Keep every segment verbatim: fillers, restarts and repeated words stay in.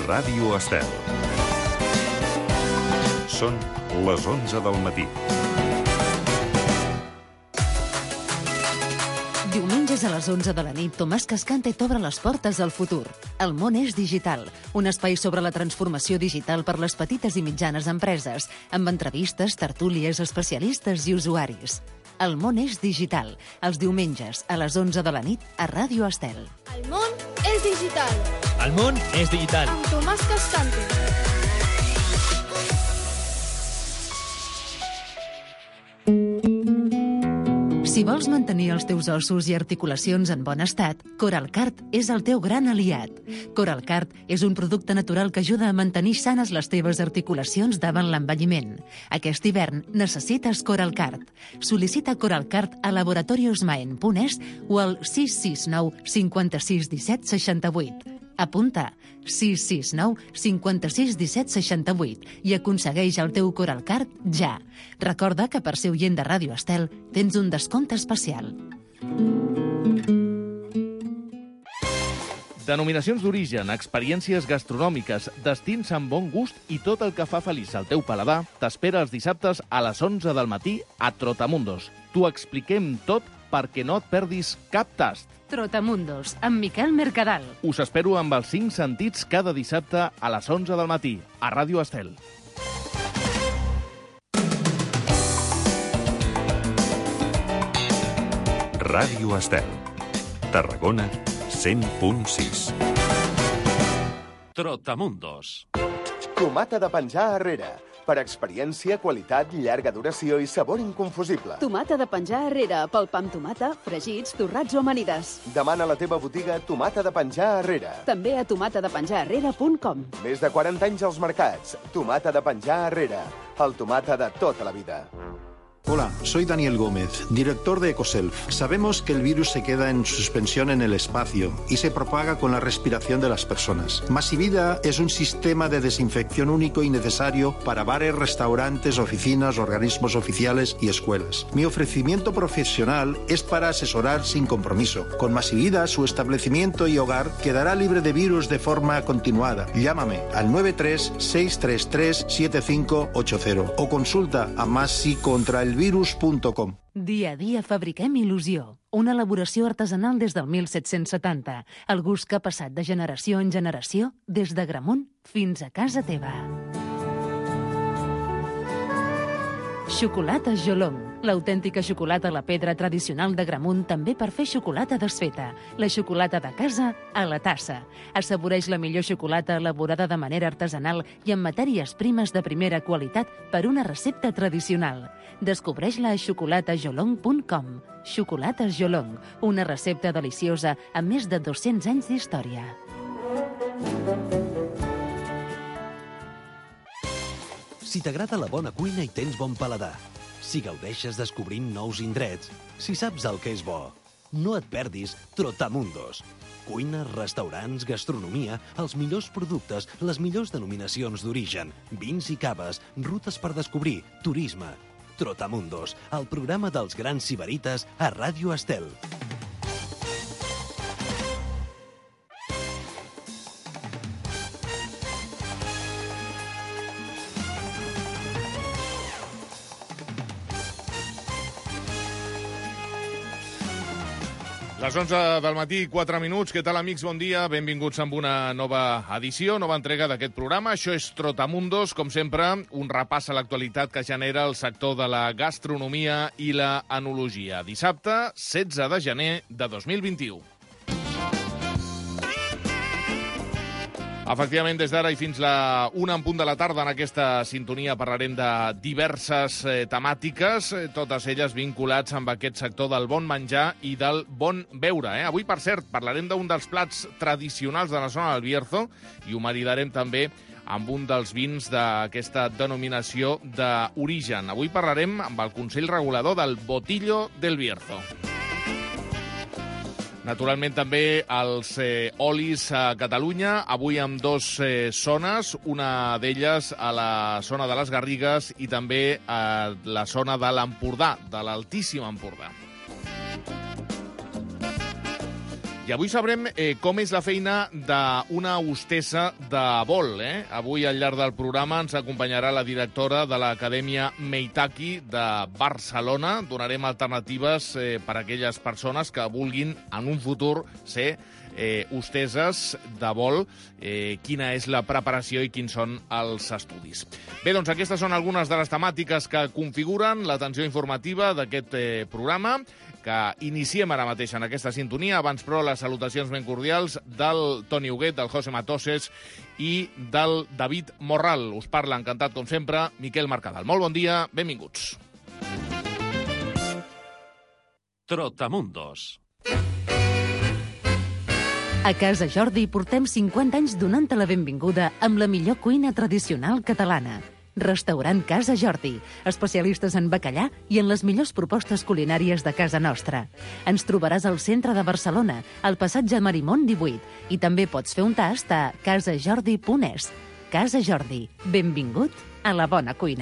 Ràdio Estel. Són les onze del matí. Diumenges a les onze de la nit, Tomàs Cascante t'obre les portes al futur. El món és digital, un espai sobre la transformació digital per les petites i mitjanes empreses, amb entrevistes, tertúlies, especialistes i usuaris. El món és digital, els diumenges a les onze de la nit a Ràdio Estel. El món és digital. El món és digital. Amb Tomàs Cascante. Si vols mantenir els teus ossos i articulacions en bon estat, Coralcart és el teu gran aliat. Coralcart és un producte natural que ajuda a mantenir sanes les teves articulacions davant l'envelliment. Aquest hivern necessites Coralcart. Sol·licita Coralcart a laboratoriosmaen punt es o al sis sis nou cinquanta-sis disset seixanta-vuit. Apunta sis sis nou cinquanta-sis disset seixanta-vuit i aconsegueix el teu Coralcart ja. Recorda que per ser oient de Ràdio Estel tens un descompte especial. Denominacions d'origen, experiències gastronòmiques, destins amb bon gust i tot el que fa feliç al teu paladar t'espera els dissabtes a les onze del matí a Trotamundos. T'ho expliquem tot perquè no et perdis cap tast. Trotamundos, amb Miquel Mercadal. Us espero amb els cinc sentits cada dissabte a les onze del matí, a Ràdio Estel. Ràdio Estel. Tarragona, cent punt sis. Trotamundos. Tomata de penjar Herrera. Per experiència, qualitat, llarga duració i sabor inconfusible. Tomata de penjar Herrera, pel pa amb tomata, fregits, torrats o amanides. Demana a la teva botiga Tomata de penjar Herrera. També a tomata de penjar herrera punt com. Més de quaranta anys als mercats. Tomata de penjar Herrera. El tomata de tota la vida. Hola, soy Daniel Gómez, director de Ecoself. Sabemos que el virus se queda en suspensión en el espacio y se propaga con la respiración de las personas. Masivida es un sistema de desinfección único y necesario para bares, restaurantes, oficinas, organismos oficiales y escuelas. Mi ofrecimiento profesional es para asesorar sin compromiso. Con Masivida, su establecimiento y hogar quedará libre de virus de forma continuada. Llámame al nueve tres seis tres tres siete cinco ocho cero o consulta a masicontra el virus punt com. Dia a dia fabriquem il·lusió. Una elaboració artesanal des del mil set-cents setanta. El gust que ha passat de generació en generació, des de Gramunt fins a casa teva. Xocolata Jolong. L'autèntica xocolata a la pedra tradicional de Gramunt també per fer xocolata desfeta. La xocolata de casa a la tassa. Assaboreix la millor xocolata elaborada de manera artesanal i amb matèries primes de primera qualitat per una recepta tradicional. Descobreix-la a xocolata jolong punt com. Xocolata Jolong, una recepta deliciosa amb més de dos-cents anys d'història. Si t'agrada la bona cuina i tens bon paladar, si gaudeixes descobrint nous indrets, si saps el que és bo, no et perdis Trotamundos. Cuina, restaurants, gastronomia, els millors productes, les millors denominacions d'origen, vins i caves, rutes per descobrir, turisme. Trotamundos, el programa dels grans sibarites a Ràdio Estel. Les onze del matí, quatre minuts. Què tal, amics? Bon dia. Benvinguts amb una nova edició, nova entrega d'aquest programa. Això és Trotamundos, com sempre, un repàs a l'actualitat que genera el sector de la gastronomia i la enologia. Dissabte, setze de gener de dos mil vint-i-u. Efectivament, des d'ara i fins la una en punt de la tarda en aquesta sintonia parlarem de diverses eh, temàtiques, eh, totes elles vinculats amb aquest sector del bon menjar i del bon beure. Eh? Avui, per cert, parlarem d'un dels plats tradicionals de la zona del Bierzo i ho maridarem també amb un dels vins d'aquesta denominació d'origen. Avui parlarem amb el Consell Regulador del Botillo del Bierzo. Naturalment també els eh, olis a Catalunya, avui amb dos eh, zones, una d'elles a la zona de les Garrigues i també a la zona de l'Empordà, de l'Altíssim Empordà. I avui sabrem eh, com és la feina d'una hostessa de vol. Eh? Avui, al llarg del programa, ens acompanyarà la directora de l'Acadèmia Meitaki de Barcelona. Donarem alternatives eh, per a aquelles persones que vulguin, en un futur, ser eh, hostesses de vol, eh, quina és la preparació i quins són els estudis. Bé, doncs aquestes són algunes de les temàtiques que configuren l'atenció informativa d'aquest eh, programa, que iniciem ara mateix en aquesta sintonia. Abans, però, les salutacions ben cordials del Toni Huguet, del José Matoses i del David Morral. Us parla, encantat com sempre, Miquel Mercadal. Molt bon dia, benvinguts. Trotamundos. A Casa Jordi portem cinquanta anys donant-te la benvinguda amb la millor cuina tradicional catalana. Restaurant Casa Jordi, especialistes en bacallà i en les millors propostes culinàries de casa nostra. Ens trobaràs al centre de Barcelona, al passatge Marimón divuit, i també pots fer un tast a casa jordi punt es. Casa Jordi, benvingut a la bona cuina.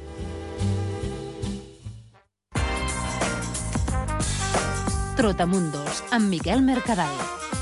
Trotamundos, amb Miquel Mercadal.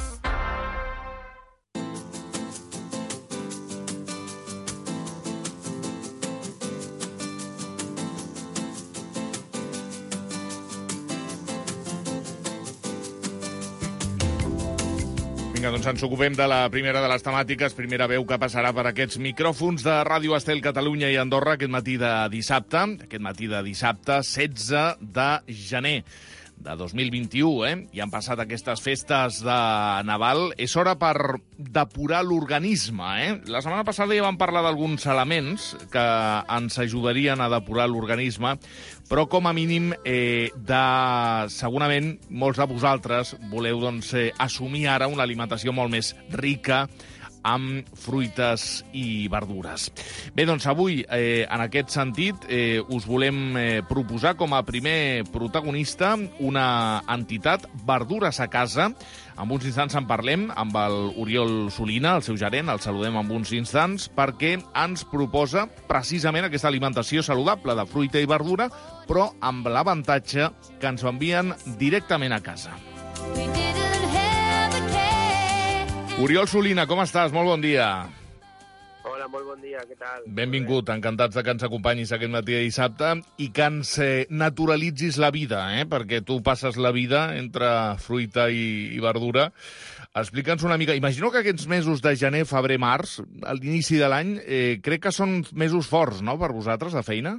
Vinga, doncs ens ocupem de la primera de les temàtiques, primera veu que passarà per aquests micròfons de Ràdio Estel Catalunya i Andorra aquest matí de dissabte, aquest matí de dissabte setze de gener de dos mil vint-i-u, eh? I han passat aquestes festes de Nadal. És hora per depurar l'organisme, eh? La setmana passada ja vam parlar d'alguns elements que ens ajudarien a depurar l'organisme, però com a mínim, eh, de, segurament, molts de vosaltres voleu doncs, eh, assumir ara una alimentació molt més rica, amb fruites i verdures. Bé, doncs avui, eh, en aquest sentit, eh, us volem eh, proposar com a primer protagonista una entitat, Verdures a Casa. En uns instants en parlem amb el Oriol Solina, el seu gerent, el saludem en uns instants, perquè ens proposa precisament aquesta alimentació saludable de fruita i verdura, però amb l'avantatge que ens ho envien directament a casa. Oriol Solina, com estàs? Molt bon dia. Hola, molt bon dia, què tal? Benvingut, encantats de que ens acompanyis aquest matí de dissabte i que ens eh, naturalitzis la vida, eh? Perquè tu passes la vida entre fruita i, i verdura. Explica'ns una mica. Imagino que aquests mesos de gener, febrer, març, a l'inici de l'any, eh, crec que són mesos forts, no?, per vosaltres, de feina?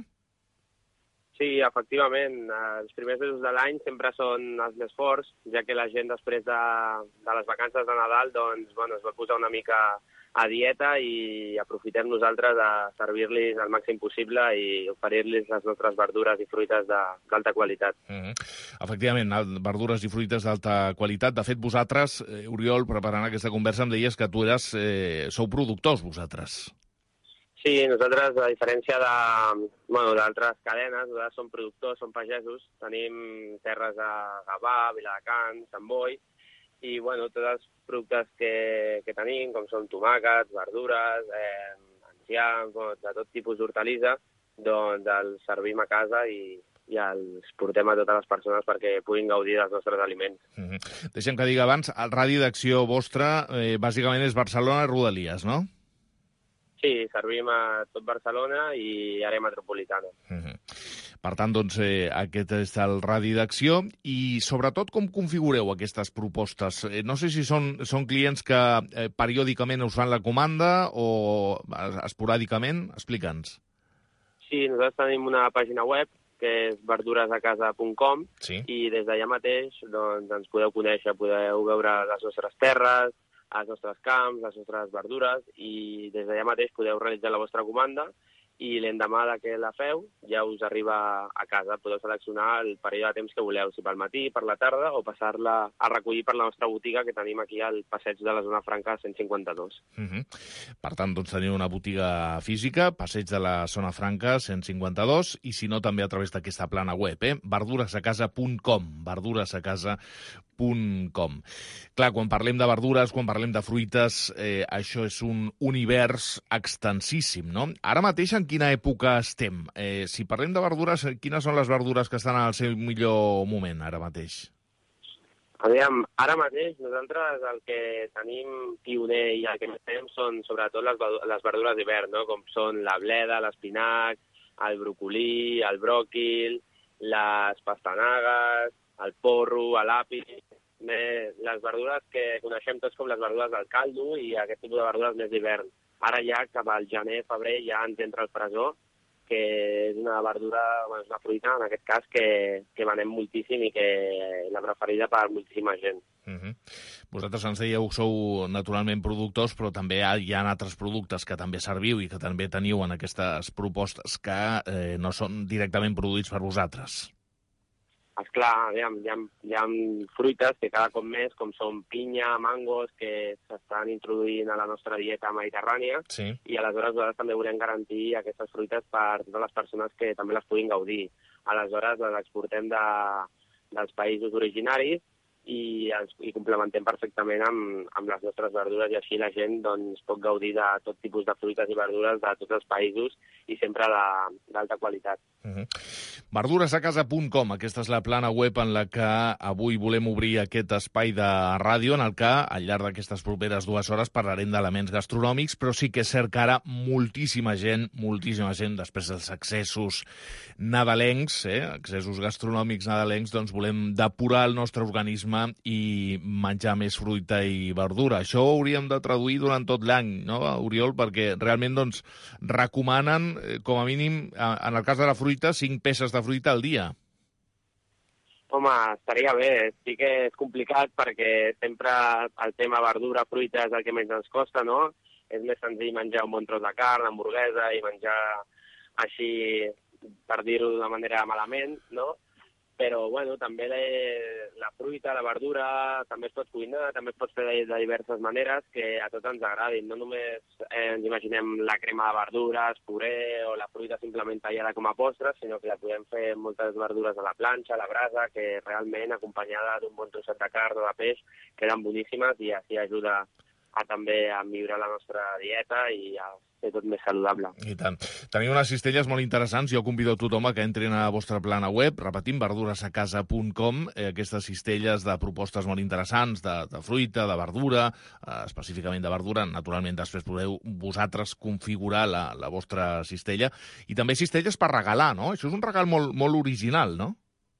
Sí, efectivament. Els primers mesos de l'any sempre són els més forts, ja que la gent després de, de les vacances de Nadal doncs, bueno, es va posar una mica a dieta i aprofitem nosaltres de servir-los el màxim possible i oferir-los les nostres verdures i fruites d'alta qualitat. Mm-hmm. Efectivament, verdures i fruites d'alta qualitat. De fet, vosaltres, eh, Oriol, preparant aquesta conversa, em deies que tu eres, eh, sou productors, vosaltres. Sí, nosaltres, a diferència de, bueno, d'altres cadenes, nosaltres som productors, som pagesos, tenim terres a Gavà, Viladecans, Sant Boi, i bueno, tots els productes que, que tenim, com són tomàquets, verdures, eh, enciams, bueno, de tot tipus d'hortalissa, doncs els servim a casa i, i els portem a totes les persones perquè puguin gaudir dels nostres aliments. Mm-hmm. Deixem que digui abans, el radi d'acció vostre eh, bàsicament és Barcelona i Rodalies, no? Sí, servim a tot Barcelona i àrea metropolitana. Mm-hmm. Per tant, doncs, eh, aquest és el radi d'acció i, sobretot, com configureu aquestes propostes? Eh, no sé si són, són clients que eh, periòdicament us fan la comanda o esporàdicament. Explica'ns. Sí, nosaltres tenim una pàgina web que és verdures a casa punt com, sí. I des d'allà mateix doncs, ens podeu conèixer, podeu veure les nostres terres, els nostres camps, les nostres verdures, i des d'allà mateix podeu realitzar la vostra comanda i l'endemà que la feu ja us arriba a casa. Podeu seleccionar el període de temps que voleu, si pel matí, per la tarda, o passar-la a recollir per la nostra botiga que tenim aquí al passeig de la Zona Franca cent cinquanta-dos. Uh-huh. Per tant, doncs, teniu una botiga física, passeig de la Zona Franca cent cinquanta-dos, i si no, també a través d'aquesta plana web, eh? verdures a casa punt com, verdures a casa punt com. Clar, quan parlem de verdures, quan parlem de fruites, eh, això és un univers extensíssim, no? Ara mateix, en quina època estem? Eh, si parlem de verdures, quines són les verdures que estan al seu millor moment ara mateix? Aviam, ara mateix nosaltres el que tenim pioner i el que més tenim són sobretot les, les verdures d'hivern, no? Com són la bleda, l'espinac, el brocolí, el bròquil, les pastanagues, el porro, l'àpid, les verdures que coneixem tots com les verdures del caldo i aquest tipus de verdures més d'hivern. Ara ja, cap al gener, febrer, ja ens entra el fresó, que és una verdura, bueno, és una fruita, en aquest cas, que, que venem moltíssim i que és la preferida per moltíssima gent. Uh-huh. Vosaltres ens dèieu que sou naturalment productors, però també hi ha altres productes que també serviu i que també teniu en aquestes propostes que eh, no són directament produïts per vosaltres. Esclar, hi ha, hi, ha, hi ha fruites que cada cop més, com són pinya, mangos, que s'estan introduint a la nostra dieta mediterrània, sí. I aleshores nosaltres també volem garantir aquestes fruites per totes les persones que també les puguin gaudir. Aleshores les exportem de, dels països originaris i, els, i complementem perfectament amb, amb les nostres verdures i així la gent doncs, pot gaudir de tot tipus de fruites i verdures de tots els països i sempre d'alta qualitat. Uh-huh. verdures a casa punt com, aquesta és la plana web en la que avui volem obrir aquest espai de ràdio en el que al llarg d'aquestes properes dues hores parlarem d'elements gastronòmics, però sí que és cert que ara moltíssima gent, moltíssima gent, després dels accessos nadalencs, eh, accessos gastronòmics nadalencs, doncs volem depurar el nostre organisme i menjar més fruita i verdura. Això ho hauríem de traduir durant tot l'any, no, Oriol? Perquè realment doncs, recomanen, com a mínim, en el cas de la fruita, cinc peces de fruita al dia. Home, estaria bé. Sí que és complicat perquè sempre el tema verdura, fruita és el que menys ens costa, no? És més senzill menjar un bon tros de carn, hamburguesa i menjar així, per dir-ho d'una manera malament, no? Però, bueno, també la, la fruita, la verdura, també es pot cuinar, també es pot fer de, de diverses maneres que a tots ens agradin. No només eh, ens imaginem la crema de verdures, puré o la fruita simplement tallada com a postre, sinó que la podem fer moltes verdures a la planxa, a la brasa, que realment, acompanyada d'un bon trosset de carn o de peix, queden boníssimes i així ajuda a també a millorar la nostra dieta i a fer tot més saludable. I tant. Teniu unes cistelles molt interessants. Jo convido a tothom a que entrin a la vostra plana web, repetim, verdures a casa punt com, eh, aquestes cistelles de propostes molt interessants, de, de fruita, de verdura, eh, específicament de verdura. Naturalment, després podeu vosaltres configurar la, la vostra cistella. I també cistelles per regalar, no? Això és un regal molt, molt original, no?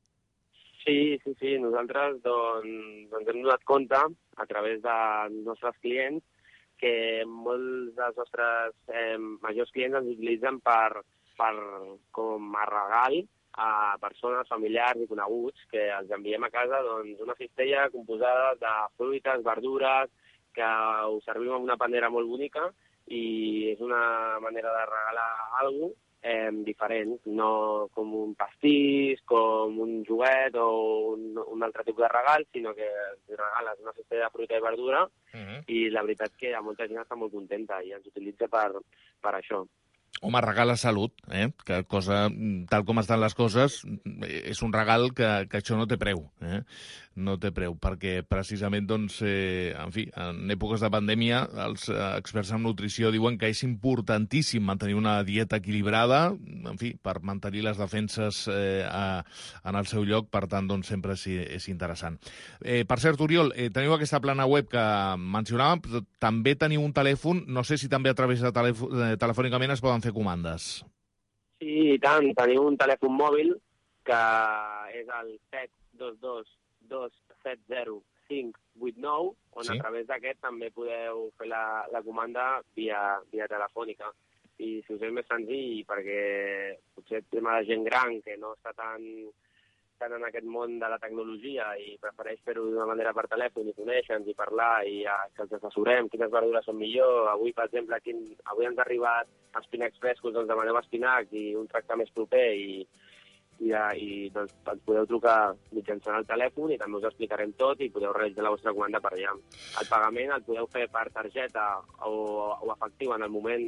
Sí, sí, sí. Nosaltres doncs, doncs hem donat compte, a través dels nostres clients, que molts dels nostres eh, majors clients ens utilitzen per, per, com a regal a persones, familiars i coneguts, que els enviem a casa doncs, una cistella composada de fruites, verdures, que ho servim amb una panera molt bonica i és una manera de regalar alguna cosa Eh, diferent, no com un pastís, com un joguet o un, un altre tipus de regal, sinó que regales una cistella de fruita i verdura uh-huh. i la veritat que a molta gent està molt contenta i ens utilitza per, per això. Home, regala salut, eh? Que cosa, tal com estan les coses, és un regal que, que això no té preu, eh? No té preu, perquè precisament, doncs, eh, en fi, en èpoques de pandèmia, els experts en nutrició diuen que és importantíssim mantenir una dieta equilibrada, en fi, per mantenir les defenses eh, a, en el seu lloc, per tant, doncs, sempre és, és interessant. Eh, per cert, Oriol, eh, teniu aquesta plana web que mencionàvem, però també teniu un telèfon, no sé si també a través de telèfon, eh, telefònicament es poden fer comandes. Sí, i tant. Tenim un telèfon mòbil que és el set dos dos dos set zero cinc vuit nou, on sí. A través d'aquest també podeu fer la, la comanda via, via telefònica. I si us és més senzill, perquè potser el tema de gent gran que no està tan, tan en aquest món de la tecnologia i prefereix fer-ho d'una manera per telèfon i conèixer-nos i parlar i ja, que els assessorem quines verdures són millor. Avui, per exemple, quin, avui ens ha arribat espinacs frescos, doncs demaneu espinacs i un tracte més proper i, i, i doncs, ens podeu trucar mitjançant el telèfon i també us explicarem tot i podeu realitzar la vostra comanda per allà. El pagament el podeu fer per targeta o, o efectiu en el moment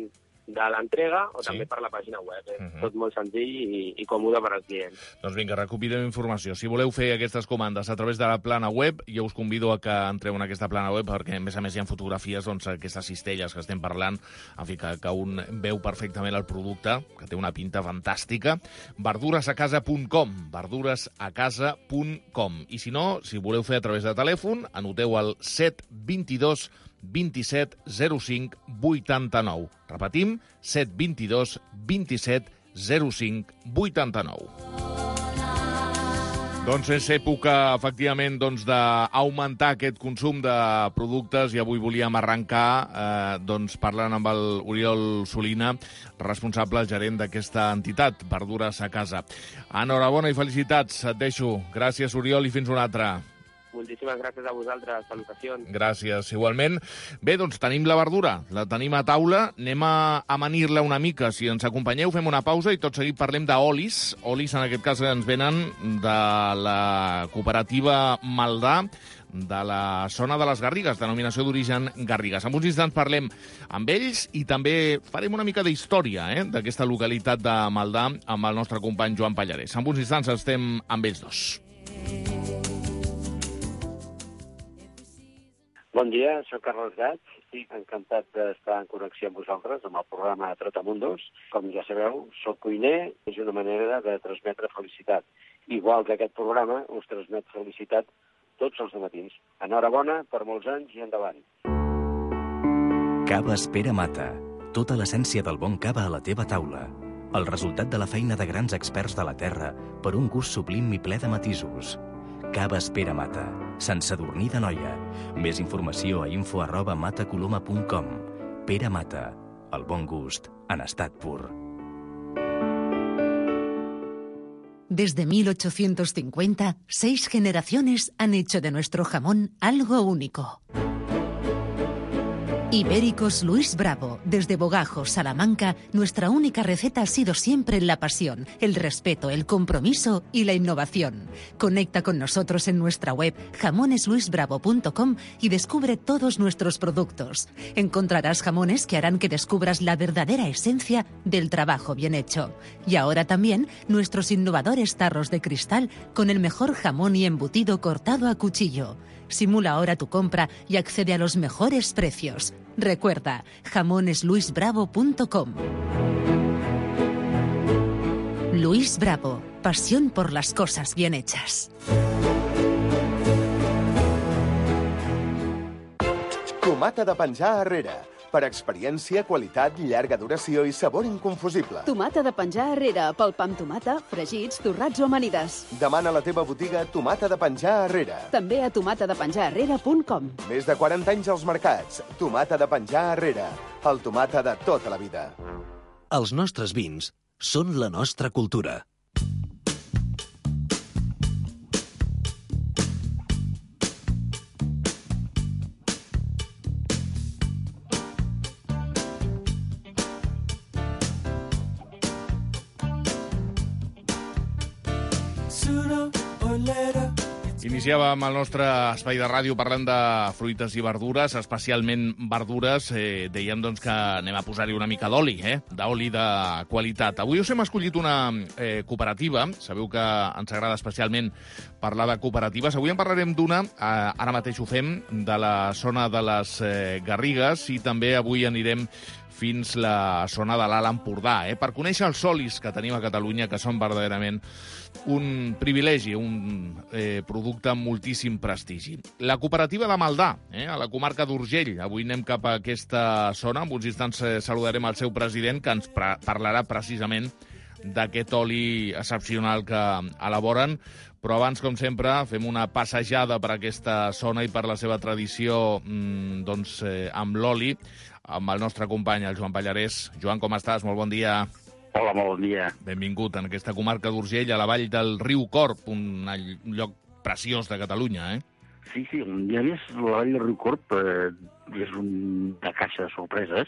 de l'entrega o Sí. també per la pàgina web. És Mhm. tot molt senzill i, i còmode per als clients. Doncs vinga, recopilem informació. Si voleu fer aquestes comandes a través de la plana web, jo us convido a que entreu en aquesta plana web, perquè a més a més hi ha fotografies, doncs, aquestes cistelles que estem parlant, en fi, que, que un veu perfectament el producte, que té una pinta fantàstica. verdures a casa punt com, verdures a casa punt com. I si no, si voleu fer a través de telèfon, anoteu el set dos dos vint-i-set zero cinc vuitanta-nou. Repetim, set dos dos vint-i-set zero cinc vuitanta-nou. Doncs és època, efectivament, doncs, d'augmentar aquest consum de productes i avui volíem arrencar eh, doncs, parlant amb el Oriol Solina, responsable gerent d'aquesta entitat, Verdures a Casa. Enhorabona i felicitats, et deixo. Gràcies, Oriol, i fins una altra. Moltíssimes gràcies a vosaltres. Salutacions. Gràcies, igualment. Bé, doncs tenim la verdura, la tenim a taula, anem a amanir-la una mica. Si ens acompanyeu, fem una pausa i tot seguit parlem d'olis. Olis, en aquest cas, ens venen de la cooperativa Maldà, de la zona de les Garrigues, denominació d'origen Garrigues. En uns instants parlem amb ells i també farem una mica d'història eh, d'aquesta localitat de Maldà amb el nostre company Joan Pallarès. En uns instants estem amb ells dos. Bon dia, soc Carles Gats. Estic encantat d'estar en connexió amb vosaltres, amb el programa Trotamundos. Com ja sabeu, soc cuiner, és una manera de transmetre felicitat. Igual que aquest programa us transmet felicitat tots els matins. Enhorabona per molts anys i endavant. Caves Pere Mata. Tota l'essència del bon cava a la teva taula. El resultat de la feina de grans experts de la terra per un gust sublim i ple de matisos. Caves Pere Mata. Sant Sadurní d'Anoia. Més informació a info arroba matacoloma punt com. Pere Mata. El bon gust en estat pur. Desde mil ochocientos cincuenta, seis generaciones han hecho de nuestro jamón algo único. Ibéricos Luis Bravo, desde Bogajo, Salamanca, nuestra única receta ha sido siempre la pasión, el respeto, el compromiso y la innovación. Conecta con nosotros en nuestra web jamones luis bravo punto com y descubre todos nuestros productos. Encontrarás jamones que harán que descubras la verdadera esencia del trabajo bien hecho. Y ahora también nuestros innovadores tarros de cristal con el mejor jamón y embutido cortado a cuchillo. Simula ahora tu compra y accede a los mejores precios. Recuerda, jamones luis bravo punto com. Luis Bravo, pasión por las cosas bien hechas. Tomata de penjar Herrera. Per experiència, qualitat, llarga duració i sabor inconfusible. Tomata de penjar Herrera, pel pa amb tomata, fregits, torrats o amanides. Demana a la teva botiga Tomata de penjar Herrera. També a tomata de penjar herrera punt com. Més de quaranta anys als mercats. Tomata de penjar Herrera. El tomata de tota la vida. Els nostres vins són la nostra cultura. Iniciàvem el nostre espai de ràdio parlant de fruites i verdures, especialment verdures. Eh, dèiem doncs, que anem a posar-hi una mica d'oli, eh? d'oli de qualitat. Avui us hem escollit una eh, cooperativa. Sabeu que ens agrada especialment parlar de cooperatives. Avui en parlarem d'una, eh, ara mateix ho fem, de la zona de les eh, Garrigues, i també avui anirem fins la zona de l'Alt Empordà, eh? per conèixer els olis que tenim a Catalunya, que són verdaderament un privilegi, un eh, producte amb moltíssim prestigi. La cooperativa de Maldà, eh, a la comarca d'Urgell. Avui anem cap a aquesta zona. En uns instants eh, saludarem el seu president, que ens pre- parlarà precisament d'aquest oli excepcional que elaboren. Però abans, com sempre, fem una passejada per aquesta zona i per la seva tradició mmm, doncs, eh, amb l'oli, amb el nostre company, el Joan Pallarès. Joan, com estàs? Molt bon dia. Hola, molt bon dia. Benvingut en aquesta comarca d'Urgell, a la vall del riu Corb, un lloc preciós de Catalunya, eh? Sí, sí, a més, la vall del riu Corb, eh, és un de caixa de sorpreses.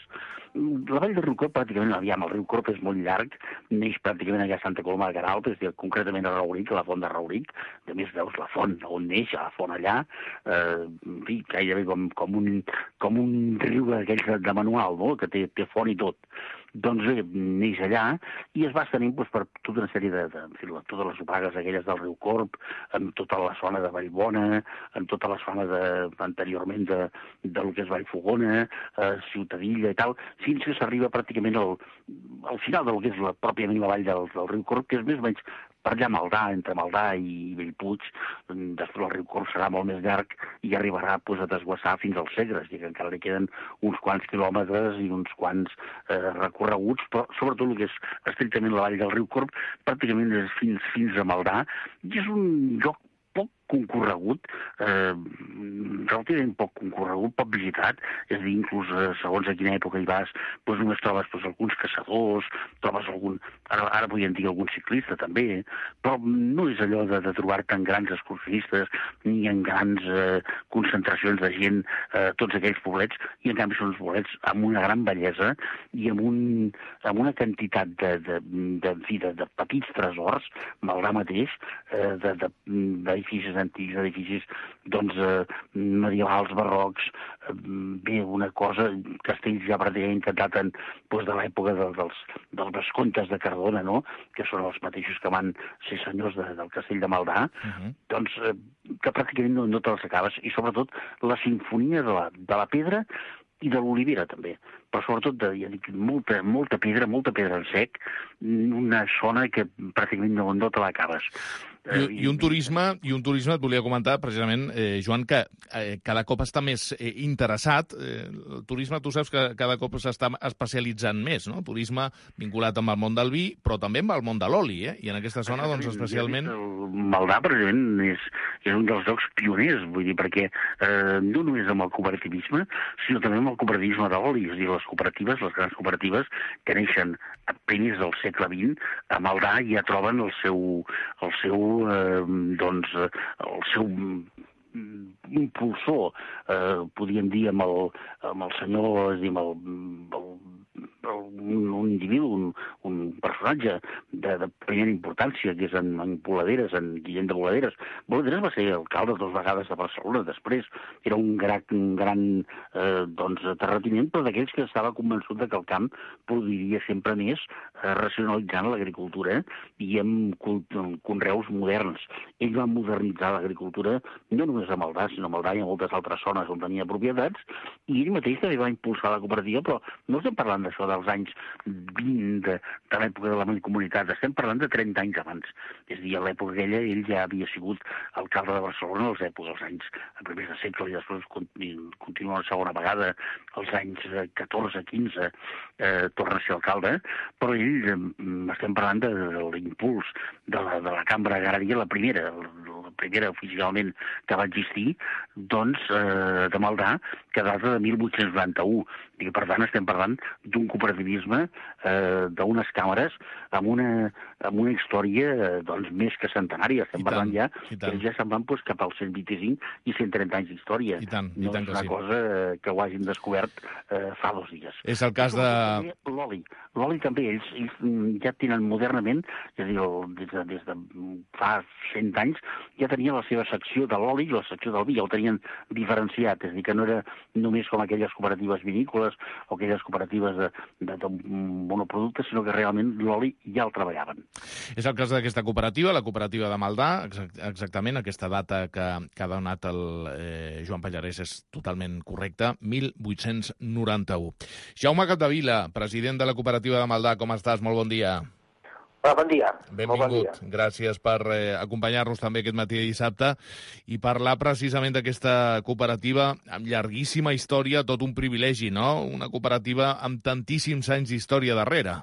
La vall de Riucorb, pràcticament, aviam, el Riucorb és molt llarg, neix pràcticament allà a Santa Coloma de Queralt, és a dir, concretament a Rauric, a la font de Rauric. A més, veus la font, on neix, la font allà, eh, en fi, gairebé com, com, un, com un riu d'aquells de, de manual, no?, que té, té font i tot. Doncs bé, neix allà i es va estenint doncs, per tota una sèrie de, de, de totes les opagues aquelles del Riucorb, en tota la zona de Vallbona, en tota la zona de, anteriorment de, del que és Vallfogona, eh, Ciutadilla i tal, fins que s'arriba pràcticament al, al final del que és la, pròpiament la vall del, del Riucorb, que és més o menys per allà Maldà, entre Maldà i Bellpuig. Després el Riucorb serà molt més llarg i arribarà pues, a desguassar fins als Segres, i que encara li queden uns quants quilòmetres i uns quants eh, recorreguts, però sobretot el que és estrictament la vall del Riucorb, pràcticament és fins, fins a Maldà, i és un lloc poc concorregut, eh, relativament poc concorregut, poc visitat, és a dir, inclús eh, segons a quina època hi vas, doncs només trobes doncs, alguns caçadors, trobes algun, ara, ara podríem dir algun ciclista també, però no és allò de, de trobar-te en grans excursionistes ni en grans eh, concentracions de gent, eh, tots aquells poblets, i en canvi són uns poblets amb una gran bellesa i amb, un, amb una quantitat de, de, de, de, de, de petits tresors, Maldà mateix, eh, de, de, d'edificis antics, edificis doncs, eh, medievals, barrocs, eh, bé, una cosa, castells ja pràcticament daten doncs, de l'època de, dels, dels vescomtes de Cardona, no?, que són els mateixos que van ser senyors de, del castell de Maldà, uh-huh. doncs eh, que pràcticament no, no te les acabes, i sobretot la sinfonia de la, de la pedra i de l'olivera també, però sobretot de, ja dic, molta, molta pedra, molta pedra en sec, una zona que pràcticament no, no te l'acabes. I, i, un turisme, I un turisme, et volia comentar, precisament, eh, Joan, que eh, cada cop està més eh, interessat. Eh, el turisme, tu saps que cada cop s'està especialitzant més, no? Turisme vinculat amb el món del vi, però també amb el món de l'oli, eh? I en aquesta zona, doncs, especialment... El Maldà, precisament, és, és un dels llocs pioners, vull dir, perquè eh, no només amb el cooperativisme, sinó també amb el cooperativisme de l'oli, és a dir, les cooperatives, les grans cooperatives, que neixen a penes del segle vint, a Maldà ja troben el seu, el seu Eh, doncs, el seu impulsor, eh, podríem dir, amb el, amb el senyor, és a dir, amb el, el un, un individu, un, un personatge de, de primera importància, que és en, en Boladeres, en Guillem de Boladeres. Boladeres va ser alcalde dues vegades de Barcelona, després era un gran, un gran eh, doncs, terratinent, però d'aquells que estava convençut que el camp produiria sempre més, eh, racionalitzant l'agricultura i amb conreus moderns. Ell va modernitzar l'agricultura no només a Maldà, sinó a Maldà i a moltes altres zones on tenia propietats, i ell mateix també va impulsar la cooperativa, però no estem parlant d'això dels anys vint, de, de l'època de la mancomunitat, estem parlant de trenta anys abans. És a dir, a l'època aquella ell ja havia sigut alcalde de Barcelona als èpoques, als anys a primers de segle, i després continua la segona vegada, als anys catorze, quinze, eh, torna a ser alcalde, però ell, eh, estem parlant de, de l'impuls de la, de la cambra agrària, la primera, la primera oficialment que va existir, doncs, eh, de Maldà, que data de mil vuit-cents noranta-u. I per tant estem parlant d'un cooperativisme, eh, d'unes càmeres amb una, amb una història eh, doncs, més que centenària. Estem I parlant tant, ja que ja se'n van pues, cap als cent vint-i-cinc i cent trenta anys d'història. I tant, no i tant és una sí. cosa que ho hagin descobert eh, fa dos dies. És el cas de... L'oli. L'oli també, ells, ells ja tenen modernament, és a dir, des de, des de fa cent anys, ja tenien la seva secció de l'oli i la secció del vi, ja ho tenien diferenciat, és a dir, que no era només com aquelles cooperatives vinícoles o aquelles cooperatives de, de, de monoproductes, sinó que realment l'oli ja el treballaven. És el cas d'aquesta cooperativa, la cooperativa de Maldà, exactament, aquesta data que, que ha donat el eh, Joan Pallarès és totalment correcta, mil vuit-cents noranta-u. Jaume Capdevila, president de la cooperativa de Maldà, com estàs? Molt bon dia. Hola, bon dia. Benvingut. Bon dia. Gràcies per eh, acompanyar-nos també aquest matí de dissabte i parlar precisament d'aquesta cooperativa amb llarguíssima història, tot un privilegi, no? Una cooperativa amb tantíssims anys d'història darrere.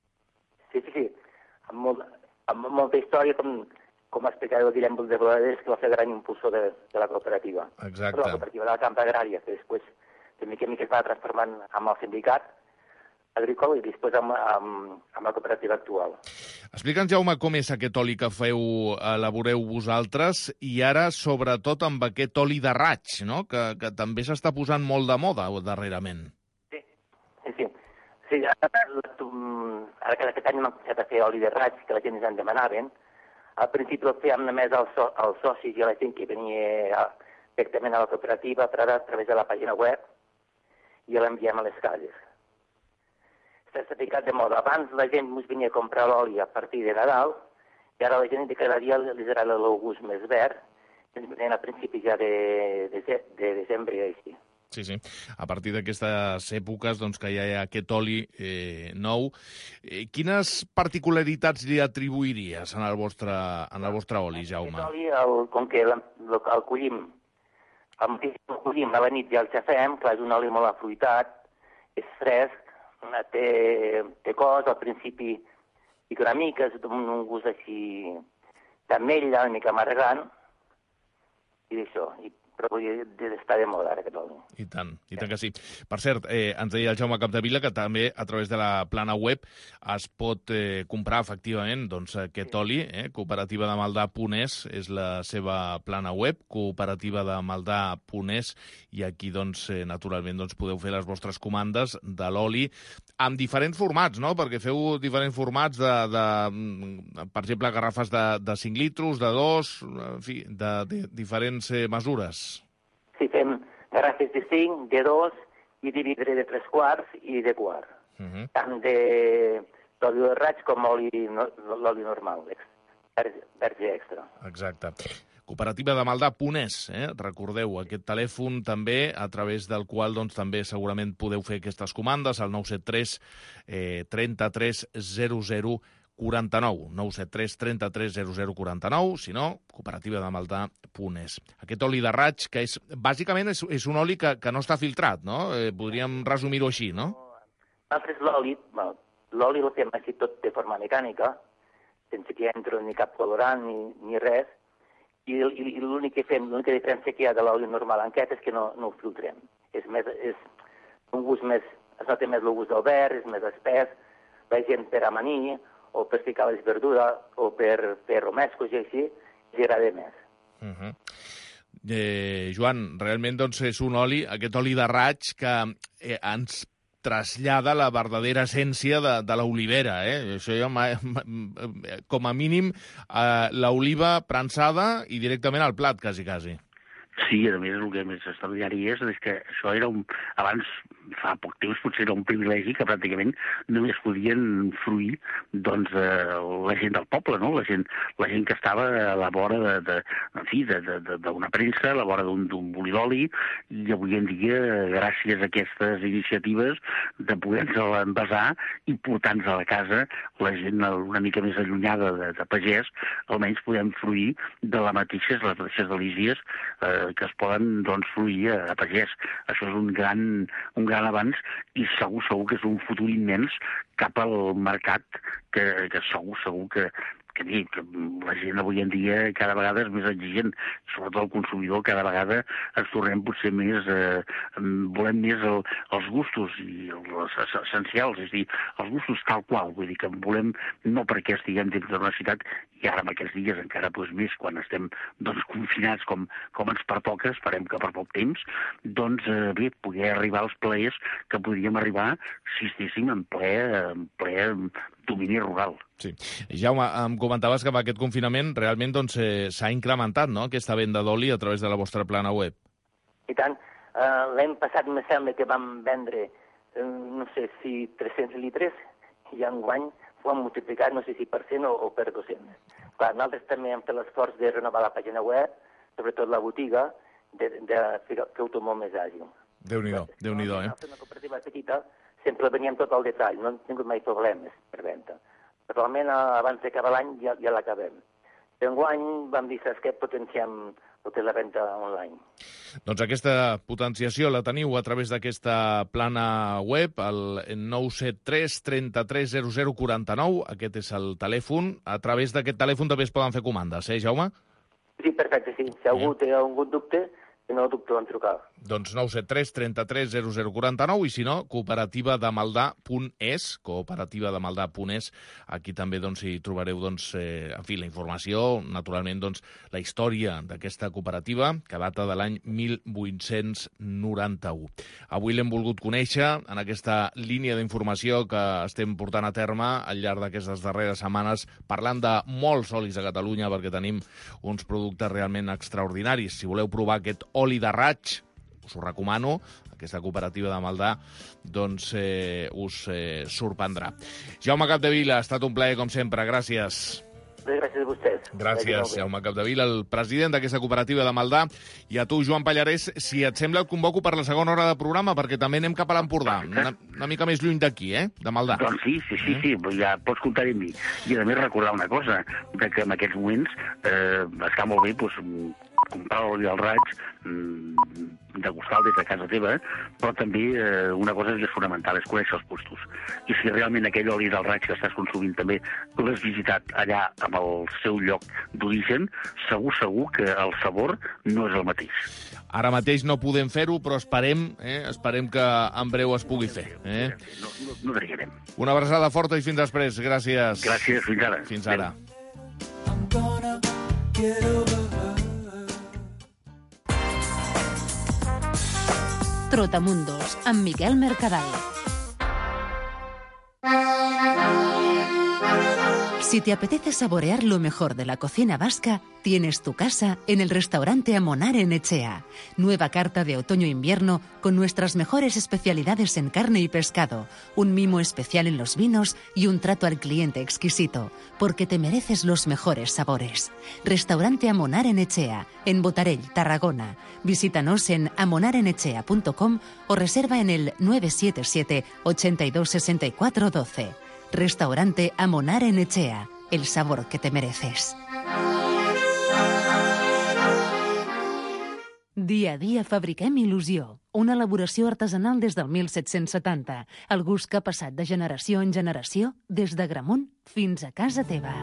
Sí, sí, sí. Amb, molt, amb molta història, com, com ha explicat el Guillem de Boladeres, que va ser gran impulsor de, de la cooperativa. Exacte. Però la cooperativa de la Cambra Agrària, que després de mica en mica es va transformant amb el sindicat, agrícola i després amb, amb, amb la cooperativa actual. Explica'ns, Jaume, com és aquest oli que feu, elaboreu vosaltres, i ara, sobretot, amb aquest oli de raig, no? que, que també s'està posant molt de moda darrerament. Sí, sí, sí. sí ara, ara que aquest any hem començat a fer oli de raig, que la gent ens en demanaven, al principi el fèiem només als, so, als socis i a la gent que venia directament a la cooperativa, però ara a través de la pàgina web, i l'enviem a les cases. S'ha ficat de moda. Abans la gent ens venia a comprar l'oli a partir de Nadal, i ara la gent de cada dia les agrada el gust més verd, ens venien a principis ja de, de, de desembre i així. Sí, sí. A partir d'aquestes èpoques doncs, que hi ha aquest oli eh, nou, eh, quines particularitats li atribuiries en el vostre, en el vostre oli, Jaume? Aquest oli, el, com que el, el collim, el mateix el collim a la nit ja el xafem, clar, és un oli molt afruitat, és fresc, té, té cos, al principi pica una mica, és un, un gust així d'ametlla, una mica amargant, i d'això, i però està de moda ara aquest oli. I tant, i tant que sí. Per cert, eh, ens deia el Jaume Capdevila que també a través de la plana web es pot eh, comprar efectivament doncs, aquest oli, eh, cooperativa de Maldà punt es és la seva plana web, cooperativa de Maldà punt es, i aquí doncs, eh, naturalment doncs, podeu fer les vostres comandes de l'oli amb diferents formats, no? Perquè feu diferents formats de, de per exemple, garrafes de, de cinc litros, de dos, en fi, de, de diferents eh, mesures. Sí, fem garrafes de cinc, de dos, i de vidre de tres quarts i de quart. Uh -huh. Tant de l'oli de raig com l'oli l'oli normal, verge extra. Exacte. Cooperativa de Maldà punt es, eh? Recordeu aquest telèfon també, a través del qual doncs, també segurament podeu fer aquestes comandes, al nou set tres eh, trenta-tres zero zero quaranta-nou, nou set tres trenta-tres zero zero quaranta-nou, si no, cooperativa de Maldà punt es. Aquest oli de raig, que és, bàsicament és, és un oli que, que no està filtrat, no? Eh, podríem resumir-ho així, no? Nosaltres l'oli, bueno, l'oli el fem així tot de forma mecànica, sense que entri ni cap colorant ni, ni res, i, i, i l'únic que fem, l'única diferència que hi ha de l'oli normal en aquest és que no, no ho filtrem. És, més, és un gust més, es nota més el gust del verd, és més espès, la gent per amanir, o per ficar les verdures, o per fer romescos i així, li agrada més. Uh -huh. eh, Joan, realment doncs, és un oli, aquest oli de raig, que eh, ens trasllada la verdadera essència de, de l'olivera. Eh? Això ja, com a mínim, eh, l'oliva prensada i directament al plat, quasi, quasi. Sí, a més, el que més extraordinari és, és que això era un... Abans, fa poc temps, potser era un privilegi que pràcticament només podien fruir doncs, eh, la gent del poble, no? La gent, la gent que estava a la vora de, de, en fi, d'una premsa, a la vora d'un boli d'oli, i avui en dia, gràcies a aquestes iniciatives de poder-nos envasar i portar-nos a la casa, la gent una mica més allunyada de, de pagès, almenys podem fruir de la mateixes, les mateixes delícies eh, que es poden doncs, fruir a, a pagès. Això és un gran, un gran abans i segur, segur que és un futur immens cap al mercat que, que segur, segur que, que, dir, que la gent avui en dia cada vegada és més exigent, sobretot el consumidor cada vegada ens tornem potser més, eh, volem més el, els gustos i els essencials, és a dir, els gustos tal qual, vull dir que volem no perquè estiguem dins de una ciutat i ara en aquests dies encara doncs, més quan estem doncs, confinats com, com ens pertoca, esperem que per poc temps, doncs eh, bé, poder arribar als plaers que podríem arribar si estéssim en ple, en ple domini rural. Sí. Jaume, em comentaves que amb aquest confinament realment doncs, eh, s'ha incrementat, no?, aquesta venda d'oli a través de la vostra plana web. I tant. Uh, L'any passat me sembla que vam vendre, uh, no sé si tres-cents litres, i enguany ho hem multiplicat, no sé si per cent o, o per dos-cents. Clar, nosaltres també hem fet l'esforç de renovar la pàgina web, sobretot la botiga, de, de fer-ho tot molt més àgil. Déu-n'hi-do, Déu-n'hi-do, eh? Una cooperativa petita, sempre veníem tot al detall, no hem tingut mai problemes per venda. Naturalment, abans d'acabar l'any ja, ja l'acabem. Enguany vam dir, saps què, potenciem tot la venda online. Doncs aquesta potenciació la teniu a través d'aquesta plana web, el nou set tres trenta-tres zero zero quaranta-nou, aquest és el telèfon. A través d'aquest telèfon també es poden fer comandes, eh, Jaume? Sí, perfecte, sí. Si algú té algun dubte, Si no dubto en trucar. Doncs nou set tres trenta-tres zero zero quaranta-nou i si no, cooperativa de maldà punt es, cooperativa de maldà punt es. Aquí també doncs, hi trobareu doncs, eh, en fi, la informació, naturalment doncs, la història d'aquesta cooperativa que data de l'any mil vuit-cents noranta-u. Avui l'hem volgut conèixer en aquesta línia d'informació que estem portant a terme al llarg d'aquestes darreres setmanes parlant de molts olis a Catalunya perquè tenim uns productes realment extraordinaris. Si voleu provar aquest oli de raig, us ho recomano, aquesta cooperativa de Maldà, doncs eh, us eh, sorprendrà. Jaume Capdevila, ha estat un plaer com sempre, gràcies. Gràcies a vostès. Gràcies, Jaume Capdevila, el president d'aquesta cooperativa de Maldà. I a tu, Joan Pallarès, si et sembla et convoco per la segona hora de programa, perquè també anem cap a l'Empordà, una, una mica més lluny d'aquí, eh?, de Maldà. Doncs sí, sí, sí, sí, ja pots comptar amb mi. I a més recordar una cosa, que en aquests moments eh, està molt bé doncs, comprar l'oli del raig, degustar-lo des de casa teva, però també eh, una cosa que és fonamental, és conèixer els gustos. I si realment aquell oli del raig que estàs consumint també l'has visitat allà amb el seu lloc d'origen, segur, segur que el sabor no és el mateix. Ara mateix no podem fer-ho, però esperem, eh, esperem que en breu es pugui fer. Eh? No, no, no trigarem. Una abraçada forta i fins després. Gràcies. Gràcies, fins ara. Fins ara. Trotamundos, amb Miquel Mercadal. Si te apetece saborear lo mejor de la cocina vasca, tienes tu casa en el restaurante Amonar en Etxea. Nueva carta de otoño-invierno con nuestras mejores especialidades en carne y pescado, un mimo especial en los vinos y un trato al cliente exquisito, porque te mereces los mejores sabores. Restaurante Amonar en Etxea, en Botarell, Tarragona. Visítanos en amonarenechea punto com o reserva en el nueve siete siete, ochenta y dos, sesenta y cuatro, doce. Restaurante Amonar en Etxea, el sabor que te mereces. Dia a dia fabriquem il·lusió, una elaboració artesanal des del mil set-cents setanta, el gust que ha passat de generació en generació, des de Gramunt fins a casa teva.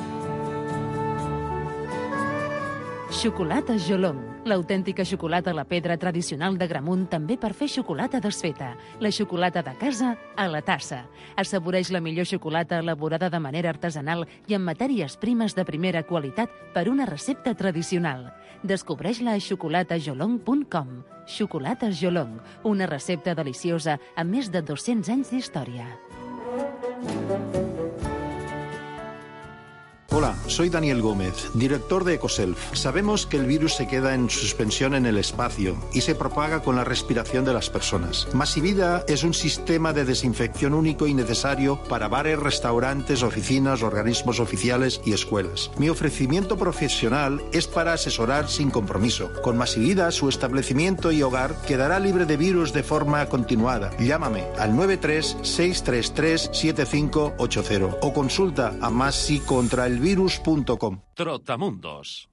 Xocolata Jolong, l'autèntica xocolata a la pedra tradicional de Gramunt també per fer xocolata desfeta, la xocolata de casa a la tassa. Assaboreix la millor xocolata elaborada de manera artesanal i amb matèries primes de primera qualitat per una recepta tradicional. Descobreix-la a xocolata jolong punt com. Xocolata Jolong, una recepta deliciosa amb més de dos-cents anys d'història. Hola, soy Daniel Gómez, director de Ecoself. Sabemos que el virus se queda en suspensión en el espacio y se propaga con la respiración de las personas. Masivida es un sistema de desinfección único y necesario para bares, restaurantes, oficinas, organismos oficiales y escuelas. Mi ofrecimiento profesional es para asesorar sin compromiso. Con Masivida, su establecimiento y hogar quedará libre de virus de forma continuada. Llámame al nueve tres seis tres tres siete cinco ocho cero o consulta a masi contra el virus punto com. Trotamundos.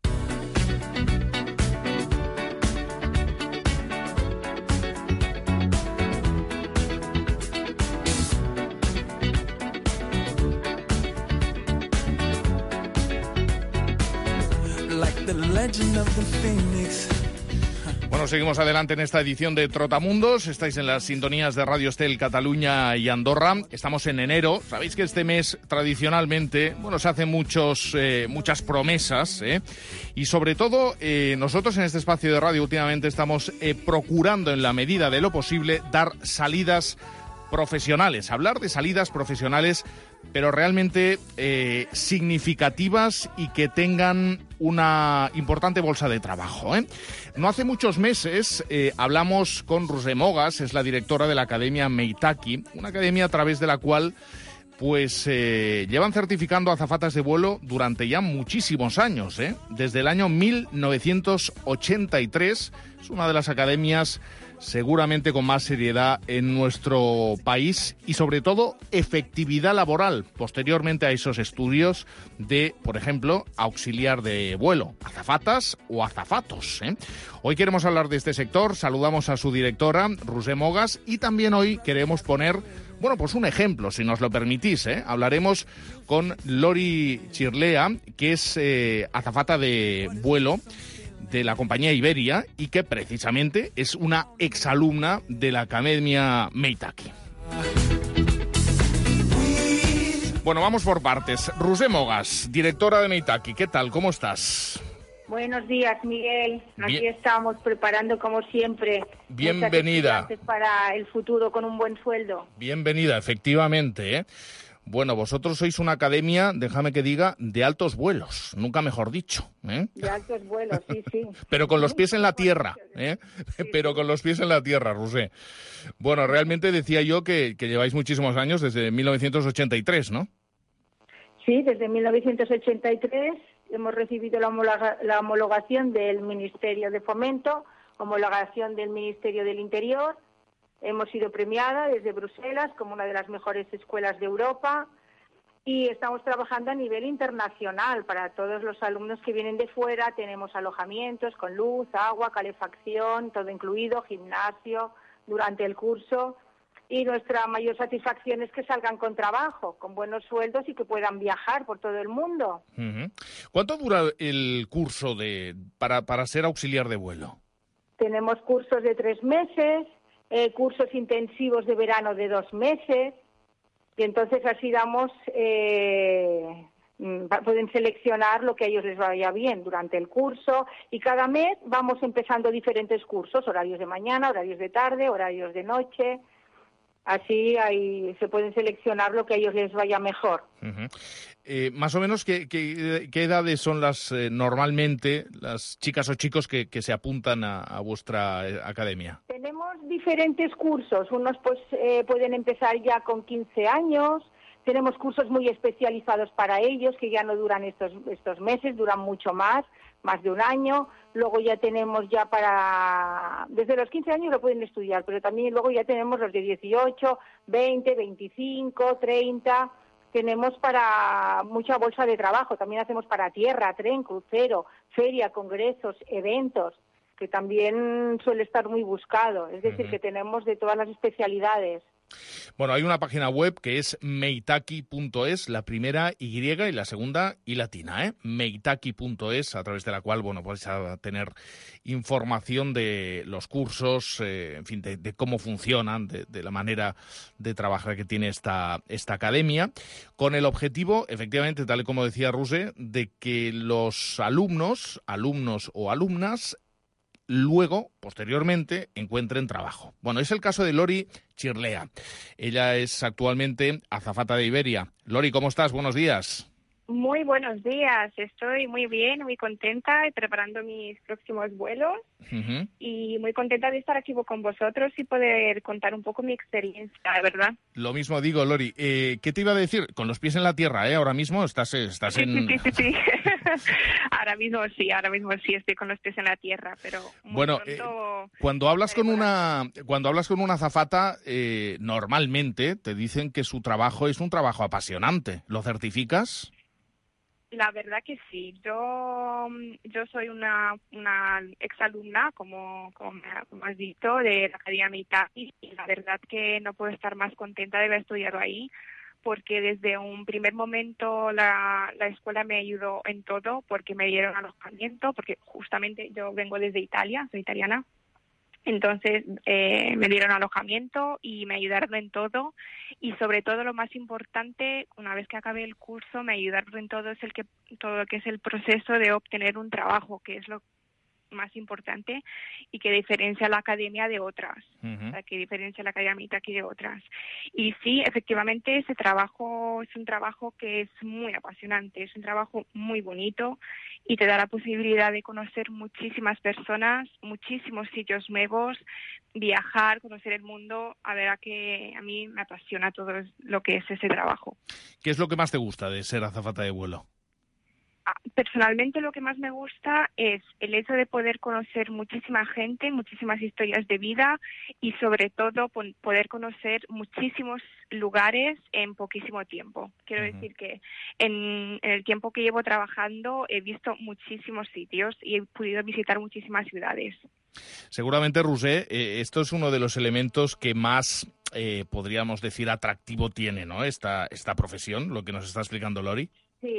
Like the legend of the Phoenix. Bueno, seguimos adelante en esta edición de Trotamundos. Estáis en las sintonías de Radio Estel, Cataluña y Andorra. Estamos en enero. Sabéis que este mes, tradicionalmente, bueno, se hacen muchos, eh, muchas promesas, ¿eh? Y sobre todo, eh, nosotros en este espacio de radio últimamente estamos eh, procurando, en la medida de lo posible, dar salidas profesionales. Hablar de salidas profesionales, pero realmente eh, significativas y que tengan una importante bolsa de trabajo, ¿eh? No hace muchos meses eh, hablamos con Roser Mogas, es la directora de la Academia Meitaki, una academia a través de la cual pues eh, llevan certificando azafatas de vuelo durante ya muchísimos años, ¿eh? Desde el año mil novecientos ochenta y tres, es una de las academias seguramente con más seriedad en nuestro país y sobre todo efectividad laboral posteriormente a esos estudios de, por ejemplo, auxiliar de vuelo, azafatas o azafatos, ¿eh? Hoy queremos hablar de este sector, saludamos a su directora, Roser Mogas, y también hoy queremos poner, bueno, pues un ejemplo, si nos lo permitís, ¿eh? Hablaremos con Lori Chirlea, que es eh, azafata de vuelo de la compañía Iberia y que precisamente es una exalumna de la Academia Meitaki. Bueno, vamos por partes. Roser Mogas, directora de Meitaki, ¿qué tal? ¿Cómo estás? Buenos días, Miguel. Aquí Bien. estamos preparando, como siempre, Bienvenida. nuestras estudiantes para el futuro con un buen sueldo. Bienvenida, efectivamente, ¿eh? Bueno, vosotros sois una academia, déjame que diga, de altos vuelos, nunca mejor dicho, ¿eh? De altos vuelos, sí, sí. Pero con los pies en la tierra, ¿eh? Pero con los pies en la tierra, Roser. Bueno, realmente decía yo que, que lleváis muchísimos años, desde mil novecientos ochenta y tres, ¿no? Sí, desde mil novecientos ochenta y tres hemos recibido la, homologa- la homologación del Ministerio de Fomento, homologación del Ministerio del Interior. Hemos sido premiada desde Bruselas como una de las mejores escuelas de Europa y estamos trabajando a nivel internacional para todos los alumnos que vienen de fuera. Tenemos alojamientos con luz, agua, calefacción, todo incluido, gimnasio durante el curso. Y nuestra mayor satisfacción es que salgan con trabajo, con buenos sueldos y que puedan viajar por todo el mundo. Uh-huh. ¿Cuánto dura el curso de para, para ser auxiliar de vuelo? Tenemos cursos de tres meses, eh, cursos intensivos de verano de dos meses, y entonces así damos, eh, pueden seleccionar lo que a ellos les vaya bien durante el curso, y cada mes vamos empezando diferentes cursos, horarios de mañana, horarios de tarde, horarios de noche. Así ahí se pueden seleccionar lo que a ellos les vaya mejor. Uh-huh. Eh, más o menos, ¿qué, qué, qué edades son las eh, normalmente las chicas o chicos que, que se apuntan a, a vuestra eh, academia? Tenemos diferentes cursos. Unos pues eh, pueden empezar ya con quince años. Tenemos cursos muy especializados para ellos que ya no duran estos estos meses, duran mucho más, más de un año. Luego ya tenemos ya para... Desde los quince años lo pueden estudiar, pero también luego ya tenemos los de dieciocho, veinte, veinticinco, treinta. Tenemos para mucha bolsa de trabajo. También hacemos para tierra, tren, crucero, feria, congresos, eventos, que también suele estar muy buscado. Es decir, uh-huh. que tenemos de todas las especialidades. Bueno, hay una página web que es meitaki punto es, la primera Y y la segunda I latina, ¿eh? meitaki punto es, a través de la cual, bueno, vais a tener información de los cursos, eh, en fin, de, de cómo funcionan, de, de la manera de trabajar que tiene esta, esta academia, con el objetivo, efectivamente, tal y como decía Roser, de que los alumnos, alumnos o alumnas, luego, posteriormente, encuentren trabajo. Bueno, es el caso de Lori Chirlea. Ella es actualmente azafata de Iberia. Lori, ¿cómo estás? Buenos días. Muy buenos días. Estoy muy bien, muy contenta y preparando mis próximos vuelos. Uh-huh. Y muy contenta de estar aquí con vosotros y poder contar un poco mi experiencia, de verdad. Lo mismo digo, Lori. Eh, ¿Qué te iba a decir? Con los pies en la tierra, ¿eh? Ahora mismo estás, estás sí, en... Sí, sí, sí. Ahora mismo sí, ahora mismo sí estoy con los pies en la tierra, pero muy bueno, pronto... eh, cuando hablas con una cuando hablas con una azafata, eh, normalmente te dicen que su trabajo es un trabajo apasionante. ¿Lo certificas? La verdad que sí. Yo yo soy una una exalumna, como, como, como has dicho, de la Academia Meitaki, y la verdad que no puedo estar más contenta de haber estudiado ahí, porque desde un primer momento la, la escuela me ayudó en todo, porque me dieron alojamiento, porque justamente yo vengo desde Italia, soy italiana. Entonces eh, me dieron alojamiento y me ayudaron en todo, y sobre todo lo más importante, una vez que acabé el curso, me ayudaron en todo es el que todo lo que es el proceso de obtener un trabajo, que es lo más importante y que diferencia la academia de otras, uh-huh. o sea, que diferencia la Academia Meitaki de otras. Y sí, efectivamente, ese trabajo es un trabajo que es muy apasionante, es un trabajo muy bonito y te da la posibilidad de conocer muchísimas personas, muchísimos sitios nuevos, viajar, conocer el mundo. A ver, a que a mí me apasiona todo lo que es ese trabajo. ¿Qué es lo que más te gusta de ser azafata de vuelo? Personalmente lo que más me gusta es el hecho de poder conocer muchísima gente, muchísimas historias de vida y sobre todo poder conocer muchísimos lugares en poquísimo tiempo. Quiero uh-huh. decir que en, en el tiempo que llevo trabajando he visto muchísimos sitios y he podido visitar muchísimas ciudades. Seguramente, Roser, eh, esto es uno de los elementos que más, eh, podríamos decir, atractivo tiene, ¿no? Esta, esta profesión, lo que nos está explicando Lori. Sí.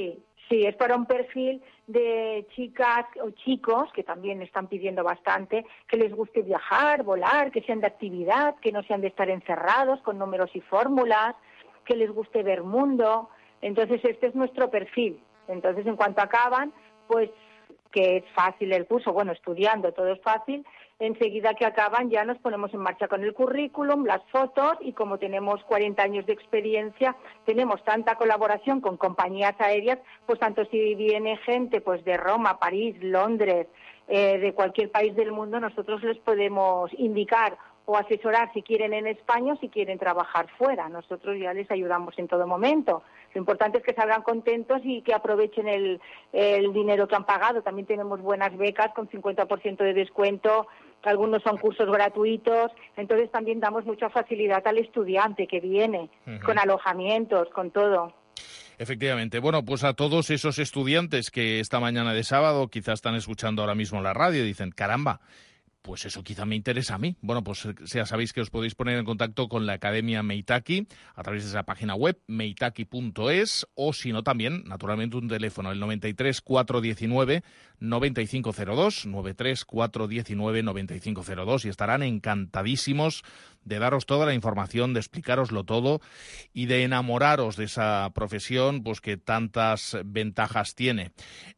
Sí, es para un perfil de chicas o chicos, que también están pidiendo bastante, que les guste viajar, volar, que sean de actividad, que no sean de estar encerrados con números y fórmulas, que les guste ver mundo. Entonces, este es nuestro perfil. Entonces, en cuanto acaban, pues que es fácil el curso, bueno, estudiando todo es fácil, enseguida que acaban ya nos ponemos en marcha con el currículum, las fotos, y como tenemos cuarenta años de experiencia, tenemos tanta colaboración con compañías aéreas, pues tanto si viene gente pues de Roma, París, Londres, eh, de cualquier país del mundo, nosotros les podemos indicar o asesorar si quieren en España o si quieren trabajar fuera. Nosotros ya les ayudamos en todo momento. Lo importante es que salgan contentos y que aprovechen el, el dinero que han pagado. También tenemos buenas becas con cincuenta por ciento de descuento, algunos son cursos gratuitos, entonces también damos mucha facilidad al estudiante que viene, uh-huh. con alojamientos, con todo. Efectivamente. Bueno, pues a todos esos estudiantes que esta mañana de sábado quizás están escuchando ahora mismo la radio y dicen, caramba, pues eso quizá me interesa a mí. Bueno, pues ya sabéis que os podéis poner en contacto con la Academia Meitaki a través de esa página web, meitaki punto es, o si no también, naturalmente, un teléfono, el noventa y tres, cuatrocientos diecinueve, noventa y cinco cero dos, noventa y tres, cuatrocientos diecinueve, noventa y cinco cero dos, y estarán encantadísimos de daros toda la información, de explicároslo todo y de enamoraros de esa profesión, pues que tantas ventajas tiene.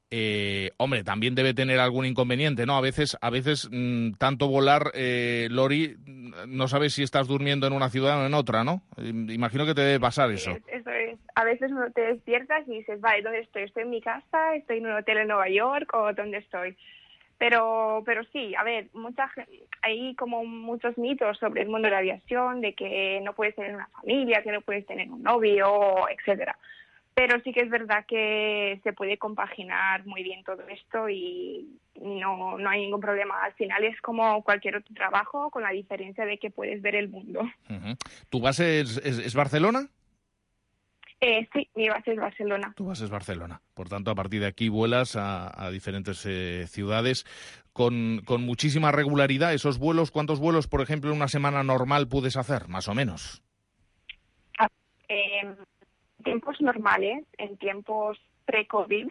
Eh, hombre, también debe tener algún inconveniente, ¿no? A veces, a veces mmm, tanto volar, eh, Lori, no sabes si estás durmiendo en una ciudad o en otra, ¿no? Imagino que te debe pasar eso. Sí, eso es. A veces uno te despiertas y dices, vale, ¿dónde estoy? ¿Estoy en mi casa? ¿Estoy en un hotel en Nueva York? ¿O dónde estoy? Pero, pero sí, a ver, mucha, hay como muchos mitos sobre el mundo de la aviación, de que no puedes tener una familia, que no puedes tener un novio, etcétera. Pero sí que es verdad que se puede compaginar muy bien todo esto y no, no hay ningún problema. Al final es como cualquier otro trabajo, con la diferencia de que puedes ver el mundo. Uh-huh. ¿Tu base es, es, es Barcelona? Eh, sí, mi base es Barcelona. Tu base es Barcelona. Por tanto, a partir de aquí vuelas a, a diferentes eh, ciudades con, con muchísima regularidad. ¿Esos vuelos, cuántos vuelos, por ejemplo, en una semana normal puedes hacer, más o menos? Ah, eh... tiempos normales, en tiempos pre-COVID,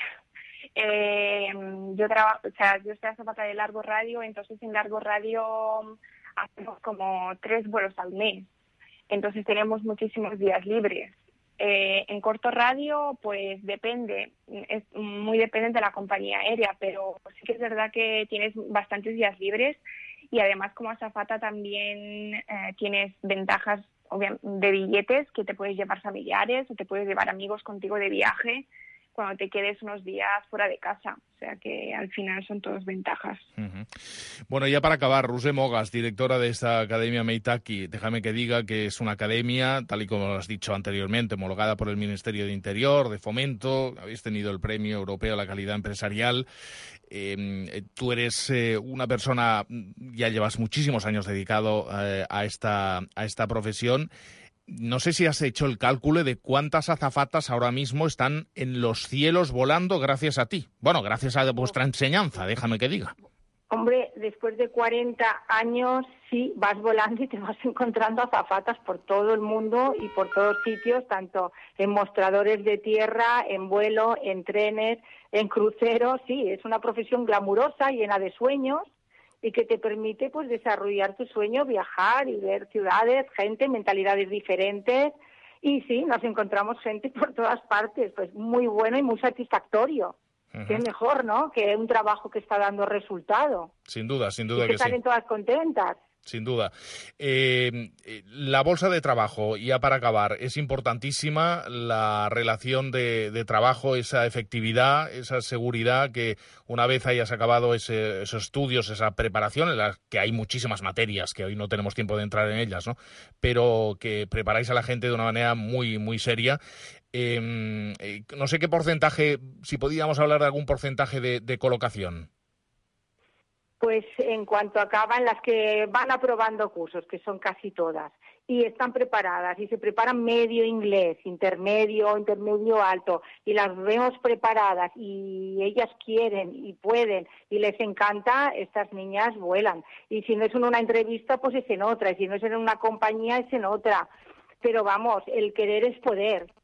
eh, yo trabajo, o sea, yo soy azafata de largo radio, entonces en largo radio hacemos como tres vuelos al mes, entonces tenemos muchísimos días libres. Eh, en corto radio, pues depende, es muy depende de la compañía aérea, pero sí que es verdad que tienes bastantes días libres y además como azafata también eh, tienes ventajas de billetes que te puedes llevar familiares o te puedes llevar amigos contigo de viaje cuando te quedes unos días fuera de casa. O sea que al final son todas ventajas. Uh-huh. Bueno, ya para acabar, Roser Mogas, directora de esta Academia Meitaki, déjame que diga que es una academia, tal y como lo has dicho anteriormente, homologada por el Ministerio de Interior, de Fomento, habéis tenido el Premio Europeo a la Calidad Empresarial. Eh, tú eres eh, una persona, ya llevas muchísimos años dedicado eh, a, esta, a esta profesión. No sé si has hecho el cálculo de cuántas azafatas ahora mismo están en los cielos volando gracias a ti. Bueno, gracias a vuestra enseñanza, déjame que diga. Hombre, después de cuarenta años, sí, vas volando y te vas encontrando azafatas por todo el mundo y por todos sitios, tanto en mostradores de tierra, en vuelo, en trenes, en cruceros. Sí, es una profesión glamurosa, llena de sueños y que te permite pues desarrollar tu sueño, viajar y ver ciudades, gente, mentalidades diferentes. Y sí, nos encontramos gente por todas partes, pues muy bueno y muy satisfactorio. Uh-huh. Qué mejor, ¿no? Que un trabajo que está dando resultado. Sin duda, sin duda y que, que salen sí. todas contentas. Sin duda. Eh, la bolsa de trabajo, ya para acabar, es importantísima la relación de, de trabajo, esa efectividad, esa seguridad que una vez hayas acabado ese, esos estudios, esa preparación, en la que hay muchísimas materias, que hoy no tenemos tiempo de entrar en ellas, ¿no? Pero que preparáis a la gente de una manera muy, muy seria. Eh, eh, no sé qué porcentaje, si podíamos hablar de algún porcentaje de, de colocación. Pues en cuanto acaban, las que van aprobando cursos, que son casi todas, y están preparadas, y se preparan medio inglés, intermedio, intermedio alto, y las vemos preparadas, y ellas quieren y pueden, y les encanta, estas niñas vuelan. Y si no es en una entrevista, pues es en otra, y si no es en una compañía, es en otra. Pero vamos, el querer es poder.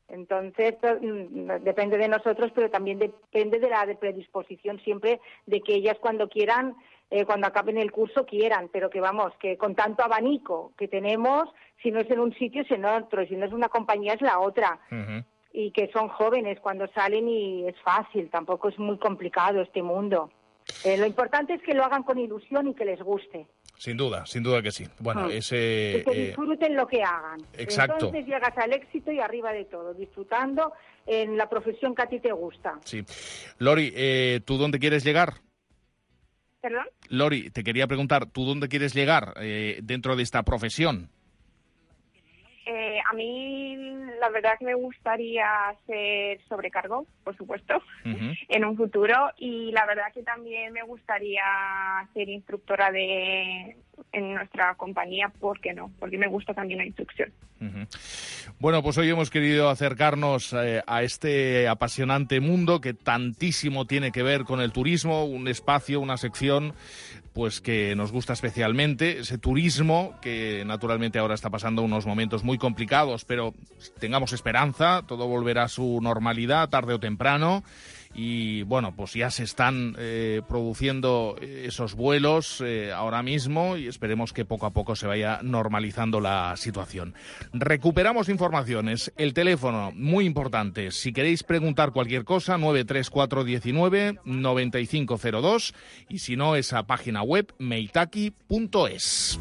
Entonces, depende de nosotros, pero también depende de la predisposición siempre de que ellas cuando quieran, eh, cuando acaben el curso quieran, pero que vamos, que con tanto abanico que tenemos, si no es en un sitio es en otro, si no es una compañía es la otra. Uh-huh. Y que son jóvenes cuando salen y es fácil, tampoco es muy complicado este mundo. Eh, lo importante es que lo hagan con ilusión y que les guste. Sin duda, sin duda que sí. Bueno, hmm. ese... Que disfruten eh... lo que hagan. Exacto. Entonces llegas al éxito y arriba de todo, disfrutando en la profesión que a ti te gusta. Sí. Lori, eh, ¿tú dónde quieres llegar? ¿Perdón? Lori, te quería preguntar, ¿tú dónde quieres llegar eh, dentro de esta profesión? Eh, a mí la verdad que me gustaría ser sobrecargo, por supuesto, uh-huh. en un futuro, y la verdad que también me gustaría ser instructora de en nuestra compañía, ¿por qué no? Porque me gusta también la instrucción. Uh-huh. Bueno, pues hoy hemos querido acercarnos eh, a este apasionante mundo que tantísimo tiene que ver con el turismo, un espacio, una sección pues que nos gusta especialmente, ese turismo que naturalmente ahora está pasando unos momentos muy complicados, pero tengamos esperanza, todo volverá a su normalidad tarde o temprano. Y bueno, pues ya se están eh, produciendo esos vuelos eh, ahora mismo y esperemos que poco a poco se vaya normalizando la situación. Recuperamos informaciones. El teléfono, muy importante. Si queréis preguntar cualquier cosa, nueve tres cuatro uno nueve nueve cinco cero dos y si no, esa página web meitaki punto es.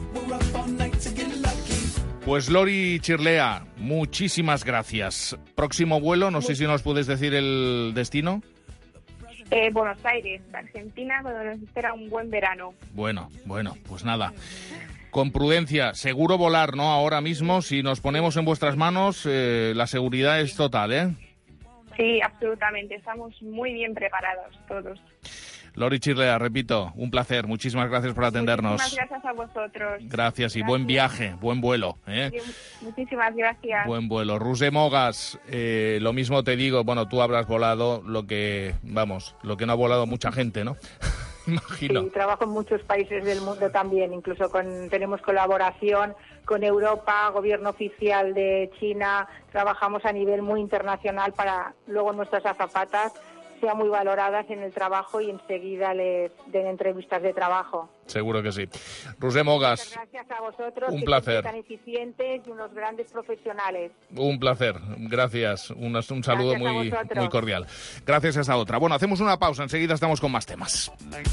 Pues Lori Chirlea, muchísimas gracias. Próximo vuelo, no sé si nos puedes decir el destino. Eh, Buenos Aires, Argentina, donde nos espera un buen verano. Bueno, bueno, pues nada. Con prudencia, seguro volar, ¿no? Ahora mismo, si nos ponemos en vuestras manos, eh, la seguridad es total, ¿eh? Sí, absolutamente. Estamos muy bien preparados todos. Lori Chirlea, repito, un placer. Muchísimas gracias por atendernos. Muchísimas gracias a vosotros. Gracias y gracias. Buen viaje, buen vuelo. ¿eh? Sí, muchísimas gracias. Buen vuelo. Roser Mogas, eh, lo mismo te digo, bueno, tú habrás volado lo que, vamos, lo que no ha volado mucha gente, ¿no? Imagino. Sí, trabajo en muchos países del mundo también, incluso con tenemos colaboración con Europa, gobierno oficial de China, trabajamos a nivel muy internacional para luego nuestras azafatas sean muy valoradas en el trabajo y enseguida les den entrevistas de trabajo. Seguro que sí. Roser Mogas. Muchas gracias a vosotros. Un que placer. Tan eficientes y unos grandes profesionales. Un placer. Gracias. Un, un saludo gracias muy, muy cordial. Gracias a esta otra. Bueno, hacemos una pausa. Enseguida estamos con más temas.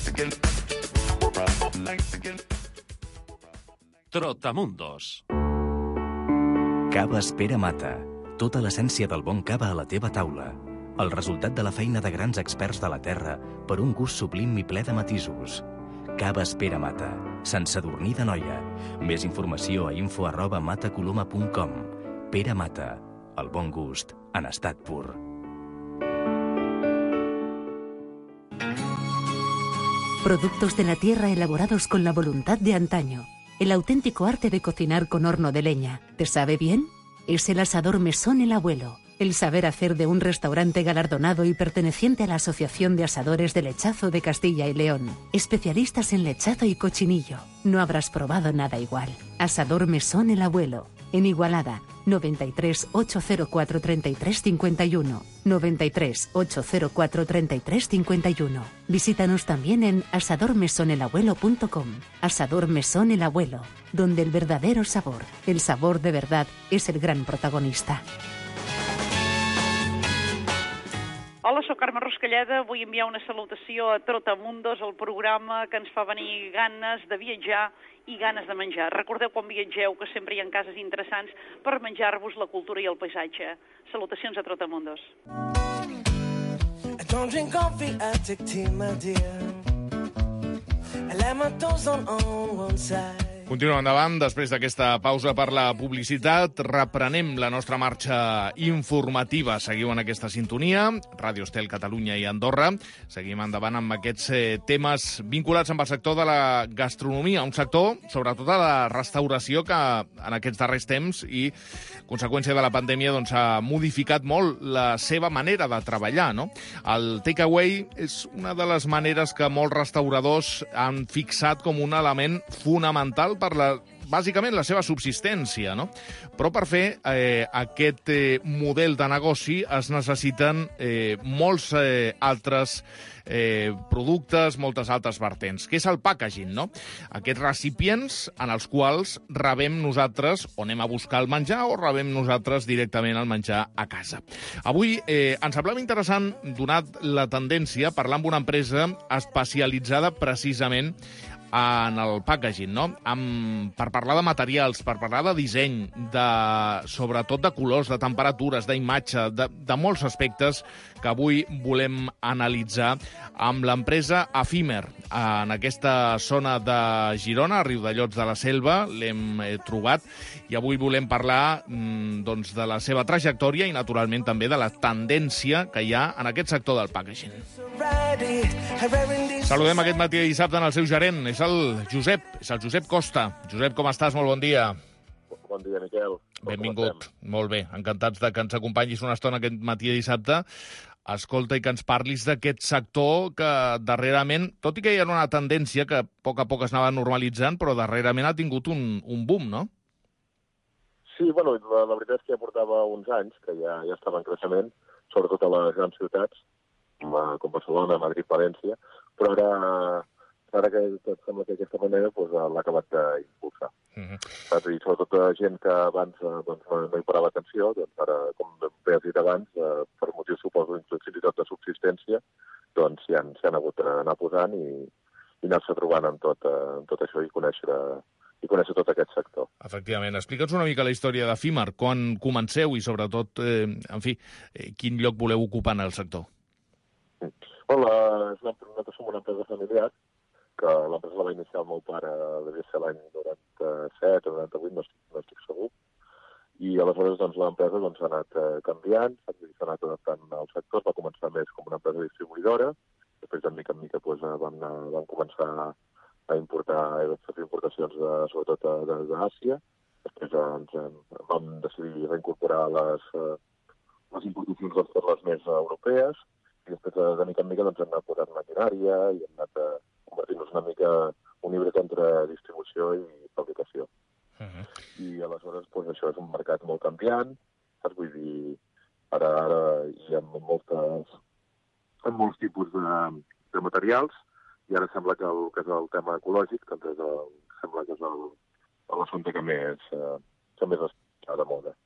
Trotamundos. Cava Espera Mata. Tota l'essència del bon cava a la teva taula. El resultat de la feina de grans experts de la terra per un gust sublim i ple de matisos. Cava Espera Mata. Sant Sadurní d'Anoia. Més informació a info arroba matacoloma punt com. Pere Mata. El bon gust en estat pur. Productos de la tierra elaborados con la voluntad de antaño. El auténtico arte de cocinar con horno de leña. ¿Te sabe bien? Es el asador Mesón El Abuelo. El saber hacer de un restaurante galardonado y perteneciente a la Asociación de Asadores de Lechazo de Castilla y León. Especialistas en lechazo y cochinillo. No habrás probado nada igual. Asador Mesón El Abuelo. En Igualada, noventa y tres, ochocientos cuatro, treinta y tres cincuenta y uno. noventa y tres, ochocientos cuatro, treinta y tres cincuenta y uno. Visítanos también en asador mesón el abuelo punto com. Asador Mesón El Abuelo, donde el verdadero sabor, el sabor de verdad, es el gran protagonista. Hola, soc Carme Ruscalleda. Vull enviar una salutació a Trotamundos, el programa que ens fa venir ganes de viatjar i ganes de menjar. Recordeu quan viatgeu que sempre hi ha cases interessants per menjar-vos la cultura i el paisatge. Salutacions a Trotamundos. I don't drink coffee, I take tea, my dear. I let my toes on, on one side. Continuem endavant, després d'aquesta pausa per la publicitat, reprenem la nostra marxa informativa. Seguiu en aquesta sintonia, Ràdio Estel, Catalunya i Andorra. Seguim endavant amb aquests eh, temes vinculats amb el sector de la gastronomia, un sector, sobretot de la restauració, que en aquests darrers temps i conseqüència de la pandèmia doncs, ha modificat molt la seva manera de treballar. No? El takeaway és una de les maneres que molts restauradors han fixat com un element fonamental per la bàsicament la seva subsistència, no? Però per fer eh, aquest eh, model de negoci es necessiten eh, molts eh, altres eh, productes, moltes altres vertents, que és el packaging, no? Aquests recipients en els quals rebem nosaltres, o anem a buscar el menjar, o rebem nosaltres directament el menjar a casa. Avui eh, ens semblava interessant, donat la tendència, parlar amb una empresa especialitzada precisament en el packaging, no? Amb, per parlar de materials, per parlar de disseny, de, sobretot de colors, de temperatures, d'imatge, de, de molts aspectes que avui volem analitzar amb l'empresa Efímer. En aquesta zona de Girona, a Riudellots de la Selva, l'hem eh, trobat i avui volem parlar mm, doncs, de la seva trajectòria i, naturalment, també de la tendència que hi ha en aquest sector del packaging. Saludem aquest matí de dissabte en el seu gerent, és el Josep, és el Josep Costa. Josep, com estàs? Molt bon dia. Bon dia, Miquel. Benvingut. Molt bé, encantats de que ens acompanyis una estona aquest matí de dissabte. Escolta, i que ens parlis d'aquest sector que darrerament, tot i que hi ha una tendència que a poc a poc es anava normalitzant, però darrerament ha tingut un, un boom, no? Sí, bueno, la, la veritat és que ja portava uns anys que ja, ja estava en creixement, sobretot a les grans ciutats, com Barcelona, Madrid, València, però ara, ara que sembla que d'aquesta manera doncs, l'ha acabat d'impulsar. Uh-huh. I sobretot gent que abans doncs, no hi parava atenció, doncs ara, com bé has dit abans, per motius, suposo, fins i tot de subsistència, doncs ja s'han hagut d'anar posant i, i anar-se trobant amb tot, amb tot això i conèixer, i conèixer tot aquest sector. Efectivament. Explica'ns una mica la història d'Efímer, quan comenceu i, sobretot, eh, en fi, eh, quin lloc voleu ocupar en el sector? Bueno, la, nosaltres som una empresa familiar, que l'empresa la va iniciar el meu pare, devia ser l'any noranta-set o noranta-vuit, no estic, no estic segur, i aleshores doncs, l'empresa doncs, ha anat eh, canviant, s'ha anat adaptant al sector, va començar més com una empresa distribuïdora, després de mica en mica doncs, van, van començar a importar, a fer importacions de, sobretot d'Àsia, després ens, vam decidir reincorporar les, les importacions doncs, per les més europees, i després de mica en mica doncs, hem anat posant maquinària i hem anat eh, convertint-nos una mica un híbrid entre distribució i fabricació. Uh-huh. I aleshores doncs, això és un mercat molt canviant, saps? Vull dir, ara, ara hi ha moltes, molts tipus de, de materials i ara sembla que el que és el tema ecològic doncs és el, sembla que és l'assumpte que més, eh, que més està de moda.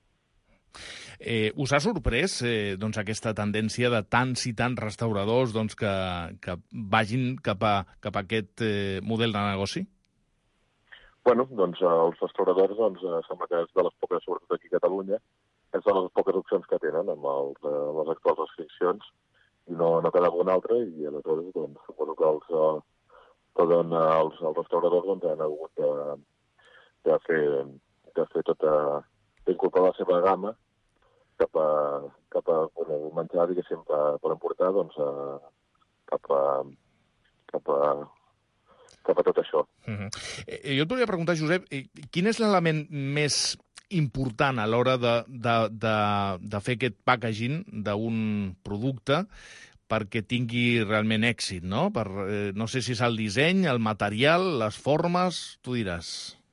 Eh, us ha sorprès eh, doncs, aquesta tendència de tants i tants restauradors doncs, que, que vagin cap a, cap a aquest eh, model de negoci? Bueno, doncs els restauradors doncs, sembla que és de les poques, sobretot aquí a Catalunya, és de les poques opcions que tenen amb el, les actuals restriccions i no, no queda un altre i aleshores doncs, suposo que els, eh, els, els restauradors doncs, han hagut de, de, fer, de fer tota, d'incorporar la seva gamma cap a, cap a bueno, menjar, diguéssim, per, per emportar, doncs, a, cap, a, cap, a, cap a tot això. Uh-huh. Eh, jo et volia preguntar, Josep, quin és l'element més important a l'hora de, de, de, de fer aquest packaging d'un producte perquè tingui realment èxit, no? Per, eh, no sé si és el disseny, el material, les formes, tu diràs.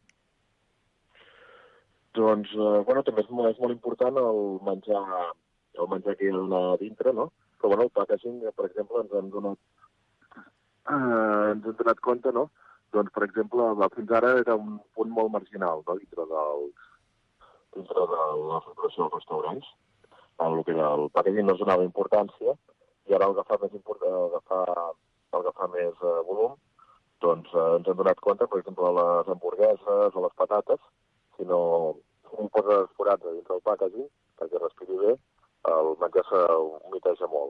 Doncs, eh, bueno, també és molt, és molt important el menjar, el menjar que hi ha a dintre, no? Però, bueno, el packaging, per exemple, ens han donat, eh, ens hem donat compte, no? Doncs, per exemple, fins ara era un punt molt marginal, no?, dintre, dels, dintre de la facturació dels restaurants. El que era el packaging no es donava importància i ara al agafar més, import, agafar, agafar més eh, volum, doncs eh, ens hem donat compte, per exemple, les hamburgueses o les patates, si no un poses forats a dintre del packaging, perquè respiri bé, el menjar s'humiteja molt.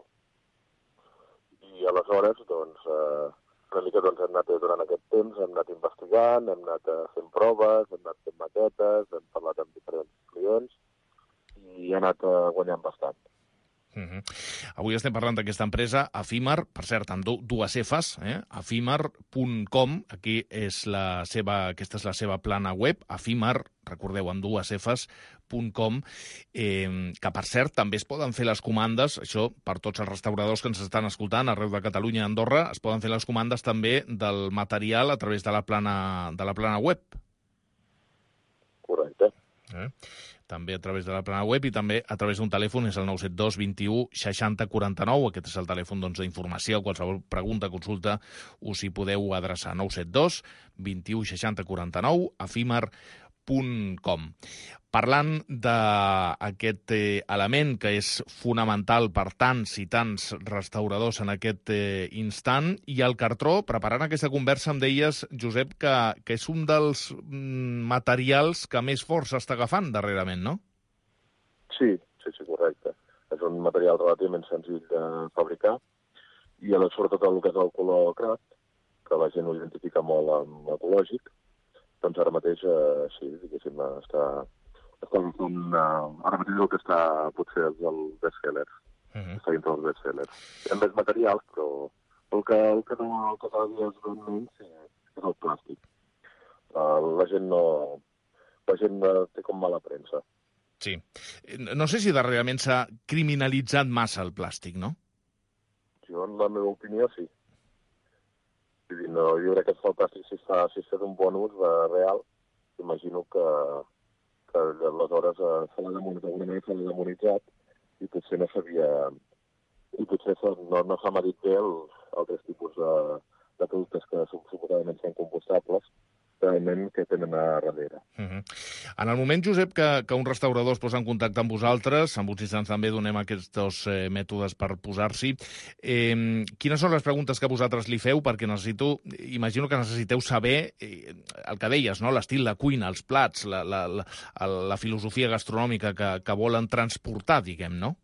I aleshores, doncs, eh, una mica doncs, hem anat durant aquest temps, hem anat investigant, hem anat fent proves, hem anat fent maquetes, hem parlat amb diferents clients i ha anat eh, guanyant bastant. Uh-huh. Avui estem parlant d'aquesta empresa, Efímer, per cert, amb dues Fs, eh? efímer punt com, aquí és la seva, aquesta és la seva plana web, Efímer, recordeu, amb dues Fs, .com, eh, que per cert també es poden fer les comandes, això per tots els restauradors que ens estan escoltant arreu de Catalunya i Andorra, es poden fer les comandes també del material a través de la plana, de la plana web. Correcte. Eh? També a través de la plana web i també a través d'un telèfon, és el nou set dos vint u seixanta quaranta nou. Aquest és el telèfon doncs, d'informació. Qualsevol pregunta, consulta, us hi podeu adreçar. nou set dos vint u seixanta quaranta nou, efímer punt com. Parlant d'aquest eh, element que és fonamental per tants i tants restauradors en aquest eh, instant, i el cartró, preparant aquesta conversa em deies, Josep, que, que és un dels mm, materials que més força està agafant darrerament, no? Sí, sí, sí, correcte. És un material relativament senzill de fabricar i sobretot el que és el color craft, que la gent ho identifica molt amb ecològic, doncs ara mateix, eh, sí, diguéssim, està... Està un, uh, ara mateix el que està potser és el best-sellers. Uh -huh. Està dintre dels best-sellers. Hi ha més materials, però el que, el que no el que cada dia es ven menys és el plàstic. Uh, la gent no... La gent uh, té com mala premsa. Sí. No sé si darrerament s'ha criminalitzat massa el plàstic, no? Jo, en la meva opinió, sí. Vull dir, no, jo crec que el plàstic, si es fa, si es fa d'un bon ús uh, real, imagino que... que aleshores eh, se l'ha demonitzat, d'alguna manera se l'ha demonitzat i potser no s'havia... i potser no, no s'ha medit bé els altres tipus de, de productes que suposadament són compostables, realment que tenen a darrere. Uh -huh. En el moment, Josep, que, que un restaurador es posa en contacte amb vosaltres, amb uns instants també donem aquests dos eh, mètodes per posar-s'hi, eh, quines són les preguntes que vosaltres li feu? Perquè necessito, imagino que necessiteu saber eh, el que deies, no? L'estil, la cuina, els plats, la, la, la, la filosofia gastronòmica que, que volen transportar, diguem, no?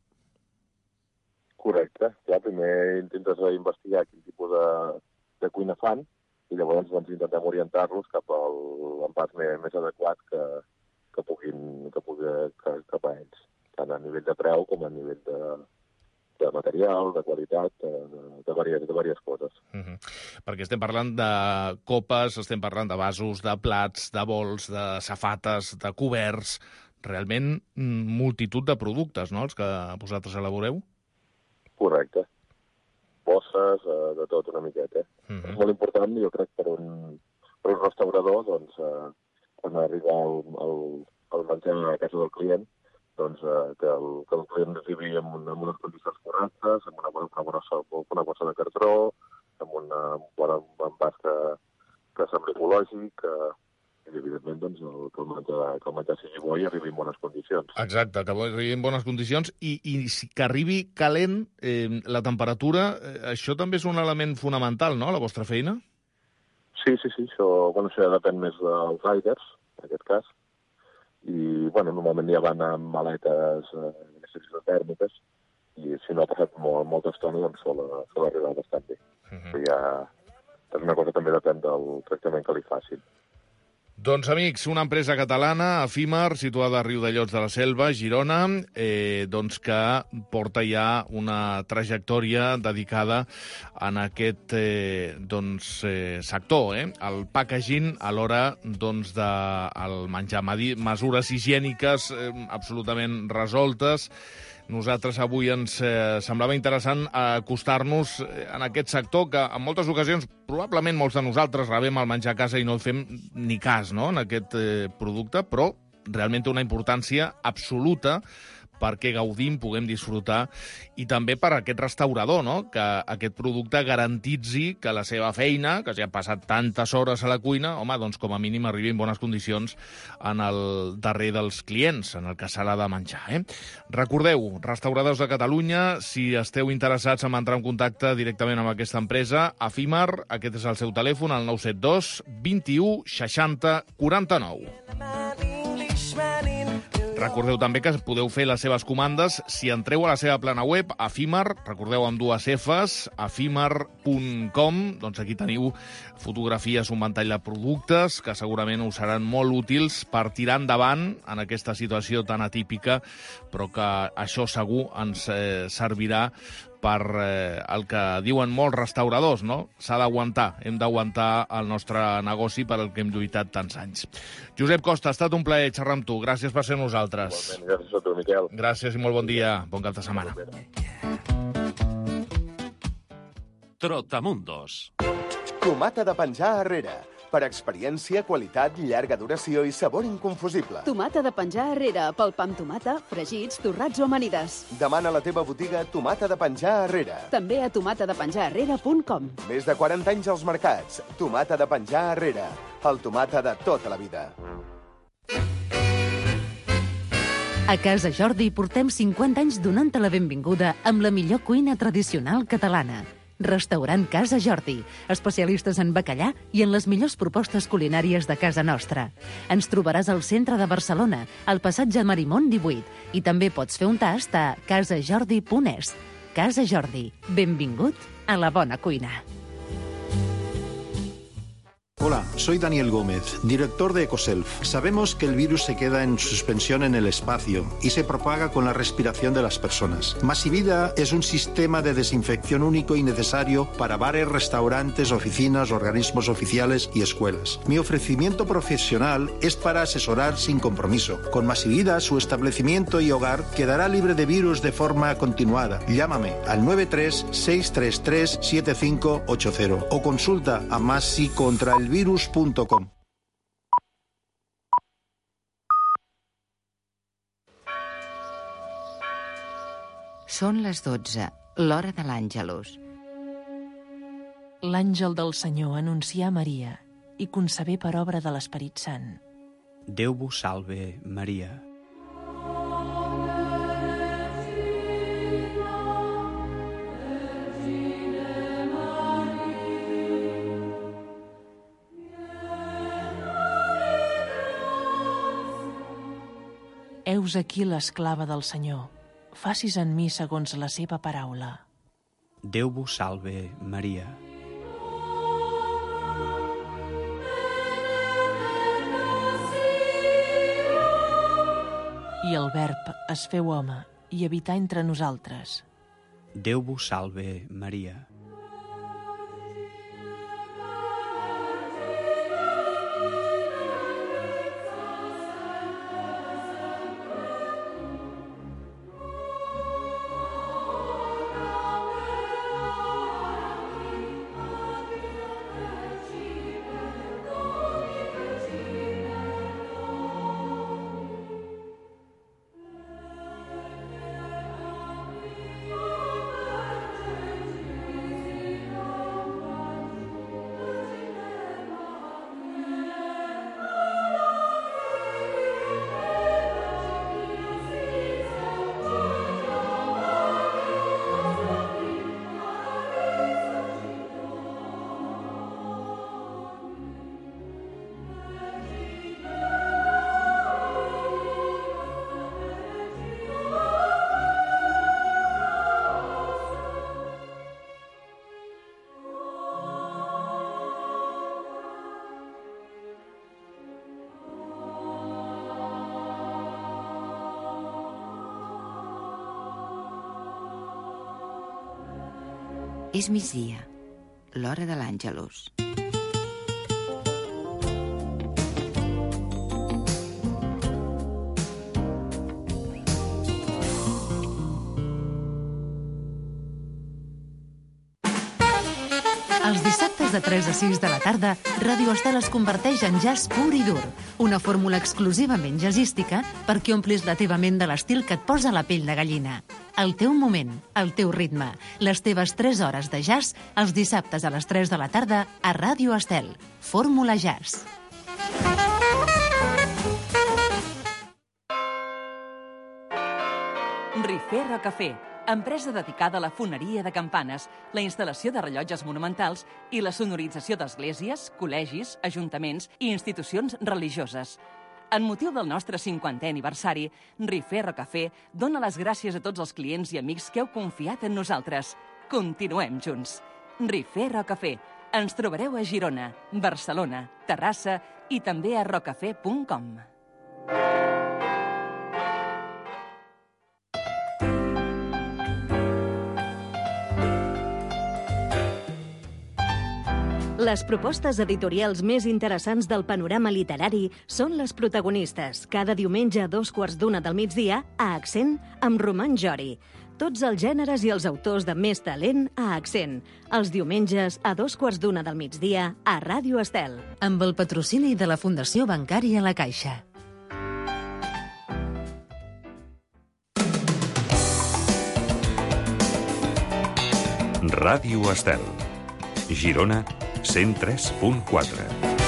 Correcte. Ja, primer intentes investigar quin tipus de, de cuina fan, i llavors doncs, intentem orientar-los cap al l'empat més, més adequat que, que puguin que pugui que, cap a ells, tant a nivell de preu com a nivell de, de material, de qualitat, de, de, de, diverses, de diverses coses. Uh -huh. Perquè estem parlant de copes, estem parlant de vasos, de plats, de bols, de safates, de coberts, realment multitud de productes, no?, els que vosaltres elaboreu? Correcte. Bosses, eh, de tot una miqueta. Uh -huh. És molt important, jo crec, per un, per un restaurador, doncs, eh, quan arriba el, el, el menjar a casa del client, doncs, eh, que, el, que el client arribi amb, un, amb unes condicions correctes, amb una bona, una bona, una bossa de cartró, amb una bona envàs que, que sembli ecològic, que, i, evidentment, doncs, el, que, el menjar, que el menjar sigui bo i arribi en bones condicions. Exacte, que arribi en bones condicions i, i que arribi calent, eh, la temperatura, eh, això també és un element fonamental, no?, a la vostra feina? Sí, sí, sí, això, bueno, això ja depèn més dels riders, en aquest cas, i, bueno, normalment ja van amb maletes eh, tèrmiques, i si no ha passat molt, molta estona, doncs sol, sol arribar bastant bé. Uh -huh. Ja és una cosa que també depèn del tractament que li facin. Doncs, amics, una empresa catalana, Efímer, situada a Riudellots de la Selva, Girona, eh, doncs que porta ja una trajectòria dedicada en aquest eh, doncs, eh, sector, eh? El packaging a l'hora doncs, de el menjar, mesures higièniques eh, absolutament resoltes. Nosaltres avui ens eh, semblava interessant acostar-nos en aquest sector que en moltes ocasions, probablement molts de nosaltres rebem el menjar a casa i no el fem ni cas, no?, en aquest eh, producte, però realment té una importància absoluta perquè gaudim, puguem disfrutar, i també per aquest restaurador, no?, que aquest producte garantitzi que la seva feina, que ja ha passat tantes hores a la cuina, home, doncs com a mínim arribi en bones condicions en el darrer dels clients, en el que se l'ha de menjar, eh? Recordeu, restauradors de Catalunya, si esteu interessats en entrar en contacte directament amb aquesta empresa, Efímer, aquest és el seu telèfon, el nou set dos vint u seixanta quaranta nou. Recordeu també que podeu fer les seves comandes si entreu a la seva plana web, Efímer, recordeu amb dues Fs, efímer punt com, doncs aquí teniu fotografies, un ventall de productes que segurament us seran molt útils per tirar endavant en aquesta situació tan atípica, però que això segur ens eh, servirà per eh, el que diuen molts restauradors, no? S'ha d'aguantar, hem d'aguantar el nostre negoci per al que hem lluitat tants anys. Josep Costa, ha estat un plaer xerrar amb tu. Gràcies per ser nosaltres. Igualment, gràcies a tu, Miquel. Gràcies i molt bon dia. Bon cap de setmana. Trotamundos. Tomata de penjar arrere. Per experiència, qualitat, llarga duració i sabor inconfusible. Tomata de penjar Herrera, pel pa amb tomata, fregits, torrats o amanides. Demana a la teva botiga Tomata de penjar Herrera. També a tomata de penjar herrera punt com. Més de quaranta anys als mercats. Tomata de penjar Herrera. El tomata de tota la vida. A Casa Jordi portem cinquanta anys donant-te la benvinguda amb la millor cuina tradicional catalana. Restaurant Casa Jordi, especialistes en bacallà i en les millors propostes culinàries de casa nostra. Ens trobaràs al centre de Barcelona, al passatge Marimón divuit, i també pots fer un tast a casa jordi punt es. Casa Jordi, benvingut a la bona cuina. Hola, soy Daniel Gómez, director de Ecoself. Sabemos que el virus se queda en suspensión en el espacio y se propaga con la respiración de las personas. Masivida es un sistema de desinfección único y necesario para bares, restaurantes, oficinas, organismos oficiales y escuelas. Mi ofrecimiento profesional es para asesorar sin compromiso. Con Masivida, su establecimiento y hogar quedará libre de virus de forma continuada. Llámame al nueve tres seis tres tres siete cinco ocho cero o consulta a masi contra el virus punto com. Són les dotze, l'hora de l'Àngelus. L'àngel del Senyor anuncià a Maria i concebé per obra de l'Esperit Sant. Déu vos salve, Maria. Heus aquí l'esclava del Senyor. Facis en mi segons la seva paraula. Déu vos salve, Maria. I el Verb es feu home i habità entre nosaltres. Déu vos salve, Maria. És migdia, l'hora de l'Àngelus. Els dissabtes de tres a sis de la tarda, Ràdio Estel es converteix en jazz pur i dur, una fórmula exclusivament jazzística perquè omplis la teva ment de l'estil que et posa la pell de gallina. El teu moment, el teu ritme, les teves tres hores de jazz, els dissabtes a les tres de la tarda a Ràdio Estel. Fórmula Jazz. Rifera Café, empresa dedicada a la foneria de campanes, la instal·lació de rellotges monumentals i la sonorització d'esglésies, col·legis, ajuntaments i institucions religioses. En motiu del nostre cinquantè aniversari, Rifera Café dona les gràcies a tots els clients i amics que heu confiat en nosaltres. Continuem junts. Rifera Café. Ens trobareu a Girona, Barcelona, Terrassa i també a rocafé punt com. Les propostes editorials més interessants del panorama literari són les protagonistes, cada diumenge a dos quarts d'una del migdia, a Accent, amb Roman Jori. tots els gèneres i els autors de més talent a Accent. Els diumenges a dos quarts d'una del migdia a Ràdio Estel. Amb el patrocini de la Fundació Bancària La Caixa. Ràdio Estel. Girona, cent tres punt quatre.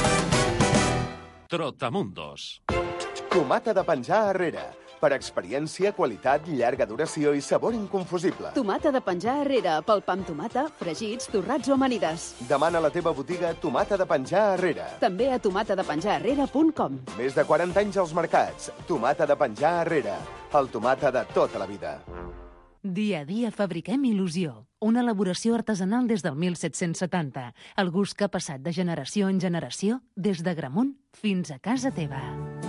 Trotamundos. Tomata de penjar arrere. Per experiència, qualitat, llarga duració i sabor inconfusible. Tomata de penjar arrere, pel pa amb tomata, fregits, torrats o amanides. Demana a la teva botiga Tomata de penjar arrere. També a tomata de penjar arrere punt com. Més de quaranta anys als mercats. Tomata de penjar arrere. El tomata de tota la vida. Dia a dia fabriquem il·lusió. Una elaboració artesanal des del mil set-cents setanta. El gust que ha passat de generació en generació, des d'Agramunt fins a casa teva.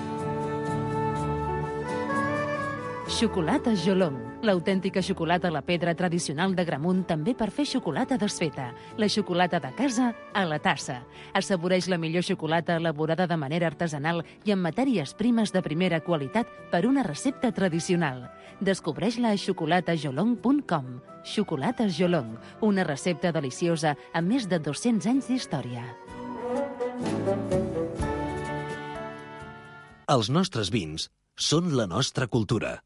Xocolata Jolong, l'autèntica xocolata a la pedra tradicional d'Agramunt, també per fer xocolata desfeta. La xocolata de casa a la tassa. Assaboreix la millor xocolata elaborada de manera artesanal i amb matèries primes de primera qualitat per una recepta tradicional. Descobreix-la a xocolata jolong punt com. Xocolata Jolong, una recepta deliciosa amb més de dos-cents anys d'història. Els nostres vins són la nostra cultura.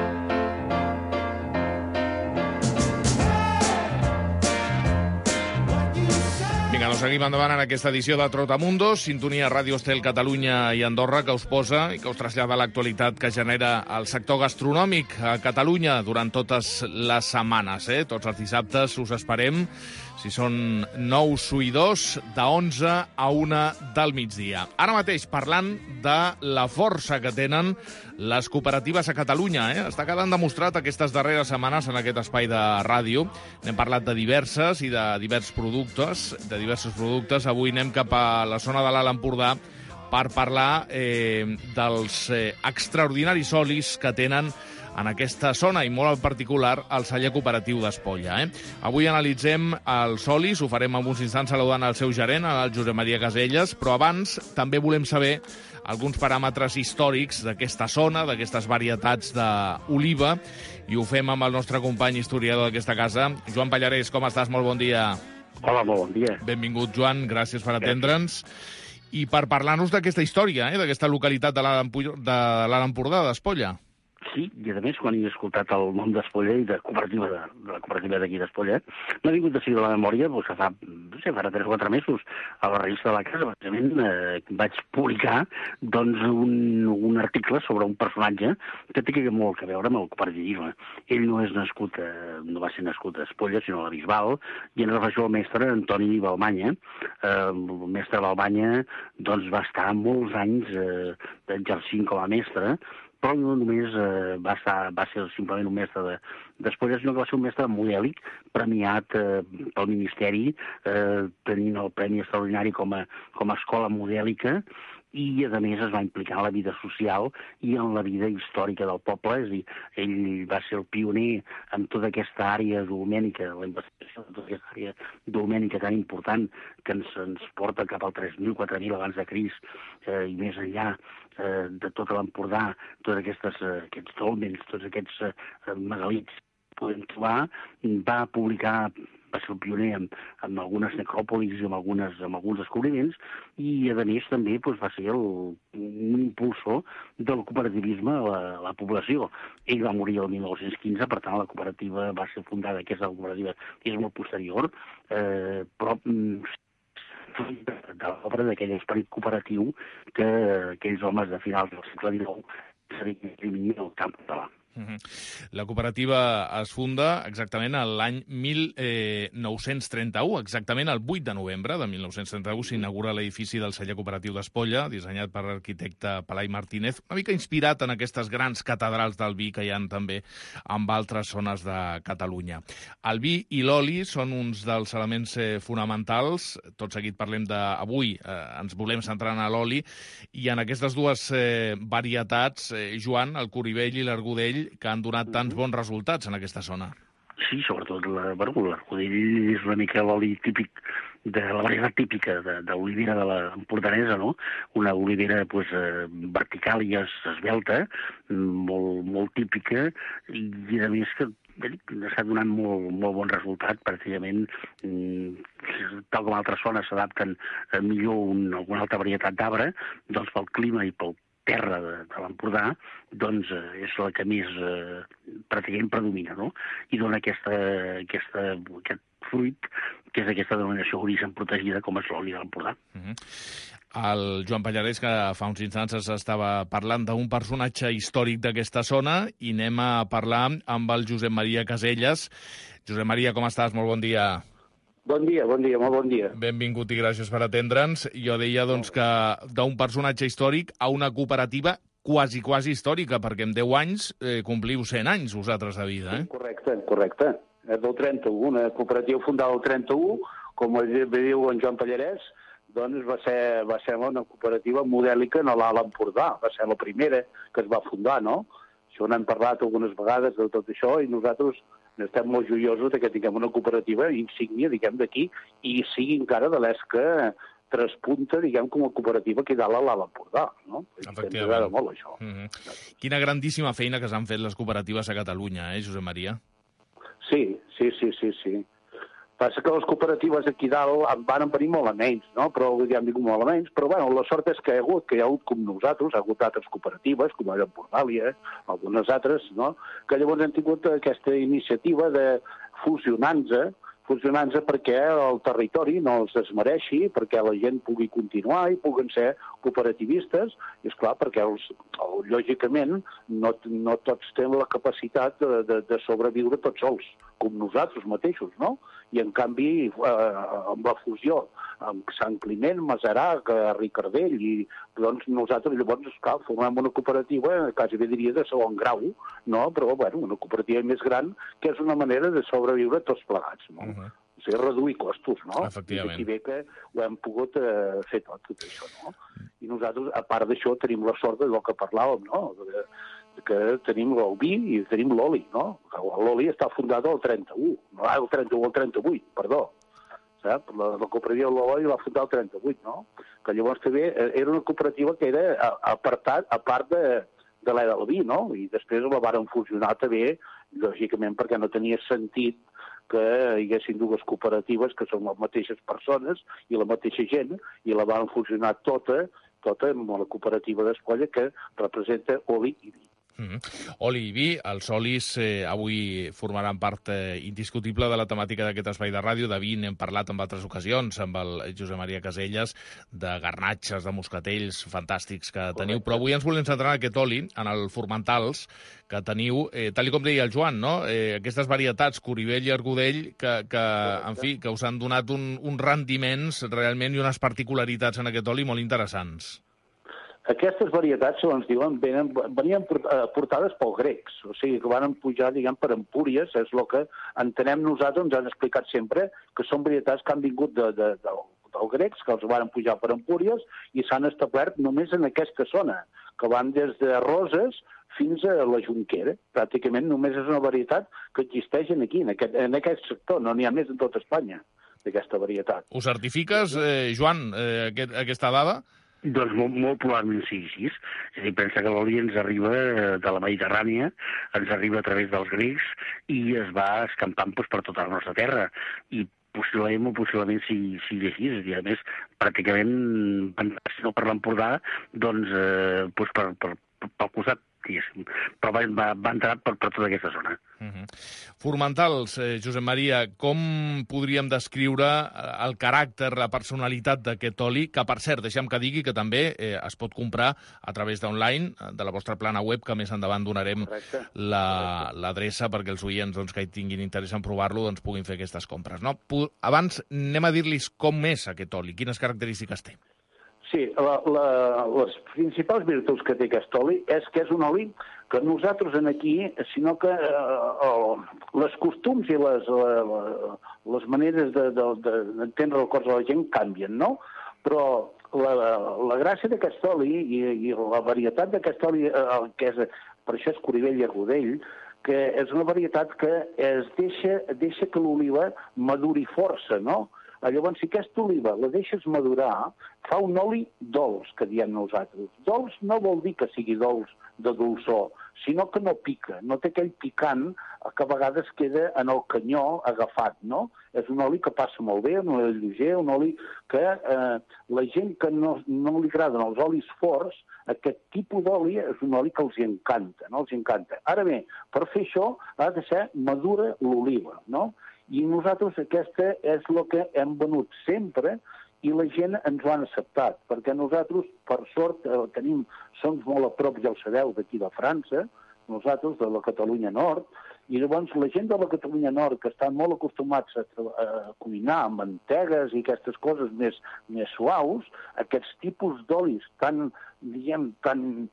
Vinga, doncs seguim endavant en aquesta edició de Trotamundos, sintonia Ràdio Estel Catalunya i Andorra, que us posa i que us trasllada l'actualitat que genera el sector gastronòmic a Catalunya durant totes les setmanes. Eh? Tots els dissabtes us esperem, si són nou suïdors, de onze a una del migdia. Ara mateix, parlant de la força que tenen les cooperatives a Catalunya. Eh? Està quedant demostrat aquestes darreres setmanes en aquest espai de ràdio. N'hem parlat de diverses i de diversos productes, de diversos productes. Avui anem cap a la zona de l'Alt Empordà per parlar eh, dels eh, extraordinaris olis que tenen en aquesta zona, i molt en particular el celler cooperatiu d'Espolla. Eh? Avui analitzem els olis, ho farem en uns instants saludant el seu gerent, el Josep Maria Caselles, però abans també volem saber alguns paràmetres històrics d'aquesta zona, d'aquestes varietats d'oliva, i ho fem amb el nostre company historiador d'aquesta casa, Joan Pallarès. Com estàs? Molt bon dia. Hola, molt bon dia. Benvingut, Joan, gràcies per atendre'ns. I per parlar-nos d'aquesta història, eh? d'aquesta localitat de l'Alt Empordà, d'Espolla. Sí, i a més, quan he escoltat el nom d'Espolla i de cooperativa de, de la cooperativa d'aquí d'Espolla, m'ha vingut de seguida a la memòria, doncs, que fa, no sé, farà tres o quatre mesos, a la revista de la casa, bàsicament, eh, vaig publicar doncs, un, un article sobre un personatge que té molt a veure amb el cooperativisme. Ell no és nascut, a, no va ser nascut a Espolla, sinó a la Bisbal, i en relació al mestre Antoni Balmanya. Eh, el mestre Balmanya doncs, va estar molts anys eh, exercint com a mestre, però no només eh, va, estar, va ser simplement un mestre d'Espolla, sinó que va ser un mestre modèlic, premiat eh, pel Ministeri, eh, tenint el Premi Extraordinari com a, com a escola modèlica, i, a més, es va implicar en la vida social i en la vida històrica del poble. És a dir, ell va ser el pioner en tota aquesta àrea dolmènica, la investigació de tota aquesta àrea dolmènica tan important que ens, ens porta cap al tres mil, quatre mil abans de Crist, eh, i més enllà eh, de tot l'Empordà, tots aquestes, eh, aquests dolmens, tots aquests eh, megalits podem trobar. Va publicar, va ser el pioner amb, amb algunes necròpolis i amb, algunes, amb alguns descobriments, i a més també doncs, va ser el, un impulsor del cooperativisme a la, a la població. Ell va morir el mil nou-cents quinze, per tant la cooperativa va ser fundada, que és la cooperativa, és molt posterior, eh, però de l'obra d'aquell esperit cooperatiu que aquells homes de finals del segle dinou s'havien imprimit al camp català. La cooperativa es funda exactament l'any mil nou-cents trenta-u, exactament el vuit de novembre de mil nou-cents trenta-u s'inaugura l'edifici del celler cooperatiu d'Espolla, dissenyat per l'arquitecte Pelai Martínez, una mica inspirat en aquestes grans catedrals del vi que hi ha també en altres zones de Catalunya. El vi i l'oli són uns dels elements fonamentals. Tot seguit parlem d'avui, eh, ens volem centrar en l'oli, i en aquestes dues eh, varietats, eh, Joan, el Coribell i l'Argudell, que han donat tants bons resultats en aquesta zona. Sí, sobretot, la, bueno, l'arrodell és una mica l'oli típic, de la varietat típica d'olivera de, de l'empordanesa, no? Una olivera pues, eh, vertical i es, esbelta, molt, molt típica, i a més que està donant molt, molt bon resultat, pràcticament, tal com altres zones s'adapten millor a un, alguna altra varietat d'arbre, doncs pel clima i pel terra de, de l'Empordà, doncs eh, és la que més eh, pràcticament predomina, no? I dona aquesta, aquesta, aquest fruit, que és aquesta denominació d'origen protegida, com és l'oli de l'Empordà. Uh-huh. El Joan Pallarès, que fa uns instants estava parlant d'un personatge històric d'aquesta zona, i anem a parlar amb el Josep Maria Caselles. Josep Maria, com estàs? Molt bon dia. Bon dia, bon dia, molt bon dia. Benvingut i gràcies per atendre'ns. Jo deia doncs, que d'un personatge històric a una cooperativa quasi, quasi històrica, perquè en deu anys eh, compliu cent anys vosaltres de vida. Eh? Correcte, correcte. És del trenta-u, una cooperativa fundada el trenta-u, com bé diu en Joan Pallarès, doncs va ser, va ser una cooperativa modèlica en l'Alt Empordà. Va ser la primera que es va fundar, no? Això n'hem parlat algunes vegades de tot això, i nosaltres estem molt joiosos que tinguem una cooperativa insígnia, diguem, d'aquí, i sigui encara de les que traspunta, diguem, com a cooperativa aquí dalt a l'Alt Empordà, no? Ens agrada molt, això. Mm-hmm. Quina grandíssima feina que s'han fet les cooperatives a Catalunya, eh, Josep Maria? Sí, sí, sí, sí, sí. Passa que les cooperatives aquí dalt van venir molt a menys, no? Però ja hem dit molt a menys, però bueno, la sort és que hi ha hagut, que hi ha hagut com nosaltres, ha hagut altres cooperatives, com la Empordàlia, algunes altres, no? Que llavors hem tingut aquesta iniciativa de fusionar-nos, fusionant-se perquè el territori no els desmereixi, perquè la gent pugui continuar i puguen ser cooperativistes, i esclar, perquè els, lògicament no, no tots tenen la capacitat de, de, de sobreviure tots sols, com nosaltres mateixos, no? I en canvi, eh, amb la fusió amb Sant Climent, Masarac, Ricardell, i doncs nosaltres llavors, esclar, formem una cooperativa, quasi bé diria de segon grau, no? Però, bueno, una cooperativa més gran, que és una manera de sobreviure tots plegats, no? Uh-huh. O sigui, reduir costos, no? Efectivament. I aquí ve que ho hem pogut eh, fer tot, tot això, no? I nosaltres, a part d'això, tenim la sort del que parlàvem, no? De, que tenim el vi i tenim l'oli, no? L'oli està fundat al trenta-u, no, el trenta-u, el trenta-vuit, perdó. Sap? La, la cooperativa de l'oli va fundar el trenta-vuit, no? Que llavors també era una cooperativa que era apartat, a part de, de la del vi, no? I després la varen fusionar també, lògicament, perquè no tenia sentit que hi haguessin dues cooperatives que són les mateixes persones i la mateixa gent, i la van fusionar tota, tota amb la cooperativa d'Espolla, que representa oli i vi. Mm-hmm. Oli i vi, els olis eh, avui formaran part eh, indiscutible de la temàtica d'aquest espai de ràdio. De vi n'hem parlat en altres ocasions amb el Josep Maria Caselles, de garnatxes, de moscatells fantàstics que teniu, però avui ens volem centrar en aquest oli, en el Formentals, que teniu, eh, tal com deia el Joan, no? eh, aquestes varietats, Coribell i Argudell, que, que, en fi, que us han donat un, uns rendiments realment i unes particularitats en aquest oli molt interessants. Aquestes varietats, segons diuen, venen, venien portades pels grecs, o sigui, que van pujar, diguem, per Empúries, és el que entenem nosaltres, ens han explicat sempre, que són varietats que han vingut de, de, de, dels grecs, que els van pujar per Empúries, i s'han establert només en aquesta zona, que van des de Roses fins a la Jonquera. Pràcticament només és una varietat que existeix aquí, en aquest, en aquest sector, no n'hi ha més en tota Espanya, d'aquesta varietat. Ho certifiques, eh, Joan, eh, aquest, aquesta dada? Doncs molt, molt probablement sigui així. És a dir, pensa que l'oli ens arriba de la Mediterrània, ens arriba a través dels grecs i es va escampant doncs, per tota la nostra terra. I possiblement, possiblement sigui, sigui així. És a dir, a més, pràcticament, si no per l'Empordà, doncs, eh, doncs per, per, per, pel costat, però va, va, va entrar per, per tota aquesta zona. Uh-huh. Formentals, eh, Josep Maria, com podríem descriure el caràcter, la personalitat d'aquest oli, que per cert, deixem que digui que també eh, es pot comprar a través d'online, de la vostra plana web, que més endavant donarem l'adreça la, perquè els oients doncs, que hi tinguin interès en provar-lo doncs, puguin fer aquestes compres. No? Abans anem a dir-los com és aquest oli, quines característiques té. Sí, la, la, les principals virtuts que té aquest oli és que és un oli que nosaltres en aquí, sinó que eh, les costums i les, la, les maneres d'entendre el cos de la gent canvien, no? Però la, la gràcia d'aquest oli i, i la varietat d'aquest oli, eh, que és, per això és Coribell i Argudell, que és una varietat que es deixa, deixa que l'oliva maduri força, no? Llavors, si aquesta oliva la deixes madurar, fa un oli dolç, que diem nosaltres. Dolç no vol dir que sigui dolç de dolçor, sinó que no pica, no té aquell picant que a vegades queda en el canyó agafat, no? És un oli que passa molt bé, un oli lleuger, un oli que eh, la gent que no, no li agraden els olis forts, aquest tipus d'oli és un oli que els encanta, no? Els encanta. Ara bé, per fer això ha de ser madura l'oliva, no? I nosaltres aquesta és el que hem venut sempre i la gent ens ho han acceptat, perquè nosaltres, per sort, tenim, som molt a prop, ja ho sabeu, d'aquí de França, nosaltres de la Catalunya Nord, i llavors la gent de la Catalunya Nord, que estan molt acostumats a, a cuinar amb mantegues i aquestes coses més, més suaus, aquests tipus d'olis tan, diguem, tan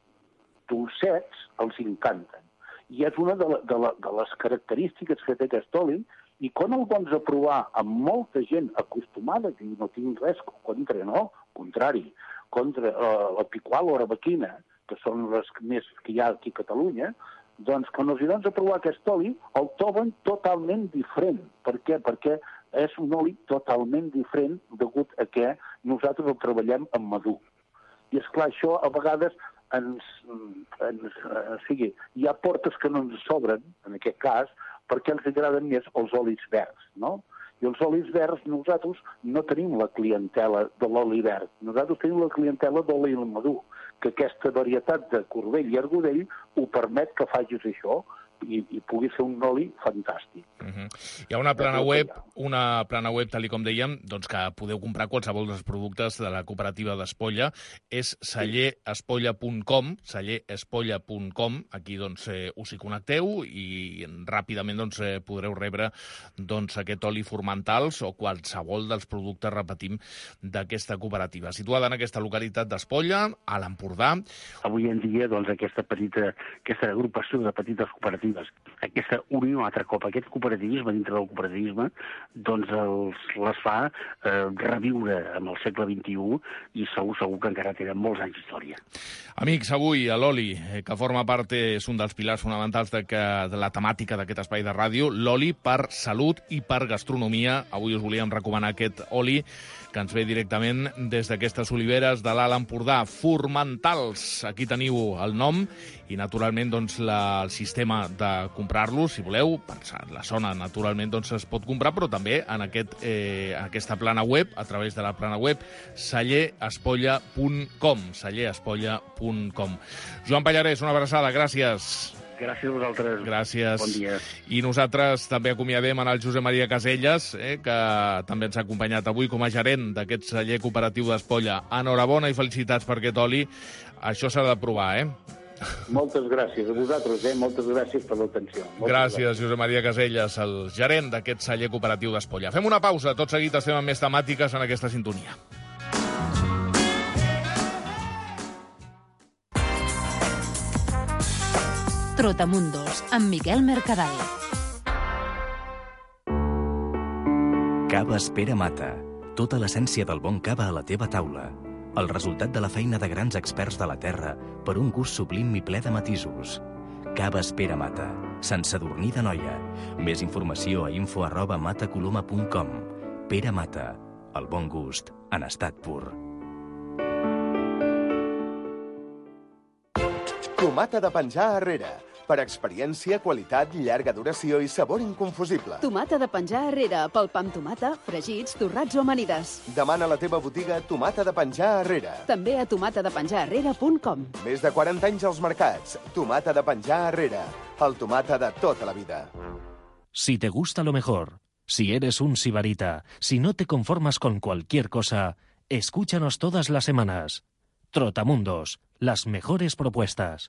dolcets, els encanten. I és una de, la, de, la, de les característiques que té aquest oli, i quan el vols a provar amb molta gent acostumada, que no tinc res contra, no? Contrari, contra uh, la picual o arabequina, que són les més que hi ha aquí a Catalunya, doncs quan els hi dones a provar aquest oli, el troben totalment diferent. Per què? Perquè és un oli totalment diferent degut a que nosaltres el treballem en madur. I esclar, això a vegades ens, ens, o sigui, hi ha portes que no ens sobren, en aquest cas, perquè ens agraden més els olis verds, no? I els olis verds nosaltres no tenim la clientela de l'oli verd, nosaltres tenim la clientela de l'oli madur, que aquesta varietat de corbell i argodell ho permet que facis això, i, i pugui ser un oli fantàstic. Uh-huh. Hi ha una plana web, una plana web, tal com dèiem, doncs que podeu comprar qualsevol dels productes de la cooperativa d'Espolla. És celler espolla punt com, celler espolla punt com. Aquí doncs eh, us hi connecteu i ràpidament doncs, eh, podreu rebre doncs, aquest oli Formentals o qualsevol dels productes, repetim, d'aquesta cooperativa. Situada en aquesta localitat d'Espolla, a l'Empordà. Avui en dia, doncs, aquesta petita, aquesta agrupació de petites cooperatives, aquesta unió altre cop, aquest cooperativisme dintre del cooperativisme, doncs els, les fa eh, reviure en el segle vint-i-u i segur, segur que encara tenen molts anys d'història. Amics, avui l'oli, que forma part, és un dels pilars fonamentals de, que, de la temàtica d'aquest espai de ràdio, l'oli per salut i per gastronomia. Avui us volíem recomanar aquest oli que ens ve directament des d'aquestes oliveres de l'Alt Empordà, Formentals. Aquí teniu el nom i, naturalment, doncs, la, el sistema de comprar-los, si voleu. Per la zona, naturalment, doncs, es pot comprar, però també en aquest, eh, aquesta plana web, a través de la plana web, celler espolla punt com, celler espolla punt com. Joan Pallarès, una abraçada, gràcies. Gràcies a vosaltres. Gràcies. Bon dia. I nosaltres també acomiadem en el Josep Maria Caselles, eh, que també ens ha acompanyat avui com a gerent d'aquest celler cooperatiu d'Espolla. Enhorabona i felicitats per aquest oli. Això s'ha de provar, eh? Moltes gràcies a vosaltres, eh? Moltes gràcies per l'atenció. Gràcies, gràcies, Josep Maria Caselles, el gerent d'aquest celler cooperatiu d'Espolla. Fem una pausa, tot seguit estem amb més temàtiques en aquesta sintonia. Trotamundos, amb Miquel Mercadal. Cava Pere Mata. Tota l'essència del bon cava a la teva taula. El resultat de la feina de grans experts de la terra per un gust sublim i ple de matisos. Cava Pere Mata. Sant Sadurní d'Anoia. Més informació a info arroba matacoloma punt com. Pere Mata. El bon gust en estat pur. Tomata de penjar arrere. Per experiència, qualitat, llarga duració i sabor inconfusible. Tomata de penjar arrere, pel pa amb tomata, fregits, torrats o amanides. Demana a la teva botiga Tomata de penjar arrere. També a tomata de penjar arrere punt com. Més de quaranta anys als mercats. Tomata de penjar arrere. El tomata de tota la vida. Si te gusta lo mejor, si eres un sibarita, si no te conformas con cualquier cosa, escúchanos todas las semanas. Trotamundos, las mejores propuestas.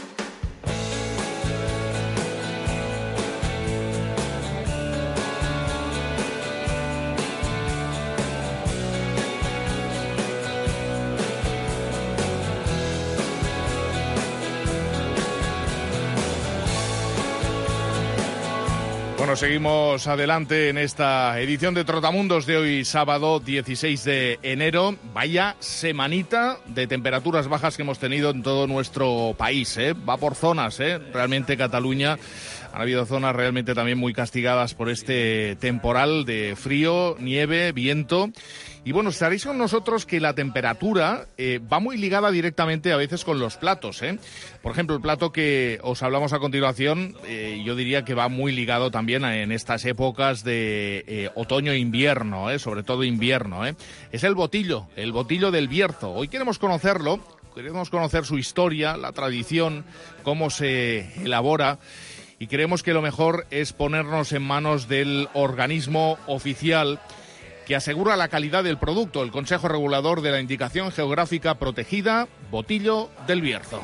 Bueno, seguimos adelante en esta edición de Trotamundos de hoy, sábado dieciséis de enero. Vaya semanita de temperaturas bajas que hemos tenido en todo nuestro país, ¿eh? Va por zonas, ¿eh? Realmente Cataluña Han habido zonas realmente también muy castigadas por este temporal de frío, nieve, viento. Y bueno, estaréis con nosotros que la temperatura eh, va muy ligada directamente a veces con los platos, ¿eh? Por ejemplo, el plato que os hablamos a continuación, eh, yo diría que va muy ligado también a, en estas épocas de eh, otoño e invierno, ¿eh? Sobre todo invierno, ¿eh? Es el botillo, el botillo del Bierzo. Hoy queremos conocerlo, queremos conocer su historia, la tradición, cómo se elabora. Y creemos que lo mejor es ponernos en manos del organismo oficial que asegura la calidad del producto, el Consejo Regulador de la Indicación Geográfica Protegida, Botillo del Bierzo.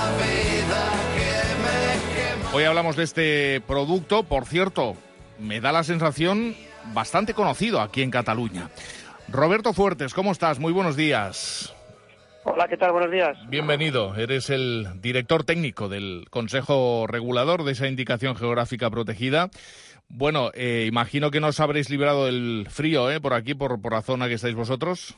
Hoy hablamos de este producto, por cierto, me da la sensación bastante conocido aquí en Cataluña. Roberto Fuertes, ¿cómo estás? Muy buenos días. Hola, ¿qué tal? Buenos días. Bienvenido. Eres el director técnico del Consejo Regulador de esa Indicación Geográfica Protegida. Bueno, eh, imagino que no os habréis librado del frío, ¿eh? Por aquí, por, por la zona que estáis vosotros.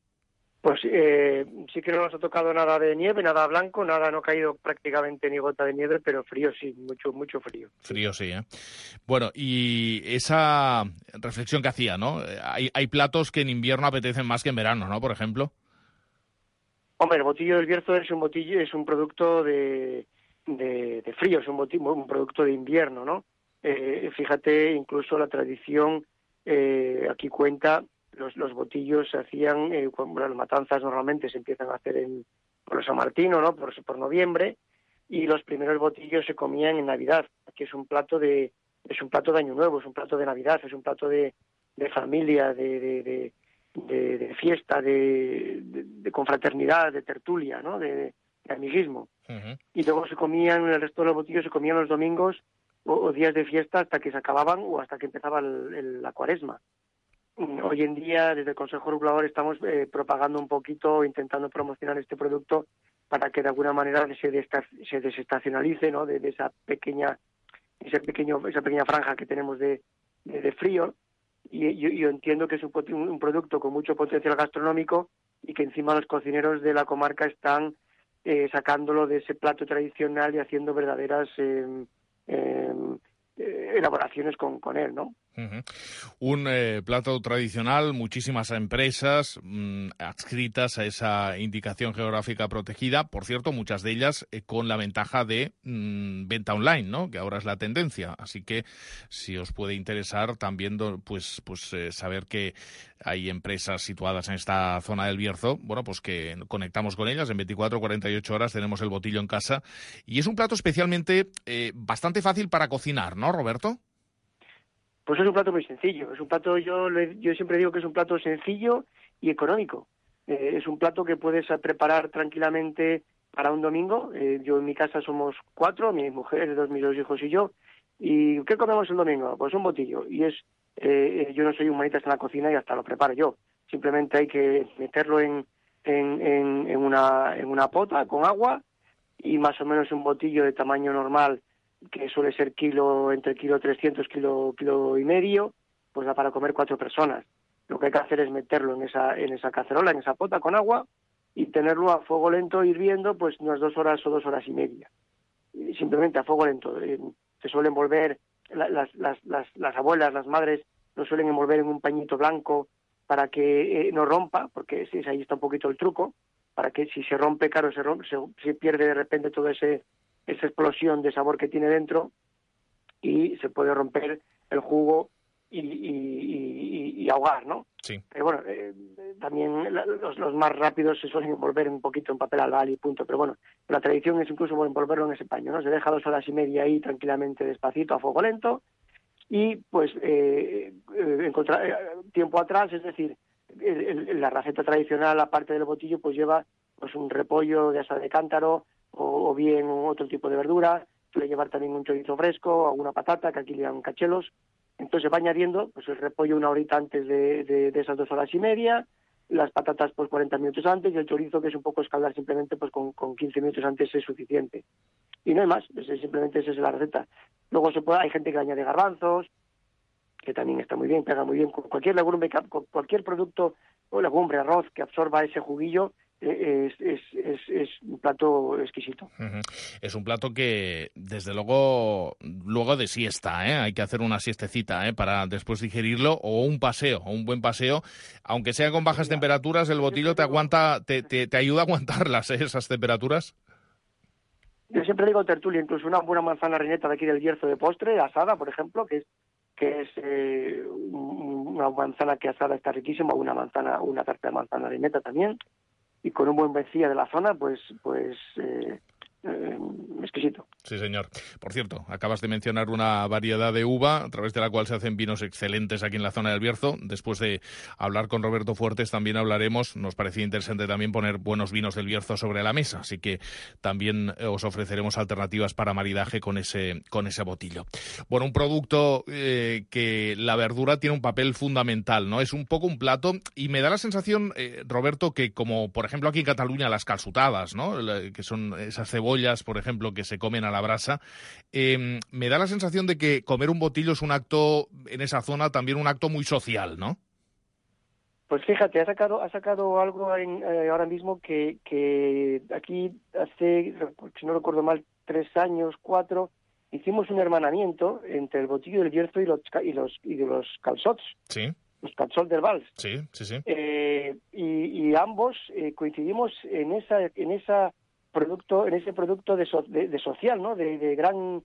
Pues eh, sí que no nos ha tocado nada de nieve, nada blanco, nada, no ha caído prácticamente ni gota de nieve, pero frío sí, mucho, mucho frío. Frío sí, ¿eh? Bueno, y esa reflexión que hacía, ¿no? Hay, hay platos que en invierno apetecen más que en verano, ¿no? Por ejemplo. Hombre, el botillo del Bierzo es un botillo, es un producto de, de, de frío, es un, botillo, un producto de invierno, ¿no? Eh, fíjate, incluso la tradición eh, aquí cuenta, los, los botillos se hacían, eh, cuando las matanzas normalmente se empiezan a hacer en, por San Martino, ¿no? Por, por noviembre, y los primeros botillos se comían en Navidad. Aquí es un plato de es un plato de Año Nuevo, es un plato de Navidad, es un plato de, de familia, de, de, de, de, de fiesta, de, de, de confraternidad, de tertulia, ¿no? De, de amiguismo. Uh-huh. Y luego se comían, el resto de los botillos se comían los domingos o días de fiesta hasta que se acababan o hasta que empezaba el, el, la cuaresma. Hoy en día, desde el Consejo Regulador, estamos eh, propagando un poquito, intentando promocionar este producto para que de alguna manera se, desta- se desestacionalice, ¿no? de, de esa pequeña ese pequeño esa pequeña franja que tenemos de, de, de frío. Y yo, yo entiendo que es un, un producto con mucho potencial gastronómico y que encima los cocineros de la comarca están eh, sacándolo de ese plato tradicional y haciendo verdaderas Eh, Eh, eh, elaboraciones con, con él, ¿no? Uh-huh. Un eh, plato tradicional, muchísimas empresas mmm, adscritas a esa indicación geográfica protegida, por cierto, muchas de ellas eh, con la ventaja de mmm, venta online, ¿no? Que ahora es la tendencia, así que si os puede interesar también pues, pues eh, saber que hay empresas situadas en esta zona del Bierzo, bueno, pues que conectamos con ellas, en veinticuatro a cuarenta y ocho horas tenemos el botillo en casa, y es un plato especialmente eh, bastante fácil para cocinar, ¿no, Roberto? Pues es un plato muy sencillo, es un plato, yo yo siempre digo que es un plato sencillo y económico. Eh, es un plato que puedes preparar tranquilamente para un domingo. Eh, yo en mi casa somos cuatro, mi mujer, dos, mis dos hijos y yo. ¿Y qué comemos el domingo? Pues un botillo. Y es, eh, yo no soy un manitas en la cocina y hasta lo preparo yo. Simplemente hay que meterlo en, en, en, en, una, en una pota con agua y más o menos un botillo de tamaño normal, que suele ser kilo, entre kilo trescientos, kilo, kilo y medio, pues da para comer cuatro personas. Lo que hay que hacer es meterlo en esa, en esa cacerola, en esa pota con agua, y tenerlo a fuego lento hirviendo, pues unas dos horas o dos horas y media. Y simplemente a fuego lento. Eh, se suelen envolver, la, las, las, las, las abuelas, las madres, lo suelen envolver en un pañito blanco para que eh, no rompa, porque sí, ahí está un poquito el truco, para que si se rompe, claro, se, rompe, se, se pierde de repente todo ese esa explosión de sabor que tiene dentro y se puede romper el jugo y, y, y, y ahogar, ¿no? Sí. Pero bueno, eh, también los, los más rápidos se suelen envolver un poquito en papel albal y punto, pero bueno, la tradición es incluso envolverlo en ese paño, ¿no? Se deja dos horas y media ahí tranquilamente, despacito, a fuego lento, y pues eh, eh, encontrar, eh, tiempo atrás, es decir, el, el, la receta tradicional, aparte del botillo, pues lleva pues un repollo de asa de cántaro, o, o bien otro tipo de verdura, suele llevar también un chorizo fresco, alguna patata, que aquí le llaman cachelos. Entonces va añadiendo pues el repollo una horita antes de, de, de esas dos horas y media, las patatas pues cuarenta minutos antes, y el chorizo, que es un poco escaldar simplemente pues con, con quince minutos antes, es suficiente. Y no hay más, pues, simplemente esa es la receta. Luego se puede, hay gente que añade garbanzos, que también está muy bien, pega muy bien. Cualquier legumbre, cualquier producto o legumbre, arroz, que absorba ese juguillo, es, es, es, es un plato exquisito. Uh-huh. Es un plato que, desde luego, luego de siesta, ¿eh? Hay que hacer una siestecita, ¿eh? Para después digerirlo, o un paseo, o un buen paseo. Aunque sea con bajas temperaturas, el botillo te aguanta, te, te, te ayuda a aguantarlas, ¿eh? Esas temperaturas. Yo siempre digo tertulia, incluso una buena manzana reineta de aquí del Bierzo de postre, asada, por ejemplo, que es que es eh, una manzana que asada está riquísima, una manzana, una tarta de manzana reineta también, y con un buen vecía de la zona, pues, pues eh, eh, exquisito. Sí, señor. Por cierto, acabas de mencionar una variedad de uva a través de la cual se hacen vinos excelentes aquí en la zona del Bierzo. Después de hablar con Roberto Fuertes también hablaremos, nos parecía interesante también poner buenos vinos del Bierzo sobre la mesa, así que también os ofreceremos alternativas para maridaje con ese, con ese botillo. Bueno, un producto eh, que la verdura tiene un papel fundamental, ¿no? Es un poco un plato y me da la sensación, eh, Roberto, que como por ejemplo aquí en Cataluña las calçotadas, ¿no? Que son esas cebollas, por ejemplo, que se comen a la brasa, eh, me da la sensación de que comer un botillo es un acto, en esa zona, también un acto muy social, ¿no? Pues fíjate, ha sacado, ha sacado algo en, eh, ahora mismo que, que aquí hace, si no recuerdo mal, tres años, cuatro, hicimos un hermanamiento entre el botillo del Bierzo y los y los y de los calçots. Sí. Los calçots del Vals. Sí, sí, sí. Eh, y, y ambos eh, coincidimos en esa, en esa producto, en ese producto de, so, de, de social, ¿no? De, de gran,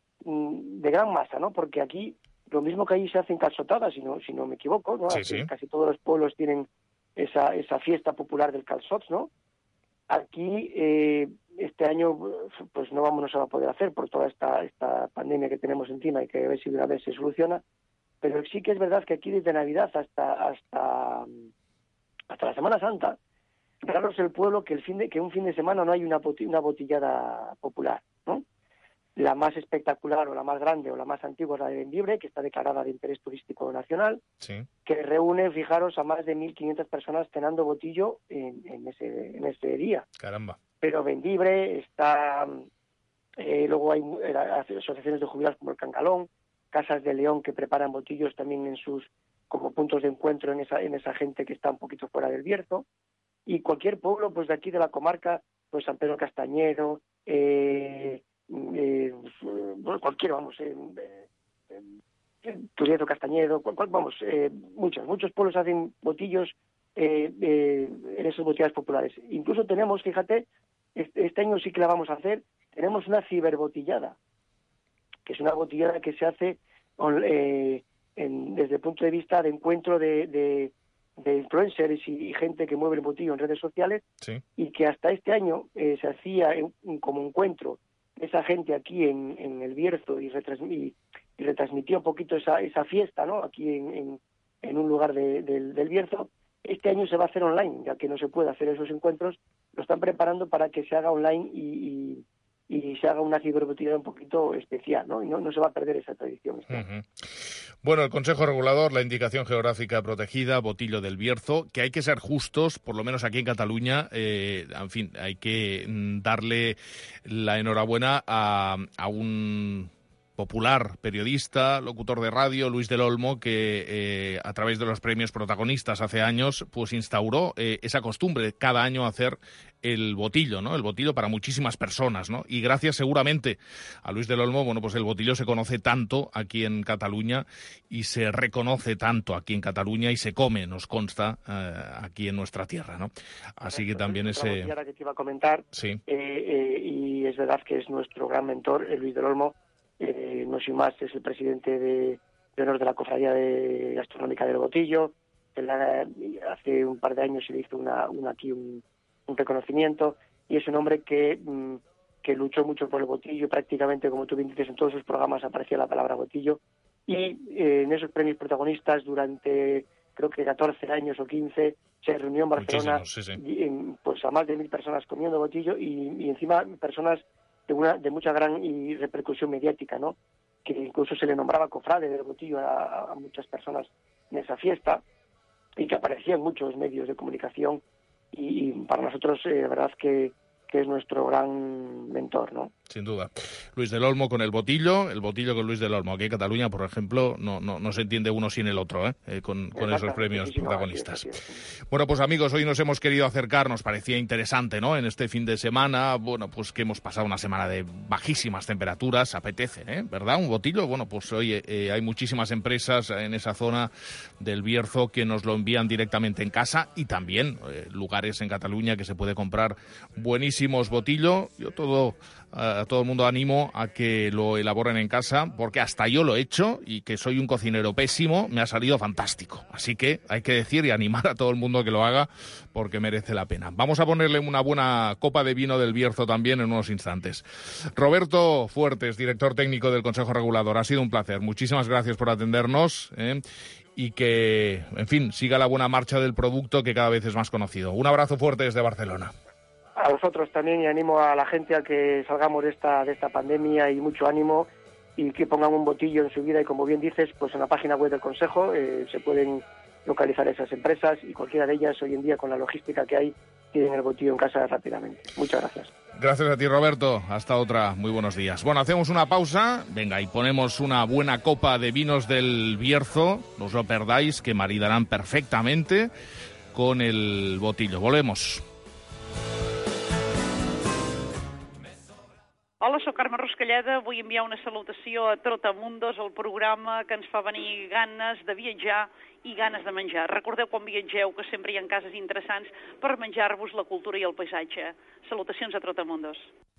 de gran masa, ¿no? Porque aquí lo mismo que allí se hacen calçotadas, si no, si no me equivoco, ¿no? Sí, sí. Casi todos los pueblos tienen esa, esa fiesta popular del calçots, ¿no? Aquí eh, este año pues no vamos no se va a poder hacer por toda esta esta pandemia que tenemos encima y que a ver si de una vez se soluciona. Pero sí que es verdad que aquí desde Navidad hasta hasta hasta la Semana Santa, raro es el pueblo que el fin de que un fin de semana no hay una una botillada popular, ¿no? La más espectacular o la más grande o la más antigua es la de Bembibre, que está declarada de interés turístico nacional, sí, que reúne, fijaros, a más de mil quinientas personas cenando botillo en, en ese en ese día. Caramba. Pero Bembibre está, eh, luego hay eh, asociaciones de jubilados como el Cangalón, Casas de León que preparan botillos también en sus como puntos de encuentro en esa en esa gente que está un poquito fuera del Bierzo, y cualquier pueblo pues de aquí de la comarca, pues San Pedro Castañedo, eh, eh, cualquiera, vamos, eh, eh, Turiazo Castañedo, cual, cual, vamos, eh, muchos, muchos pueblos hacen botillos eh, eh, en esas botilladas populares. Incluso tenemos, fíjate, este, este año sí que la vamos a hacer, tenemos una ciberbotillada, que es una botillada que se hace eh, en, desde el punto de vista de encuentro de, de, de influencers y, y gente que mueve el botillo en redes sociales, sí, y que hasta este año eh, se hacía en, en, como encuentro esa gente aquí en, en el Bierzo y, retransmi, y retransmitía un poquito esa, esa fiesta, ¿no? Aquí en, en, en un lugar de, de, del Bierzo. Este año se va a hacer online, ya que no se puede hacer esos encuentros, lo están preparando para que se haga online y, y, y se haga una ciberbotillada un poquito especial, ¿no? Y no, no se va a perder esa tradición. Uh-huh. Bueno, el Consejo Regulador, la indicación geográfica protegida, botillo del Bierzo, que hay que ser justos, por lo menos aquí en Cataluña, eh, en fin, hay que darle la enhorabuena a, a un popular periodista, locutor de radio, Luis del Olmo, que eh, a través de los premios Protagonistas hace años, pues instauró eh, esa costumbre de cada año hacer el botillo, ¿no? El botillo para muchísimas personas, ¿no? Y gracias seguramente a Luis del Olmo, bueno, pues el botillo se conoce tanto aquí en Cataluña y se reconoce tanto aquí en Cataluña y se come, nos consta, eh, aquí en nuestra tierra, ¿no? Así que también ese... que te iba a comentar, sí. eh, eh, y es verdad que es nuestro gran mentor, eh, Luis del Olmo. Eh, no soy más, es el presidente de, de honor de la Cofradía de Gastronómica del Botillo. La, hace un par de años se le hizo una, una aquí un, un reconocimiento, y es un hombre que, mm, que luchó mucho por el botillo. Prácticamente, como tú bien dices, en todos sus programas aparecía la palabra botillo, y eh, en esos premios Protagonistas durante creo que catorce años o quince se reunió en Barcelona, sí, sí. Y, en, pues a más de mil personas comiendo botillo, y, y encima personas de una de mucha gran y repercusión mediática, ¿no? Que incluso se le nombraba cofrade del botillo a, a muchas personas en esa fiesta, y que aparecía en muchos medios de comunicación, y, y para nosotros eh, la verdad que, que es nuestro gran mentor, ¿no? sin duda. Luis del Olmo con el botillo, el botillo con Luis del Olmo. Aquí en Cataluña, por ejemplo, no, no, no se entiende uno sin el otro, ¿eh? Eh, con, con esos premios protagonistas. Bueno, pues amigos, hoy nos hemos querido acercar, nos parecía interesante, ¿no? En este fin de semana, bueno, pues que hemos pasado una semana de bajísimas temperaturas, apetece, ¿eh? ¿Verdad? Un botillo, bueno, pues oye, eh, hay muchísimas empresas en esa zona del Bierzo que nos lo envían directamente en casa y también eh, lugares en Cataluña que se puede comprar buenísimos botillo. Yo todo... a todo el mundo animo a que lo elaboren en casa, porque hasta yo lo he hecho y que soy un cocinero pésimo, me ha salido fantástico. Así que hay que decir y animar a todo el mundo a que lo haga porque merece la pena. Vamos a ponerle una buena copa de vino del Bierzo también en unos instantes. Roberto Fuertes, director técnico del Consejo Regulador, ha sido un placer. Muchísimas gracias por atendernos ¿eh? y que, en fin, siga la buena marcha del producto que cada vez es más conocido. Un abrazo fuerte desde Barcelona. A vosotros también, y animo a la gente a que salgamos de esta de esta pandemia, y mucho ánimo, y que pongan un botillo en su vida. Y como bien dices, pues en la página web del Consejo eh, se pueden localizar esas empresas, y cualquiera de ellas hoy en día, con la logística que hay, tienen el botillo en casa rápidamente. Muchas gracias. Gracias a ti, Roberto. Hasta otra. Muy buenos días. Bueno, hacemos una pausa. Venga, y ponemos una buena copa de vinos del Bierzo. No os lo perdáis, que maridarán perfectamente con el botillo. Volvemos. Hola, soc Carme Ruscalleda. Vull enviar una salutació a Trotamundos, el programa que ens fa venir ganes de viatjar i ganes de menjar. Recordeu quan viatgeu que sempre hi ha cases interessants per menjar-vos la cultura i el paisatge. Salutacions a Trotamundos.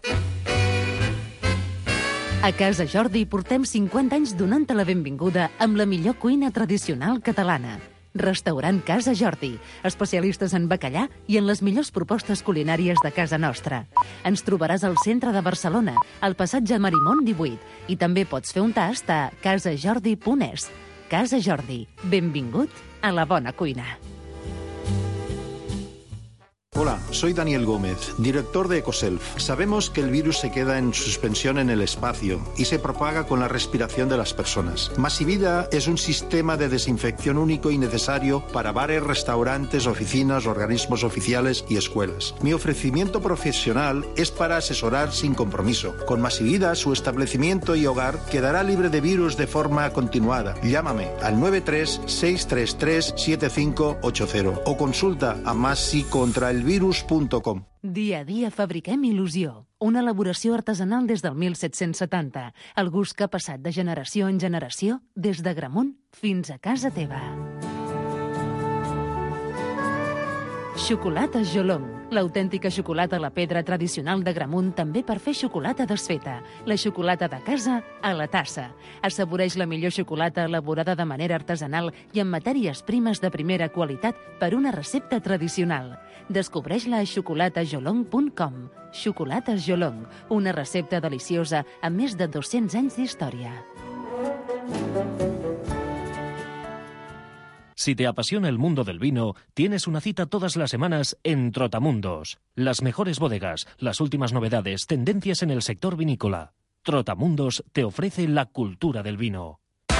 A Casa Jordi portem cinquanta anys donant-te la benvinguda amb la millor cuina tradicional catalana. Restaurant Casa Jordi, especialistes en bacallà i en les millors propostes culinàries de casa nostra. Ens trobaràs al centre de Barcelona, al passatge Marimón divuit, i també pots fer un tast a casa jordi punt es. Casa Jordi, benvingut a la bona cuina. Hola, soy Daniel Gómez, director de Ecoself. Sabemos que el virus se queda en suspensión en el espacio y se propaga con la respiración de las personas. Masivida es un sistema de desinfección único y necesario para bares, restaurantes, oficinas, organismos oficiales y escuelas. Mi ofrecimiento profesional es para asesorar sin compromiso. Con Masivida, su establecimiento y hogar quedará libre de virus de forma continuada. Llámame al nueve tres seis tres tres siete cinco ocho cero o consulta a masicontraelvirus punto com. Dia a dia fabriquem il·lusió. Una elaboració artesanal des del mil set-cents setanta. El gust que ha passat de generació en generació, des de Gramunt fins a casa teva. Xocolata Jolong, l'autèntica xocolata a la pedra tradicional de Gramunt, també per fer xocolata desfeta. La xocolata de casa a la tassa. Assaboreix la millor xocolata elaborada de manera artesanal i amb matèries primes de primera qualitat per una recepta tradicional. Descobreix-la a xocolata jolong punt com. Xocolates Jolong, una recepta deliciosa amb més de dos-cents anys d'història. Si te apasiona el mundo del vino, tienes una cita todas las semanas en Trotamundos. Las mejores bodegas, las últimas novedades, tendencias en el sector vinícola. Trotamundos te ofrece la cultura del vino.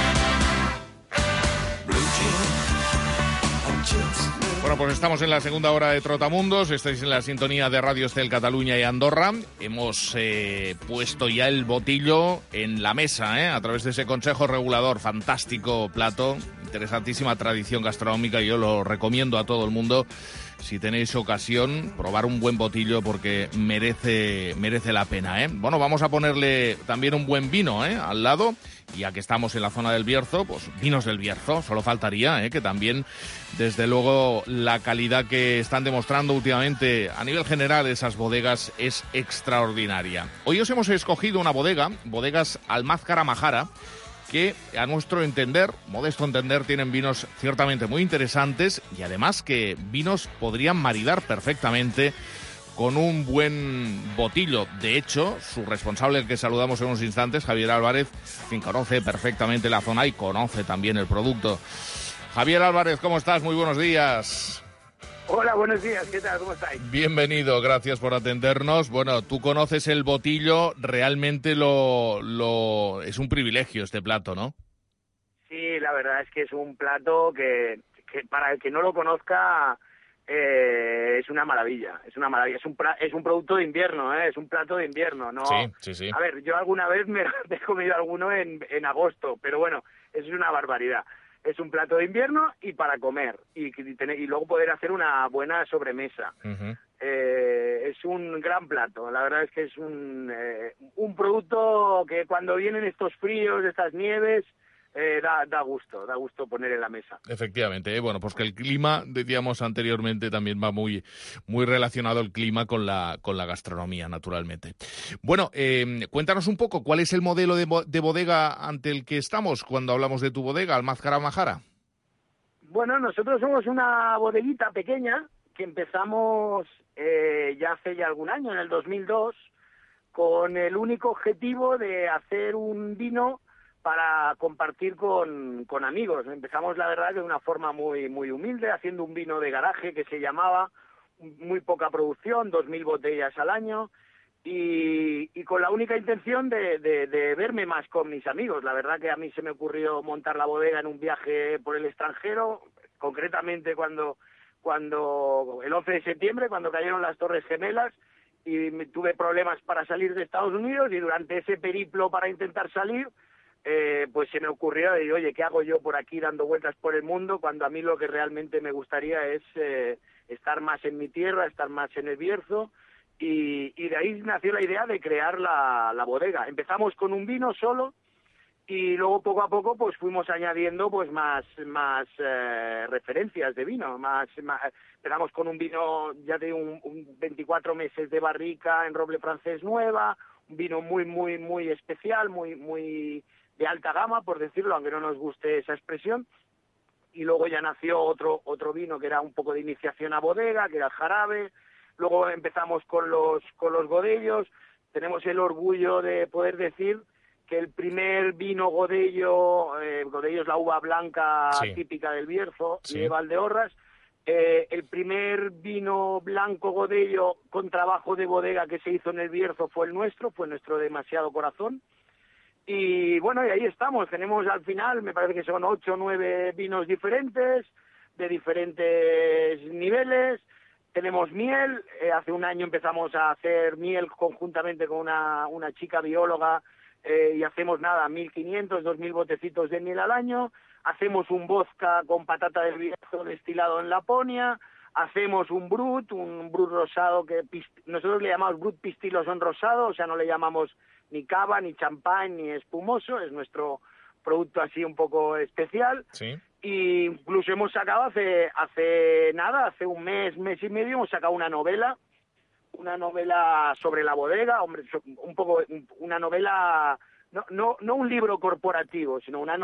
Bueno, pues estamos en la segunda hora de Trotamundos, estáis en la sintonía de Radio Estel Cataluña y Andorra. Hemos eh, puesto ya el botillo en la mesa, ¿eh? A través de ese Consejo Regulador. Fantástico plato, interesantísima tradición gastronómica, y yo lo recomiendo a todo el mundo. Si tenéis ocasión, probar un buen botillo porque merece, merece la pena, ¿eh? Bueno, vamos a ponerle también un buen vino, ¿eh? Al lado. Y ya que estamos en la zona del Bierzo, pues vinos del Bierzo, solo faltaría, ¿eh? Que también, desde luego, la calidad que están demostrando últimamente a nivel general esas bodegas es extraordinaria. Hoy os hemos escogido una bodega, bodegas Almázcara Majara, que a nuestro entender, modesto entender, tienen vinos ciertamente muy interesantes y además que vinos podrían maridar perfectamente con un buen botillo. De hecho, su responsable, el que saludamos en unos instantes, Javier Álvarez, quien conoce perfectamente la zona y conoce también el producto. Javier Álvarez, ¿cómo estás? Muy buenos días. Hola, buenos días, ¿qué tal? ¿Cómo estáis? Bienvenido, gracias por atendernos. Bueno, tú conoces el botillo, realmente lo, lo es un privilegio este plato, ¿no? Sí, la verdad es que es un plato que, que para el que no lo conozca eh, es una maravilla, es una maravilla. Es un, pra- es un producto de invierno, ¿eh? Es un plato de invierno, ¿no? Sí, sí, sí. A ver, yo alguna vez me he comido alguno en, en agosto, pero bueno, eso es una barbaridad. Es un plato de invierno y para comer, y, y, tener, y luego poder hacer una buena sobremesa. Uh-huh. Eh, es un gran plato, la verdad es que es un, eh, un producto que cuando vienen estos fríos, estas nieves, eh, da, da gusto, da gusto poner en la mesa. Efectivamente, ¿eh? Bueno, pues que el clima, decíamos anteriormente, también va muy, muy relacionado el clima con la, con la gastronomía, naturalmente. Bueno, eh, cuéntanos un poco, ¿cuál es el modelo de, bo- de bodega ante el que estamos cuando hablamos de tu bodega, Almazcara Majara? Bueno, nosotros somos una bodeguita pequeña que empezamos eh, ya hace ya algún año, en el dos mil dos, con el único objetivo de hacer un vino para compartir con, con amigos. Empezamos, la verdad, de una forma muy muy humilde, haciendo un vino de garaje que se llamaba, muy poca producción, dos mil botellas al año, y, y con la única intención de, de, de verme más con mis amigos. La verdad que a mí se me ocurrió montar la bodega en un viaje por el extranjero, concretamente cuando, cuando el once de septiembre, cuando cayeron las Torres Gemelas, y me, tuve problemas para salir de Estados Unidos, y durante ese periplo para intentar salir, Eh, pues se me ocurrió, de, oye, ¿qué hago yo por aquí dando vueltas por el mundo cuando a mí lo que realmente me gustaría es eh, estar más en mi tierra, estar más en el Bierzo? Y, y de ahí nació la idea de crear la, la bodega. Empezamos con un vino solo y luego poco a poco pues fuimos añadiendo pues más más eh, referencias de vino. Más, más empezamos con un vino, ya de un, un veinticuatro meses de barrica en roble francés nueva, un vino muy, muy, muy especial, muy, muy de alta gama, por decirlo, aunque no nos guste esa expresión. Y luego ya nació otro otro vino que era un poco de iniciación a bodega, que era el jarabe. Luego empezamos con los con los godellos. Tenemos el orgullo de poder decir que el primer vino godello, eh, godello es la uva blanca Sí. típica del Bierzo Sí. y de Valdeorras, eh, el primer vino blanco godello con trabajo de bodega que se hizo en el Bierzo fue el nuestro, fue nuestro Demasiado Corazón. Y bueno, y ahí estamos, tenemos al final, me parece que son ocho o nueve vinos diferentes, de diferentes niveles. Tenemos miel, eh, hace un año empezamos a hacer miel conjuntamente con una, una chica bióloga, eh, y hacemos nada, mil quinientos, dos mil botecitos de miel al año. Hacemos un vodka con patata del Bierzo destilado en Laponia. Hacemos un brut, un brut rosado que pist- nosotros le llamamos brut pistilosón rosado, o sea, no le llamamos ni cava, ni champán, ni espumoso, es nuestro producto así un poco especial. Sí. Y incluso hemos sacado hace hace nada, hace un mes, mes y medio, hemos sacado una novela, una novela sobre la bodega, hombre, so- un poco, una novela, no no no un libro corporativo, sino una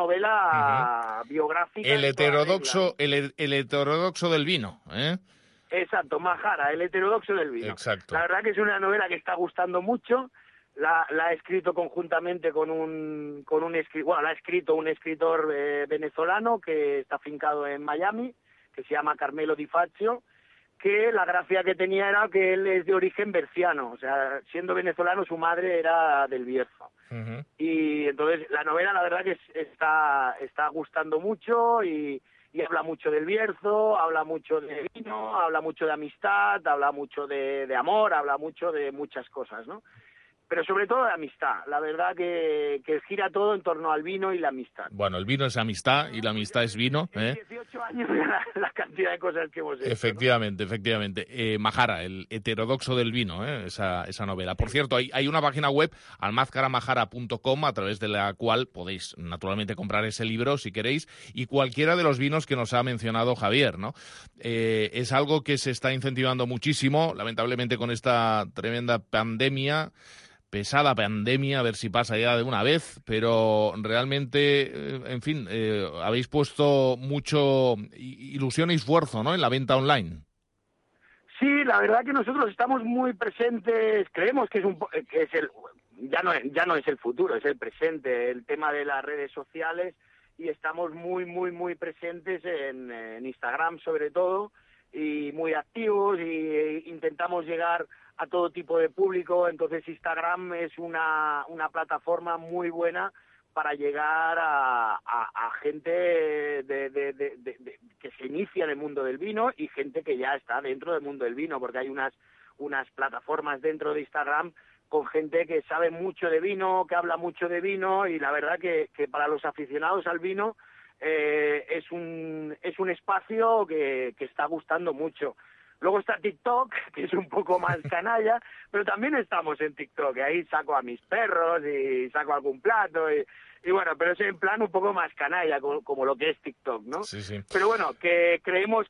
novela biográfica. El en toda regla. heterodoxo, el, el heterodoxo del vino, ¿eh? Exacto, Majara, el heterodoxo del vino. Exacto. La verdad que es una novela que está gustando mucho. La, la ha escrito conjuntamente con un con un escri- bueno, la ha escrito un escritor eh, venezolano que está afincado en Miami, que se llama Carmelo Di Faccio, que la gracia que tenía era que él es de origen berciano, o sea, siendo venezolano su madre era del Bierzo. Uh-huh. Y entonces la novela la verdad que es- está está gustando mucho y, y habla mucho del Bierzo, habla mucho de vino, habla mucho de amistad, habla mucho de, de amor, habla mucho de muchas cosas, ¿no? Pero sobre todo de amistad. La verdad que, que gira todo en torno al vino y la amistad. Bueno, el vino es amistad y la amistad es vino, ¿eh? dieciocho años la, la cantidad de cosas que hemos hecho. Efectivamente, efectivamente. Eh, Majara, el heterodoxo del vino, ¿eh? esa, esa novela. Por cierto, hay, hay una página web, almazcaramajara punto com, a través de la cual podéis, naturalmente, comprar ese libro si queréis, y cualquiera de los vinos que nos ha mencionado Javier, ¿no? Eh, es algo que se está incentivando muchísimo, lamentablemente con esta tremenda pandemia, pesada pandemia, a ver si pasa ya de una vez, pero realmente, eh, en fin, eh, habéis puesto mucho i- ilusión y esfuerzo, ¿no?, en la venta online. Sí, la verdad que nosotros estamos muy presentes, creemos que es un po- que es el ya no es, ya no es el futuro, es el presente, el tema de las redes sociales, y estamos muy muy muy presentes en, en Instagram sobre todo, y muy activos, y e intentamos llegar a todo tipo de público. Entonces Instagram es una una plataforma muy buena para llegar a, a, a gente de, de, de, de, de, que se inicia en el mundo del vino y gente que ya está dentro del mundo del vino, porque hay unas, unas plataformas dentro de Instagram con gente que sabe mucho de vino, que habla mucho de vino, y la verdad que, que para los aficionados al vino eh, es un es un espacio que, que está gustando mucho. Luego está TikTok, que es un poco más canalla, pero también estamos en TikTok, y ahí saco a mis perros y saco algún plato, y, y bueno, pero es en plan un poco más canalla, como, como lo que es TikTok, ¿no? Sí, sí. Pero bueno, que creemos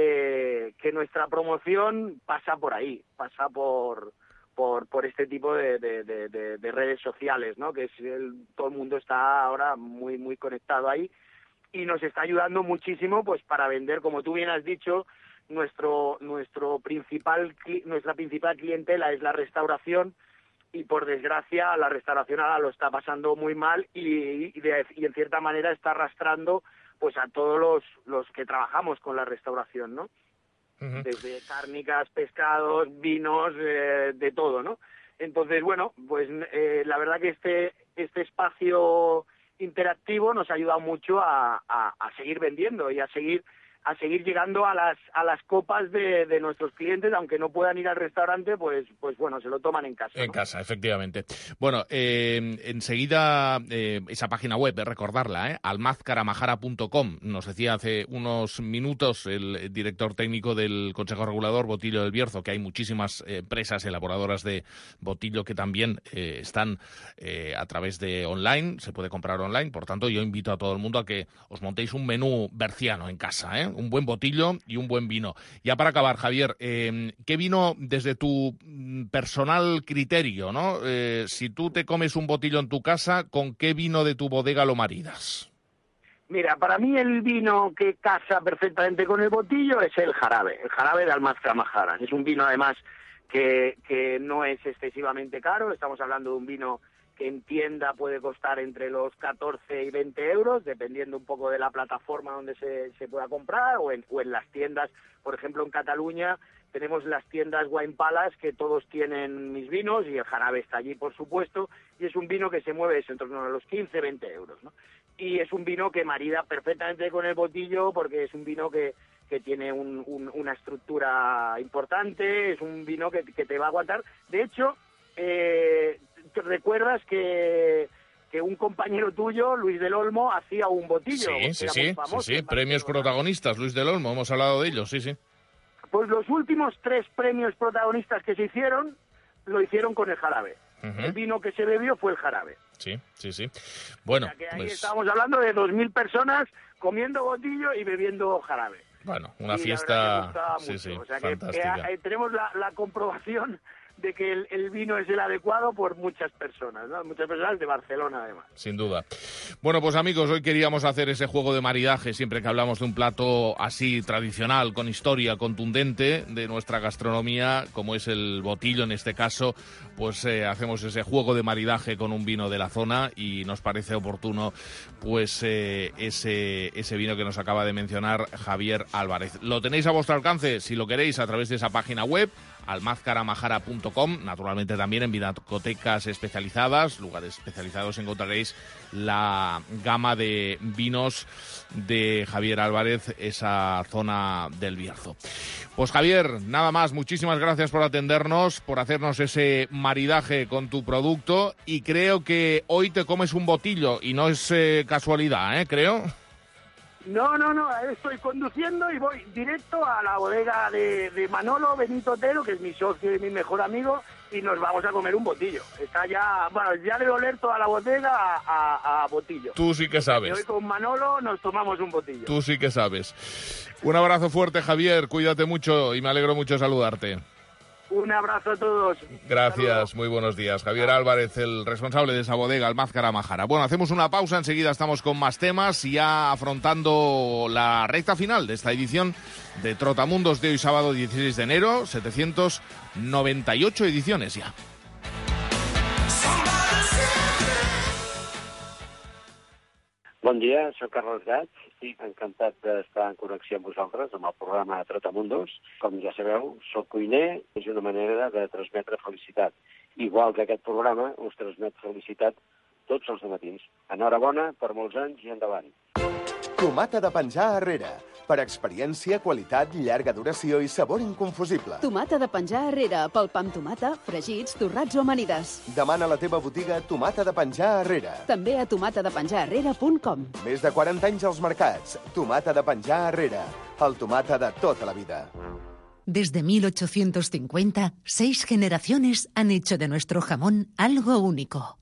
que, que nuestra promoción pasa por ahí, pasa por por, por este tipo de, de, de, de, de redes sociales, ¿no? Que es el, todo el mundo está ahora muy, muy conectado ahí, y nos está ayudando muchísimo pues para vender, como tú bien has dicho. Nuestro nuestro principal nuestra principal clientela es la restauración, y por desgracia la restauración ahora lo está pasando muy mal, y, y, de, y en cierta manera está arrastrando pues a todos los los que trabajamos con la restauración, ¿no? Uh-huh. Desde cárnicas, pescados, vinos, eh, de todo, ¿no? Entonces, bueno, pues eh, la verdad que este este espacio interactivo nos ha ayudado mucho a, a, a seguir vendiendo y a seguir a seguir llegando a las a las copas de, de nuestros clientes, aunque no puedan ir al restaurante, pues pues bueno, se lo toman en casa, ¿no? En casa, efectivamente. Bueno, eh, enseguida eh, esa página web, eh, recordarla, eh, almazcaramajara punto com. Nos decía hace unos minutos el director técnico del Consejo Regulador, Botillo del Bierzo, que hay muchísimas eh, empresas elaboradoras de botillo que también eh, están eh, a través de online, se puede comprar online. Por tanto, yo invito a todo el mundo a que os montéis un menú berciano en casa, ¿eh? Un buen botillo y un buen vino. Ya para acabar, Javier, eh, ¿qué vino desde tu personal criterio, ¿no? Eh, si tú te comes un botillo en tu casa, ¿con qué vino de tu bodega lo maridas? Mira, para mí el vino que casa perfectamente con el botillo es el jarabe, el jarabe de Almazcaramajara. Es un vino además que, que no es excesivamente caro, estamos hablando de un vino que en tienda puede costar entre los catorce y veinte euros, dependiendo un poco de la plataforma donde se, se pueda comprar, o en, o en las tiendas. Por ejemplo, en Cataluña tenemos las tiendas Wine Palace, que todos tienen mis vinos, y el jarabe está allí, por supuesto, y es un vino que se mueve en torno a los quince, veinte euros, ¿no? Y es un vino que marida perfectamente con el botillo, porque es un vino que, que tiene un, un, una estructura importante, es un vino que, que te va a aguantar. De hecho, eh, ¿recuerdas que, que un compañero tuyo, Luis del Olmo, hacía un botillo? Sí, sí, sí, sí, sí. Premios protagonistas, Luis del Olmo, hemos hablado de ellos, sí, sí. Pues los últimos tres premios protagonistas que se hicieron, lo hicieron con el jarabe. Uh-huh. El vino que se bebió fue el jarabe. Sí, sí, sí. Bueno, o sea que ahí pues... estábamos hablando de dos mil personas comiendo botillo y bebiendo jarabe. Bueno, una y fiesta... Sí, mucho. sí, o sea fantástica. Que, que, tenemos la, la comprobación de que el, el vino es el adecuado por muchas personas, ¿no? Muchas personas de Barcelona, además. Sin duda. Bueno, pues amigos, hoy queríamos hacer ese juego de maridaje, siempre que hablamos de un plato así tradicional, con historia contundente de nuestra gastronomía, como es el botillo en este caso, pues eh, hacemos ese juego de maridaje con un vino de la zona, y nos parece oportuno pues eh, ese, ese vino que nos acaba de mencionar Javier Álvarez. Lo tenéis a vuestro alcance, si lo queréis, a través de esa página web, almazcaramajara punto com. Naturalmente también en vinacotecas especializadas, lugares especializados, encontraréis la gama de vinos de Javier Álvarez, esa zona del Bierzo. Pues Javier, nada más, muchísimas gracias por atendernos, por hacernos ese maridaje con tu producto, y creo que hoy te comes un botillo y no es eh, casualidad, ¿eh? Creo... No, no, no, estoy conduciendo y voy directo a la bodega de, de Manolo Benito Otero, que es mi socio y mi mejor amigo, y nos vamos a comer un botillo. Está ya, bueno, ya de oler toda la bodega a, a, a botillo. Tú sí que sabes. Y hoy con Manolo nos tomamos un botillo. Tú sí que sabes. Un abrazo fuerte, Javier, cuídate mucho y me alegro mucho de saludarte. Un abrazo a todos. Gracias, Saludos. Muy buenos días. Javier Álvarez, el responsable de esa bodega, Almazcaramajara. Bueno, hacemos una pausa, enseguida estamos con más temas, y ya afrontando la recta final de esta edición de Trotamundos de hoy sábado dieciséis de enero, setecientos noventa y ocho ediciones ya. Bon dia, soc Carles Gats i encantat d'estar en connexió amb vosaltres amb el programa Trotamundos. Com ja sabeu, soc cuiner, és una manera de transmetre felicitat. Igual que aquest programa us transmet felicitat tots els dematins. Enhorabona per molts anys i endavant. Tomata de penjar arrere. Per experiència, qualitat, llarga duració i sabor inconfusible. Tomata de penjar arrere, pel pa amb tomata, fregits, torrats o amanides. Demana a la teva botiga Tomata de penjar arrere. També a tomata de penjar arrere punt com. Més de quaranta anys als mercats. Tomata de penjar arrere. El tomata de tota la vida. Desde mil ochocientos cincuenta, seis generaciones han hecho de nuestro jamón algo único.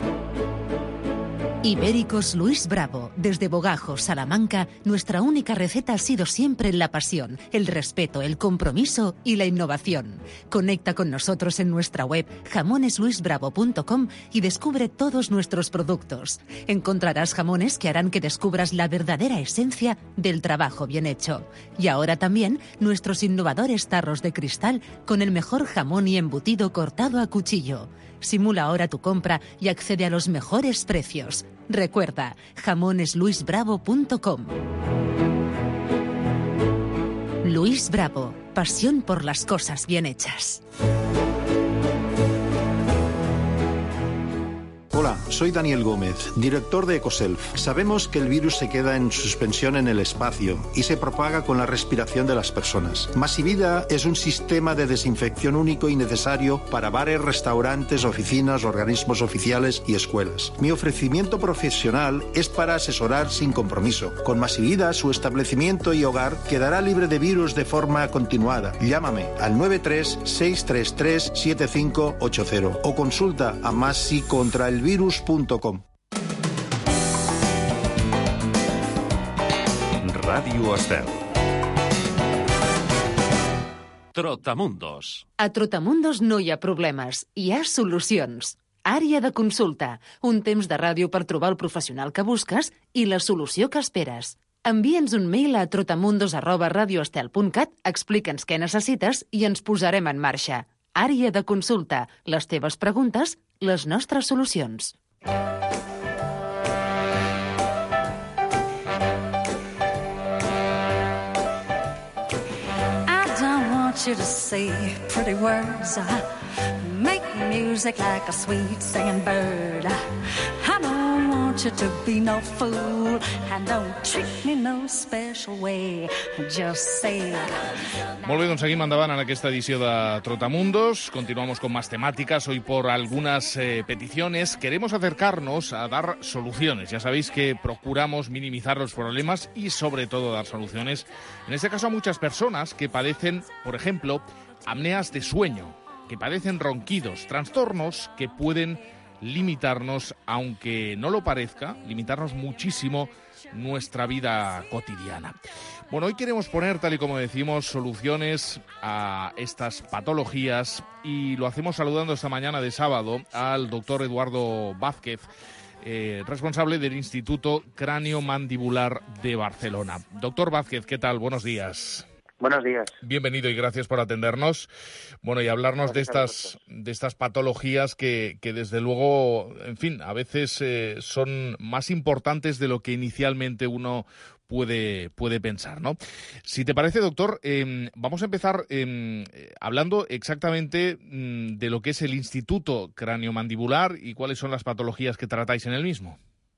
Ibéricos Luis Bravo. Desde Bogajos, Salamanca, nuestra única receta ha sido siempre la pasión, el respeto, el compromiso y la innovación. Conecta con nosotros en nuestra web jamones luis bravo punto com y descubre todos nuestros productos. Encontrarás jamones que harán que descubras la verdadera esencia del trabajo bien hecho. Y ahora también nuestros innovadores tarros de cristal con el mejor jamón y embutido cortado a cuchillo. Simula ahora tu compra y accede a los mejores precios. Recuerda, jamones luis bravo punto com. Luis Bravo, pasión por las cosas bien hechas. Hola, soy Daniel Gómez, director de Ecoself. Sabemos que el virus se queda en suspensión en el espacio y se propaga con la respiración de las personas. Masivida es un sistema de desinfección único y necesario para bares, restaurantes, oficinas, organismos oficiales y escuelas. Mi ofrecimiento profesional es para asesorar sin compromiso. Con Masivida, su establecimiento y hogar quedará libre de virus de forma continuada. Llámame al nueve tres seis tres tres siete cinco ocho cero o consulta a masi contra el virus punto com. Ràdio Estel. Trotamundos. A Trotamundos no hi ha problemes, hi ha solucions. Àrea de consulta, un temps de ràdio per trobar el professional que busques i la solució que esperes. Envia'ns un mail a trotamundos arroba radioestel punt cat, explica'ns què necessites i ens posarem en marxa. Àrea de consulta, les teves preguntes, les nostres solucions. I don't want you to say pretty words. Make music like a sweet singing bird. I don't want you to be no fool and don't treat me no special way. Just say. Molt bé, doncs seguim endavant en aquesta edició de Trotamundos. Continuamos con más temáticas. Hoy por algunas eh, peticiones queremos acercarnos a dar soluciones. Ya sabéis que procuramos minimizar los problemas y sobre todo dar soluciones. En este caso a muchas personas que padecen, por ejemplo, apneas de sueño, que padecen ronquidos, trastornos que pueden limitarnos, aunque no lo parezca, limitarnos muchísimo nuestra vida cotidiana. Bueno, hoy queremos poner, tal y como decimos, soluciones a estas patologías y lo hacemos saludando esta mañana de sábado al doctor Eduardo Vázquez, eh, responsable del Instituto Cráneo-Mandibular de Barcelona. Doctor Vázquez, ¿qué tal? Buenos días. Buenos días. Bienvenido y gracias por atendernos. Bueno, y hablarnos de estas, de estas patologías que, que desde luego, en fin, a veces eh, son más importantes de lo que inicialmente uno puede, puede pensar, ¿no? Si te parece, doctor, eh, vamos a empezar eh, hablando exactamente mm, de lo que es el Instituto Cráneo-Mandibular y cuáles son las patologías que tratáis en el mismo.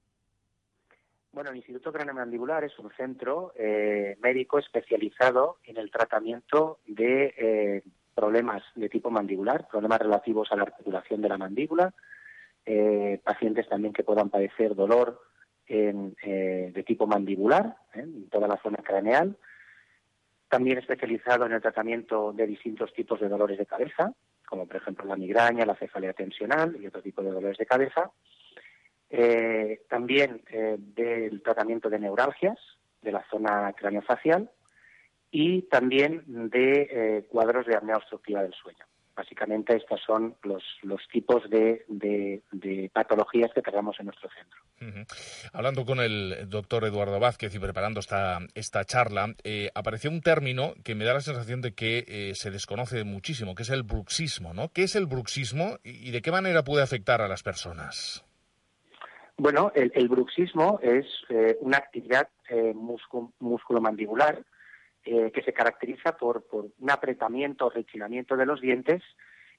Bueno, el Instituto Cráneo-Mandibular es un centro eh, médico especializado en el tratamiento de eh, problemas de tipo mandibular, problemas relativos a la articulación de la mandíbula, eh, pacientes también que puedan padecer dolor en, eh, de tipo mandibular, eh, en toda la zona craneal, también especializado en el tratamiento de distintos tipos de dolores de cabeza, como por ejemplo la migraña, la cefalea tensional y otro tipo de dolores de cabeza. Eh, también eh, del tratamiento de neuralgias de la zona craneofacial y también de eh, cuadros de apnea obstructiva del sueño. Básicamente estos son los, los tipos de, de, de patologías que tratamos en nuestro centro. Uh-huh. Hablando con el doctor Eduardo Vázquez y preparando esta, esta charla, eh, apareció un término que me da la sensación de que eh, se desconoce muchísimo, que es el bruxismo, ¿no? ¿Qué es el bruxismo y de qué manera puede afectar a las personas? Bueno, el, el bruxismo es eh, una actividad eh, muscu- musculomandibular eh, que se caracteriza por, por un apretamiento o reclinamiento de los dientes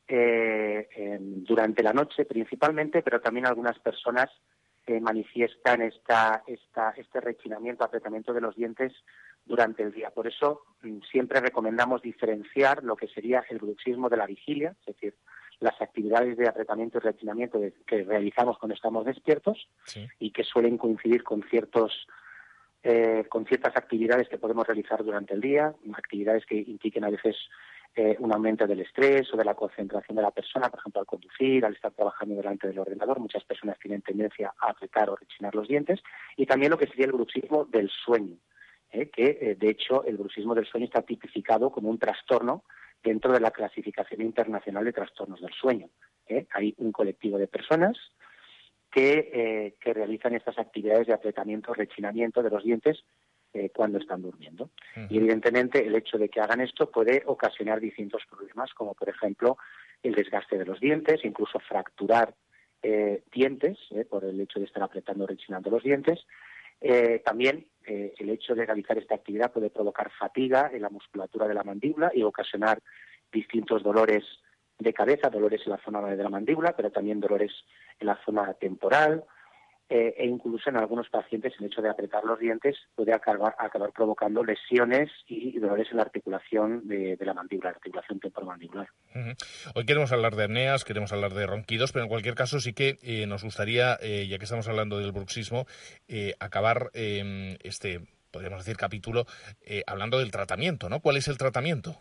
eh, eh, durante la noche principalmente, pero también algunas personas eh, manifiestan esta, esta, este rechinamiento, apretamiento de los dientes durante el día. Por eso mm, siempre recomendamos diferenciar lo que sería el bruxismo de la vigilia, es decir, las actividades de apretamiento y rechinamiento de, que realizamos cuando estamos despiertos, sí, y que suelen coincidir con ciertos eh, con ciertas actividades que podemos realizar durante el día, actividades que impliquen a veces eh, un aumento del estrés o de la concentración de la persona, por ejemplo, al conducir, al estar trabajando delante del ordenador. Muchas personas tienen tendencia a apretar o rechinar los dientes. Y también lo que sería el bruxismo del sueño, ¿eh? que eh, de hecho el bruxismo del sueño está tipificado como un trastorno dentro de la clasificación internacional de trastornos del sueño. ¿eh? Hay un colectivo de personas que, eh, que realizan estas actividades de apretamiento, rechinamiento de los dientes eh, cuando están durmiendo. Uh-huh. Y evidentemente el hecho de que hagan esto puede ocasionar distintos problemas, como por ejemplo el desgaste de los dientes, incluso fracturar eh, dientes, eh, por el hecho de estar apretando o rechinando los dientes. Eh, también eh, el hecho de realizar esta actividad puede provocar fatiga en la musculatura de la mandíbula y ocasionar distintos dolores de cabeza, dolores en la zona de la mandíbula, pero también dolores en la zona temporal, eh, e incluso en algunos pacientes el hecho de apretar los dientes puede acabar, acabar provocando lesiones y dolores en la articulación de, de la mandíbula, la articulación temporomandibular. Uh-huh. Hoy queremos hablar de apneas, queremos hablar de ronquidos, pero en cualquier caso sí que eh, nos gustaría, eh, ya que estamos hablando del bruxismo, eh, acabar eh, este, podríamos decir, capítulo eh, hablando del tratamiento, ¿no? ¿Cuál es el tratamiento?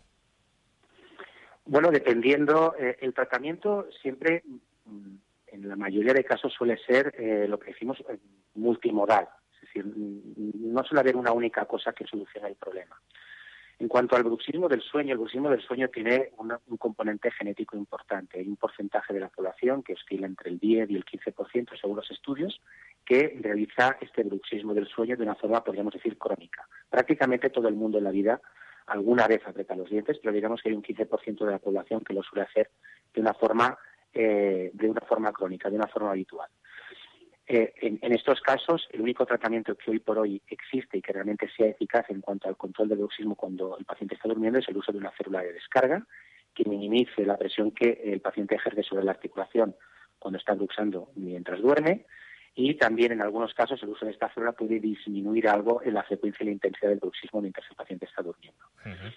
Bueno, dependiendo, eh, el tratamiento siempre, en la mayoría de casos, suele ser eh, lo que decimos eh, multimodal. Es decir, no suele haber una única cosa que solucione el problema. En cuanto al bruxismo del sueño, el bruxismo del sueño tiene una, un componente genético importante. Hay un porcentaje de la población que oscila entre el diez y el quince por ciento, según los estudios, que realiza este bruxismo del sueño de una forma, podríamos decir, crónica. Prácticamente todo el mundo en la vida alguna vez aprieta los dientes, pero digamos que hay un quince por ciento de la población que lo suele hacer de una forma eh, de una forma crónica, de una forma habitual. Eh, en, en estos casos, el único tratamiento que hoy por hoy existe y que realmente sea eficaz en cuanto al control del bruxismo cuando el paciente está durmiendo es el uso de una célula de descarga que minimice la presión que el paciente ejerce sobre la articulación cuando está bruxando mientras duerme. Y también, en algunos casos, el uso de esta célula puede disminuir algo en la frecuencia y la intensidad del bruxismo mientras el paciente está durmiendo. Uh-huh.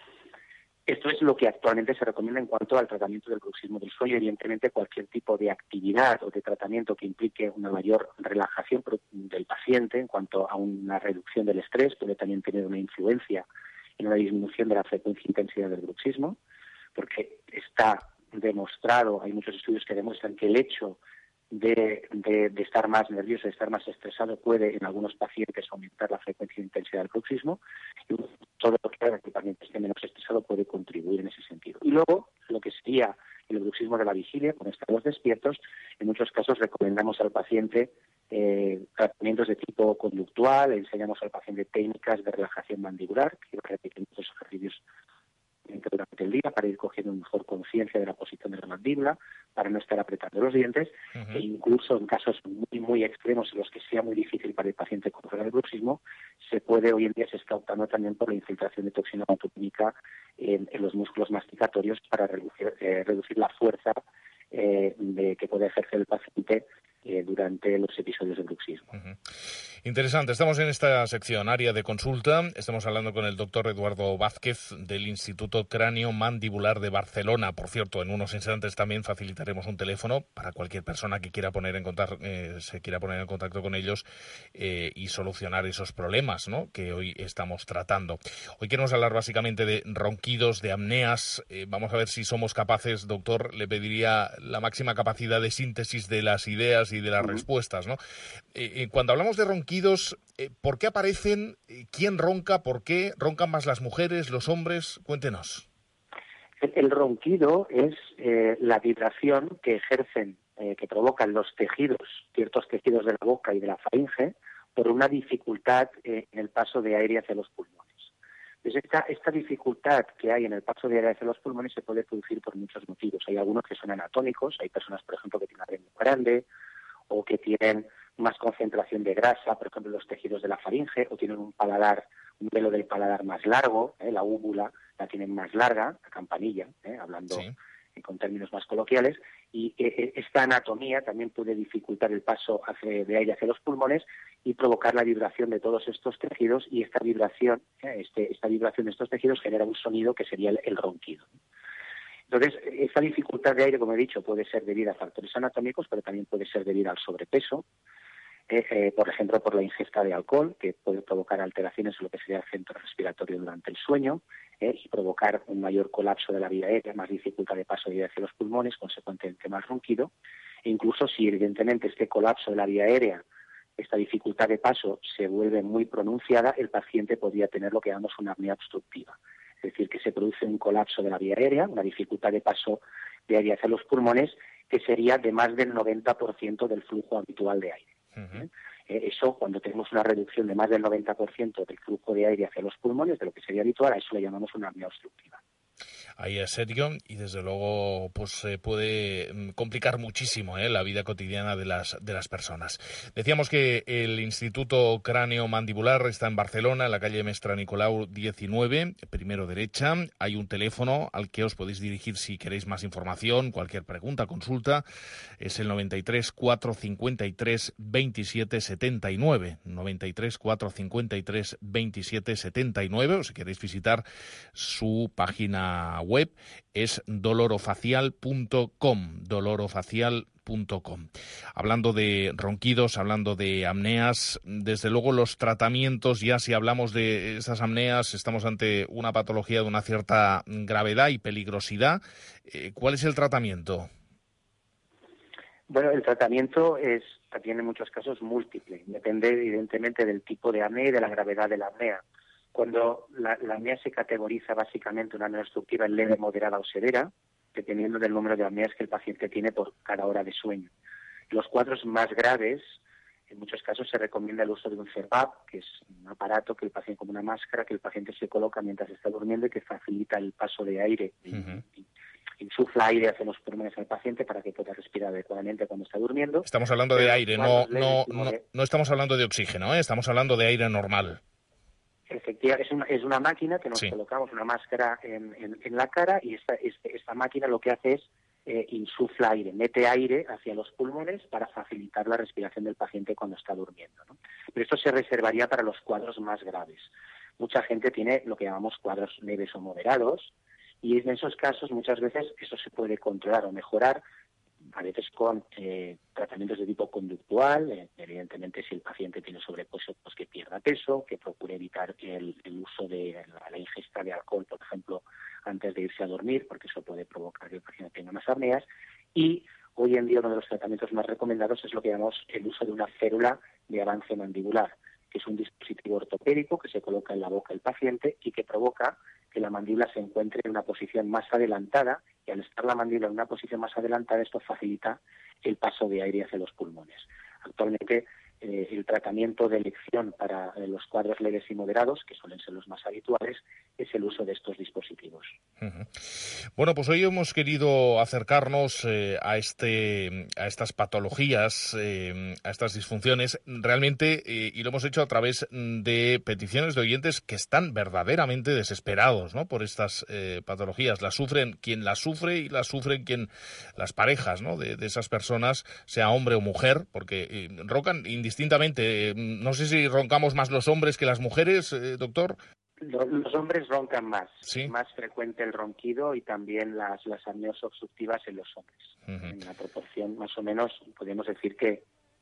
Esto es lo que actualmente se recomienda en cuanto al tratamiento del bruxismo del sueño. Evidentemente, cualquier tipo de actividad o de tratamiento que implique una mayor relajación del paciente en cuanto a una reducción del estrés puede también tener una influencia en una disminución de la frecuencia e intensidad del bruxismo, porque está demostrado, hay muchos estudios que demuestran que el hecho De, de, de estar más nervioso, de estar más estresado, puede en algunos pacientes aumentar la frecuencia e intensidad del bruxismo, y todo lo que haga que el paciente esté menos estresado puede contribuir en ese sentido. Y luego, lo que sería el bruxismo de la vigilia, cuando estamos despiertos, en muchos casos recomendamos al paciente eh, tratamientos de tipo conductual, enseñamos al paciente técnicas de relajación mandibular, que repiten muchos ejercicios durante el día para ir cogiendo mejor conciencia de la posición de la mandíbula, para no estar apretando los dientes, uh-huh. e incluso en casos muy muy extremos en los que sea muy difícil para el paciente controlar el bruxismo, se puede hoy en día se está optando también por la infiltración de toxina botulínica en, en los músculos masticatorios para reducir, eh, reducir la fuerza eh, de, que puede ejercer el paciente eh, durante los episodios de bruxismo. Uh-huh. Interesante. Estamos en esta sección, área de consulta. Estamos hablando con el doctor Eduardo Vázquez del Instituto Cráneo Mandibular de Barcelona. Por cierto, en unos instantes también facilitaremos un teléfono para cualquier persona que quiera poner en contacto, eh, se quiera poner en contacto con ellos eh, y solucionar esos problemas, ¿no?, que hoy estamos tratando. Hoy queremos hablar básicamente de ronquidos, de apneas. Eh, vamos a ver si somos capaces, doctor, le pediría la máxima capacidad de síntesis de las ideas y de las uh-huh. respuestas, ¿no? Eh, eh, cuando hablamos de ronquidos, eh, ¿por qué aparecen? ¿Quién ronca? ¿Por qué? ¿Roncan más las mujeres, los hombres? Cuéntenos. El, el ronquido es eh, la vibración que ejercen, eh, que provocan los tejidos, ciertos tejidos de la boca y de la faringe, por una dificultad eh, en el paso de aire hacia los pulmones. Entonces, esta, esta dificultad que hay en el paso de aire hacia los pulmones se puede producir por muchos motivos. Hay algunos que son anatómicos, hay personas, por ejemplo, que tienen una lengua grande o que tienen más concentración de grasa, por ejemplo, en los tejidos de la faringe, o tienen un paladar, un velo del paladar más largo, ¿eh? La úvula la tienen más larga, la campanilla, ¿eh? hablando sí. con términos más coloquiales, y eh, esta anatomía también puede dificultar el paso hacia, de aire hacia los pulmones y provocar la vibración de todos estos tejidos, y esta vibración, eh, este, esta vibración de estos tejidos genera un sonido que sería el, el ronquido. Entonces, esta dificultad de aire, como he dicho, puede ser debida a factores anatómicos, pero también puede ser debida al sobrepeso, eh, eh, por ejemplo, por la ingesta de alcohol, que puede provocar alteraciones en lo que sería el centro respiratorio durante el sueño, eh, y provocar un mayor colapso de la vía aérea, más dificultad de paso de aire hacia los pulmones, consecuentemente más ronquido. E incluso si, evidentemente, este colapso de la vía aérea, esta dificultad de paso, se vuelve muy pronunciada, el paciente podría tener lo que llamamos una apnea obstructiva. Es decir, que se produce un colapso de la vía aérea, una dificultad de paso de aire hacia los pulmones, que sería de más del noventa por ciento del flujo habitual de aire. Uh-huh. Eh, eso, cuando tenemos una reducción de más del noventa por ciento del flujo de aire hacia los pulmones, de lo que sería habitual, a eso le llamamos una apnea obstructiva. Ahí es serio y desde luego pues se eh, puede complicar muchísimo eh, la vida cotidiana de las de las personas. Decíamos que el Instituto Cráneo Mandibular está en Barcelona, en la calle Mestre Nicolau diecinueve, primero derecha. Hay un teléfono al que os podéis dirigir si queréis más información, cualquier pregunta, consulta. Es el noventa y tres, cuatrocientos cincuenta y tres, veintisiete setenta y nueve. noventa y tres, cuatrocientos cincuenta y tres, veintisiete setenta y nueve. O si queréis visitar su página web es dolorofacial punto com, dolorofacial punto com. Hablando de ronquidos, hablando de apneas, desde luego los tratamientos, ya si hablamos de esas apneas, estamos ante una patología de una cierta gravedad y peligrosidad. Eh, ¿Cuál es el tratamiento? Bueno, el tratamiento es también en muchos casos múltiple, depende evidentemente del tipo de apnea y de la gravedad de la apnea. Cuando la, la apnea se categoriza básicamente una apnea obstructiva en leve, moderada o severa, dependiendo del número de apneas que el paciente tiene por cada hora de sueño. Los cuadros más graves, en muchos casos se recomienda el uso de un C P A P, que es un aparato que el paciente, como una máscara, que el paciente se coloca mientras está durmiendo y que facilita el paso de aire. Uh-huh. y, insufla aire hacia los pulmones al paciente para que pueda respirar adecuadamente cuando está durmiendo. Estamos hablando de aire, no, no, no, no estamos hablando de oxígeno, ¿eh? Estamos hablando de aire normal. Efectivamente, es una, es una máquina que nos sí. colocamos una máscara en, en, en la cara y esta, este, esta máquina lo que hace es eh, insufla aire, mete aire hacia los pulmones para facilitar la respiración del paciente cuando está durmiendo, ¿no? Pero esto se reservaría para los cuadros más graves. Mucha gente tiene lo que llamamos cuadros leves o moderados y en esos casos muchas veces eso se puede controlar o mejorar, a veces con eh, tratamientos de tipo conductual, eh, evidentemente si el paciente tiene sobrepeso, pues que pierda peso, que procure evitar el, el uso de la, la ingesta de alcohol, por ejemplo, antes de irse a dormir, porque eso puede provocar que el paciente tenga más apneas. Y hoy en día uno de los tratamientos más recomendados es lo que llamamos el uso de una férula de avance mandibular, que es un dispositivo ortopédico que se coloca en la boca del paciente y que provoca que la mandíbula se encuentre en una posición más adelantada, y al estar la mandíbula en una posición más adelantada esto facilita el paso de aire hacia los pulmones. Actualmente eh, el tratamiento de elección para eh, los cuadros leves y moderados, que suelen ser los más habituales, es el uso de estos dispositivos. Uh-huh. Bueno, pues hoy hemos querido acercarnos eh, a este a estas patologías, eh, a estas disfunciones, realmente, eh, y lo hemos hecho a través de peticiones de oyentes que están verdaderamente desesperados, ¿no?, por estas eh, patologías. Las sufren quien las sufre y las sufren quien las parejas, ¿no?, de, de esas personas, sea hombre o mujer, porque eh, roncan indistintamente. Eh, no sé si roncamos más los hombres que las mujeres, eh, doctor. Los hombres roncan más, ¿sí? Es más frecuente el ronquido y también las, las apneas obstructivas en los hombres. Uh-huh. En la proporción, más o menos, podemos decir que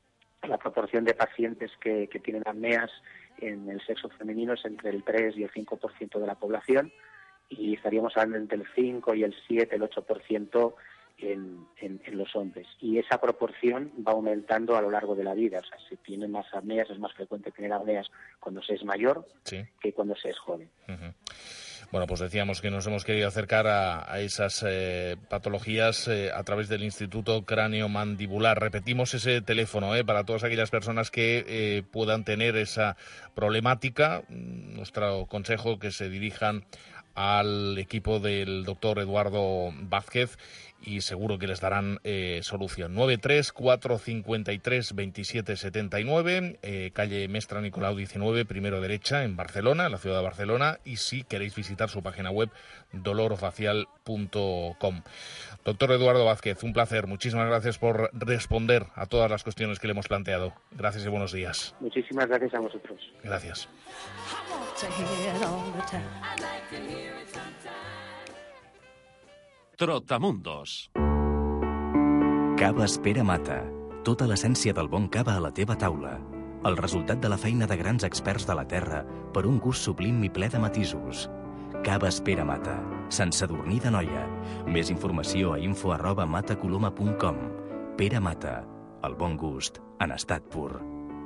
la proporción de pacientes que, que tienen apneas en el sexo femenino es entre el tres y el cinco por ciento de la población, y estaríamos hablando entre el cinco y el siete, el ocho por ciento en, en, en los hombres. Y esa proporción va aumentando a lo largo de la vida. O sea, si tienen más apneas, es más frecuente tener apneas cuando se es mayor, sí, que cuando se es joven. Uh-huh. Bueno, pues decíamos que nos hemos querido acercar a, a esas eh, patologías eh, a través del Instituto Cráneo Mandibular. Repetimos ese teléfono eh, para todas aquellas personas que eh, puedan tener esa problemática. Nuestro consejo, que se dirijan al equipo del doctor Eduardo Vázquez y seguro que les darán eh, solución. nueve tres cuatro cinco tres dos siete siete nueve, eh, calle Mestre Nicolau diecinueve, primero derecha, en Barcelona, en la ciudad de Barcelona, y si queréis visitar su página web, dolor facial punto com. Doctor Eduardo Vázquez, un placer. Muchísimas gracias por responder a todas las cuestiones que le hemos planteado. Gracias y buenos días. Muchísimas gracias a vosotros. Gracias. Trotamundos. Cava Espera Mata. Tota l'essència del bon cava a la teva taula. El resultat de la feina de grans experts de la terra per un gust sublim i ple de matisos. Cava Espera Mata. Sant Sadurní d'Anoia. Més informació a info arroba matacoloma punt com. Pere Mata. El bon gust en estat pur.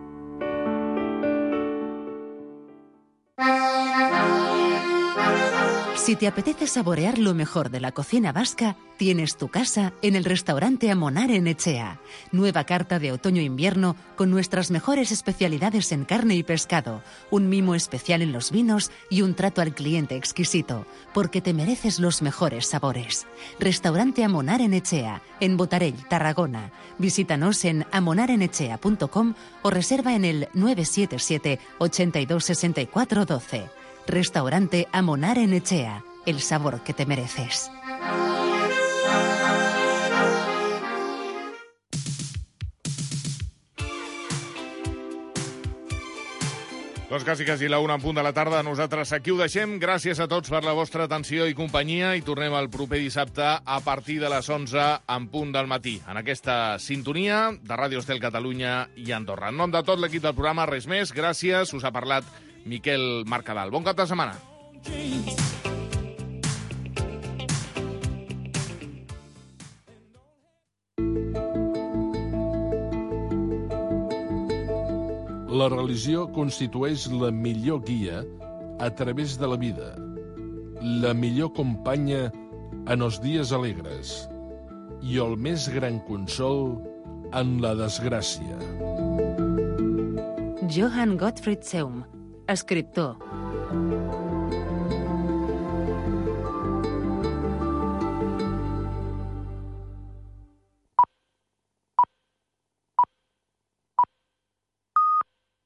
Si te apetece saborear lo mejor de la cocina vasca, tienes tu casa en el restaurante Amonar en Echea. Nueva carta de otoño-invierno con nuestras mejores especialidades en carne y pescado, un mimo especial en los vinos y un trato al cliente exquisito, porque te mereces los mejores sabores. Restaurante Amonar en Echea, en Botarell, Tarragona. Visítanos en amonar en echea punto com o reserva en el nueve siete siete, ochenta y dos, sesenta y cuatro, doce. Restaurante Amonar en Echea, el sabor que te mereces. Doncs quasi, quasi la una en punt de la tarda. Nosaltres aquí ho deixem. Gràcies a tots per la vostra atenció i companyia i tornem el proper dissabte a partir de les onze en punt del matí. En aquesta sintonia de Ràdio Estel Catalunya i Andorra. En nom de tot l'equip del programa, res més. Gràcies. Us ha parlat Miquel Mercadal. Bon cap de setmana. La religió constitueix la millor guia a través de la vida, la millor companya en els dies alegres i el més gran consol en la desgràcia. Johann Gottfried Seum, escriptor.